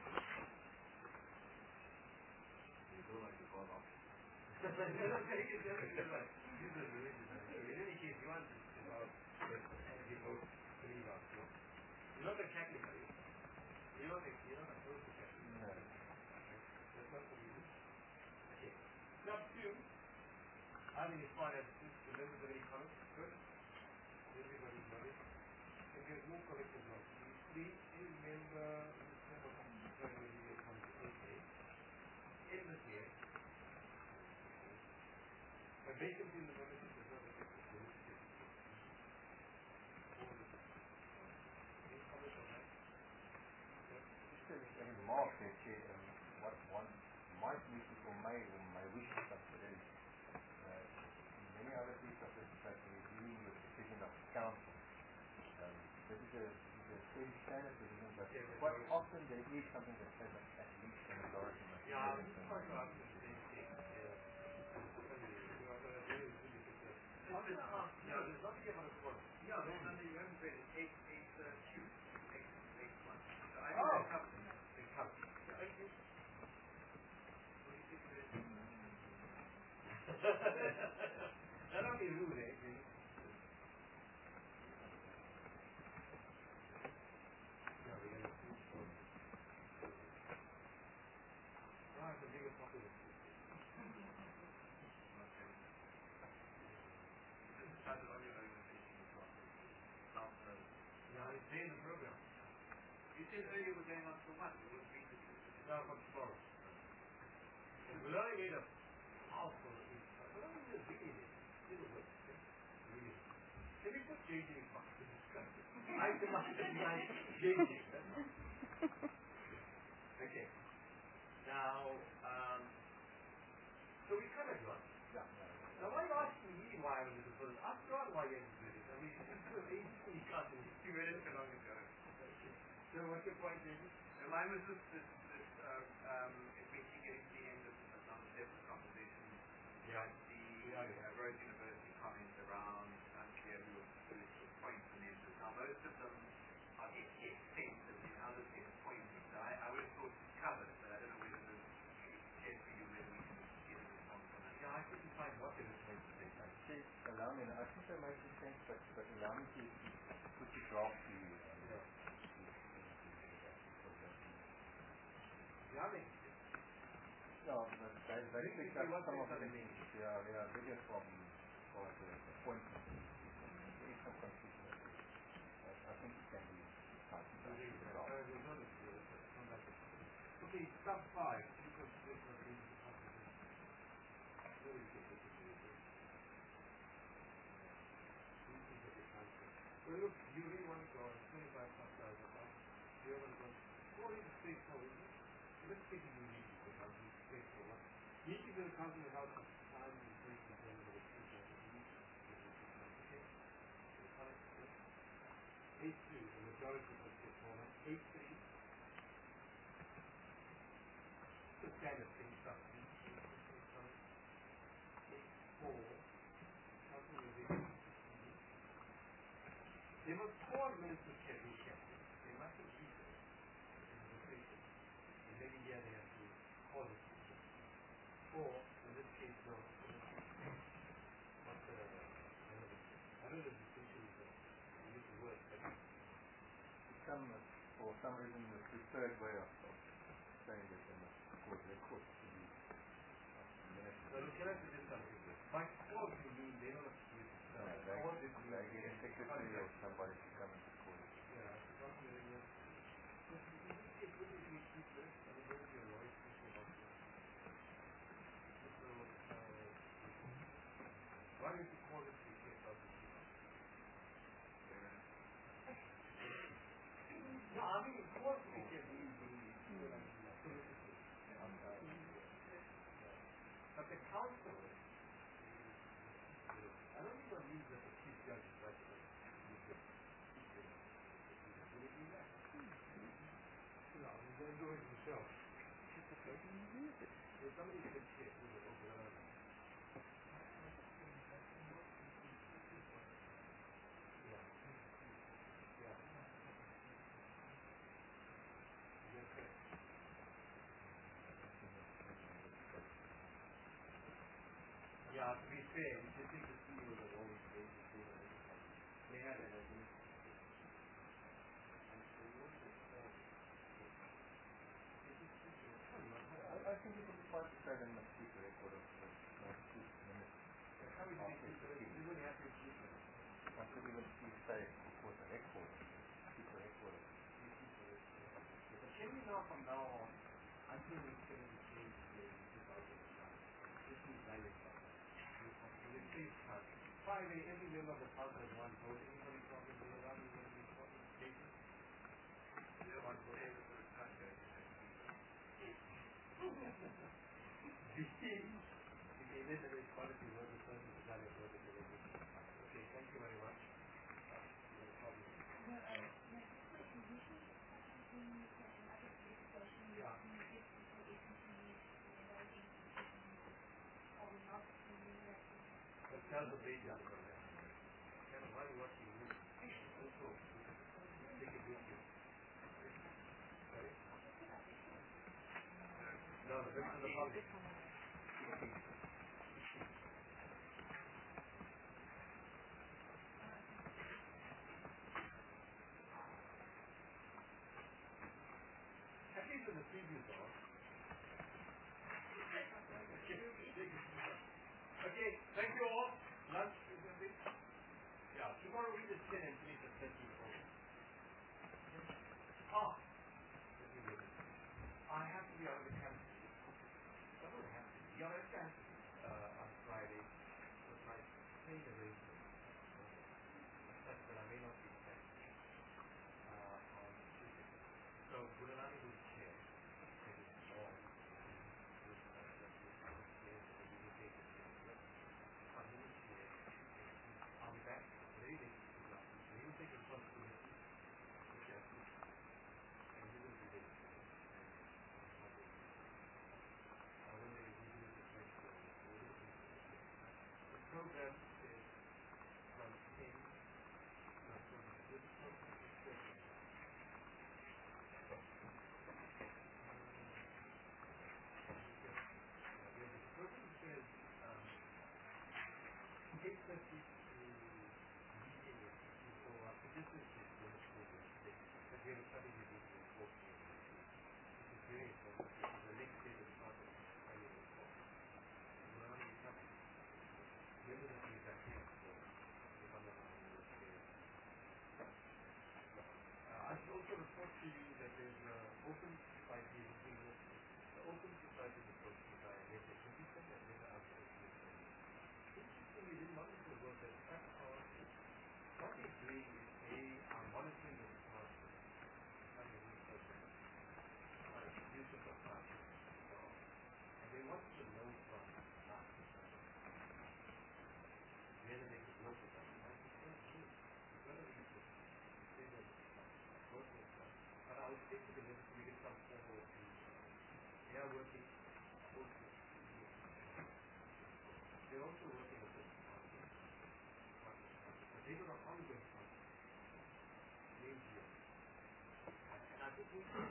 You don't like to call off. In any case, you want to about the vote believe us, no? You're not a Catholic, are you? You're not, a, you're not opposed to Catholic. No. That's not what you do. Club two, I think it's fine as this, the members of any comments, good. Everybody's got it. And there's no collective loss. Three, any member, member of the family comes, okay. Endless here. A vacancy in the membership does not affect the membership. Any comments on that? Just a remark that said, um, what one might wish or may or may wish to consider is, uh, in many other pieces of legislation we're dealing with the decision of the council. Um, this is a, this is a fairly standard decision, but yeah, quite often there is something that says that at least the majority must yeah, be I'm quite sure I'm the same thing. Yeah. You are going to really, really good job. I was going to ask, yeah, there's nothing about a quote. Yeah, there's nothing you haven't read. It's eight, eight, uh, two, eight, eight, one. So I think they're covered. They're covered. Yeah, I think. What do you think of it? That don't be rude, eh? Yeah, we got a few quotes. Ah, it's a bigger popular. Started on your organization as well. Sounds uh, yeah, it's in the program. You said earlier we're going on till what? It was being now from tomorrow. We only made a powerful but only made a beginning. Little bit. Really. Can we put J J back to discuss it? I must like J J. Okay. Now, um, so we covered one. Yeah, yeah. Now why are you asking me why I was in the first? Ask God why you had to do this. I mean, this is an agency you can't do. You read it so long ago. So what's your point, David? And mine was this, this, this uh, um, if we keep getting to the end of some separate conversation, Yeah. the Yeah, yeah. uh, Rhodes University comments around unclear who was who was points and answers. Now most of them are get get sensitive and others get pointy. So I, I would have thought it's covered, but I don't know whether there's care for you whether we can get a response on that. Yeah, I couldn't find what it was made to say. Say, allow me, I think that makes sense, but, but allow me to put the draft to you. Um, Yeah. Yeah, I mean, No, but they, they Basically, picked up what some they of the done things, yeah, they are bigger problems for the appointment. There is some confusion. But I think it can be tightened up. really, as uh, well. there's not a deal, but come back. Okay, sub five. You consider what we need to talk about. What is it that you do? This is a bit answer. Well, look, you really want to go on twenty-five plus thousand bucks. You want to go. What is straightforward, isn't it? Let's take it easy because I'll be straightforward. Each of the company house is time and place to them with a two thousand each. Okay? Eight two, the majority of the format. Eight three. The standard thing stuff. Eight four. Something with the They must four minutes to check each captain. They mustn't keep it in the station. And maybe yeah they have to call it. Or in this case no. What's the I don't know the distinction is that I use the word but Some, for some reason, the preferred way of, of saying this in the court, the court to be Well, can I suggest something? By call you mean they don't have to use it. No, they, Call it they get a secretary or somebody to come into court. Yeah, it's not really good. But in this case, wouldn't it be cheaper? I mean, wouldn't it be a lawyer speaking about this? So, uh, why don't you call it the case of the No, I mean, of course we can be the solicitors. But the council, I don't even mean that the chief judge is right. No, he's going to do it himself. If somebody said shit, he would open it up. Yeah. Yeah. Yes, sir. Yeah, to be fair, you should think the C E Os are always paid to say that they had an idea. And so what is it called? I, I think it would be fine to say they must keep a record of this. on from now on, until we get in the stage where we just out of the time, this is valid time. So we save time. By the way, every member of the house has one vote. Anybody talking to the one who will be talking statement? You don't want to go ahead with the time, Okay, this is a quality word, the person is not a word, it's a word. Okay, thank you very much. Uh, no problem. No, uh, no, just like usually sometimes when you can other legislation, you Yeah. communicate people agencies, and those agencies are we not communicating? But tell the baby on the program. Kevin, why are you watching me? Also, take it with you. Sorry? No, the rest of the public. At least in the preview though. Okay, thank you all. Lunch is going to be? Yeah, tomorrow we just ten and finish at thirteen forty. Ah, let me look. I have to be out of the campus. I don't have to be out of the campus uh, on Friday with my train arrangement. Such that I may not be back uh, on Tuesday. So, Gulani will share. It is all. I'll be back very late. So he will take responsibility for justice. And he will be late. I wonder if he will be late for the program is from ten uh, from this program to thirty. The program says um, eight thirty to meeting with people. Uh, this is the first program today, but we are starting with this report. This is very important. This is the next day of the project. I will report. Now we have members of the executive board. If I'm not wrong, will share. Uh, I should also report to you that there's uh, open society in the open society approach by Later Kyrgyzstan and Later Afghanistan. Interestingly, didn't want to work at fact or what they're doing is they are monitoring the responses. Not a research or use of the process. And they want to know from us whether they could work with us. And I said, well, sure, you've got to research. You say that work with us. But I will speak to them so we get some formal opinion. They are working also. They're also working with this concept. But they got an ongoing concept. Named here. And I think we should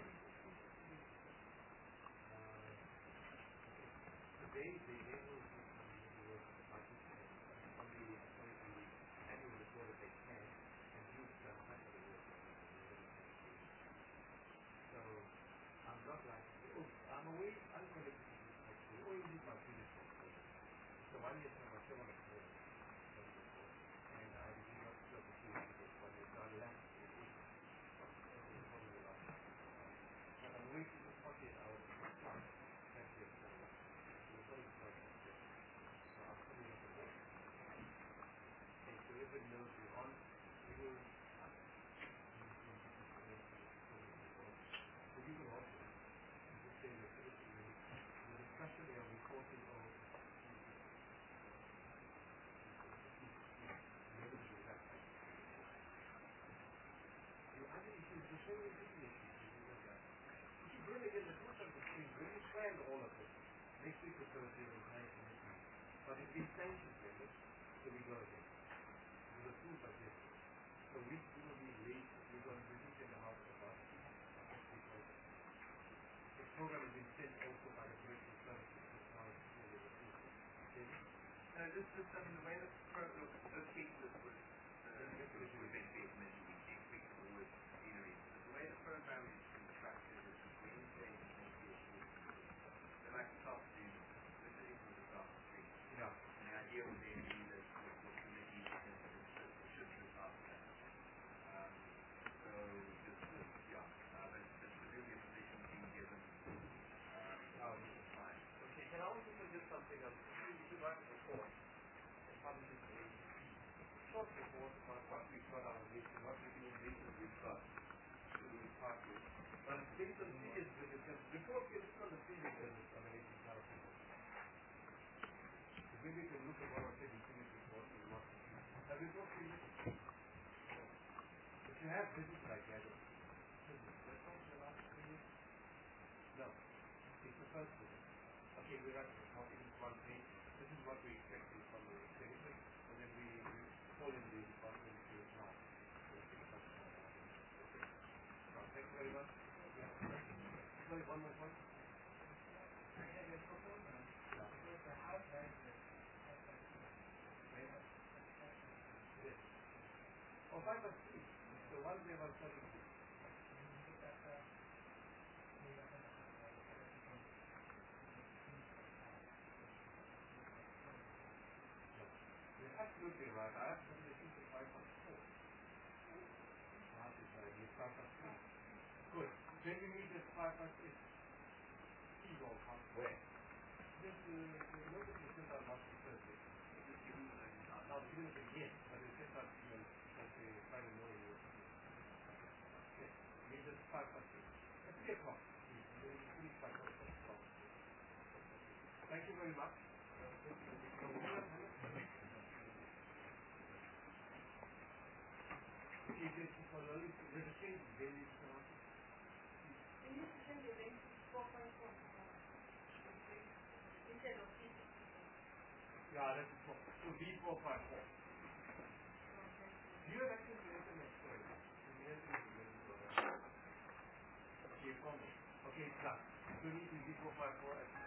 uh, today they gave us the work of the participants on the, sorry, on the annual report that they can and use the much of the work that they can. So I'm not like, oh, I'm away unconnected to this actually. Oh, you did my previous work. So one year from my seven of four. And I did not go to see this one year. So I left it. But I'm waiting for forty-eight hours of my class. That's it. So we're going to start next year. So I'm coming up with it. And so everybody knows we're on. We will so you can also just say the the discussion they are reporting on the other issue is the same issue. You keep really getting the fruit of the tree. When you plan all of this, next week or Thursday we'll try to make it. But it's been sanctioned, so we go again. With the fruit of this. So we will be late. We're going to be in the house about because the program has been sent also by the correctional services as far as the fruit. Okay? No, this is, I mean, the way the program, those cases was, uh, it was eventually admitted next week forward scenery. But the way the program is constructed is Wednesday and Thursday. So like this afternoon, this is this afternoon. Yeah. And the idea would then be that the, the committee can should this after that. Um, so this is, yeah, uh, but, but presumably a position be maybe you can look at what I said infinite report and what to do. Have you got to if you have business criteria, that's not the last three years? No. It's the first business. Okay, we write the copy in one page. This is what we expect from the executive, and then we call in the department to now. Thank you very much. Yeah. Sorry, one more point. I have a proposal. Yeah. Because the house has the yes. Oh, five plus three. So one day was thirty-two. You're absolutely right. I have to think of five plus four. five plus three. Good. Then you need this five plus eight. These all come where? This uh, notice is sent out last Thursday. It's given the now given it again, but it's sent out to you on Friday morning. Yes. You need this five plus eight. At three o'clock. Please five o'clock. Thank you very much. It is for early registration. They need to know. We need to change the name to four point four. Instead of three sixty-four. Yeah, that's four. So B four five four. Do you have access to internet storage? Okay, from okay, it's done. So we need to B four five four at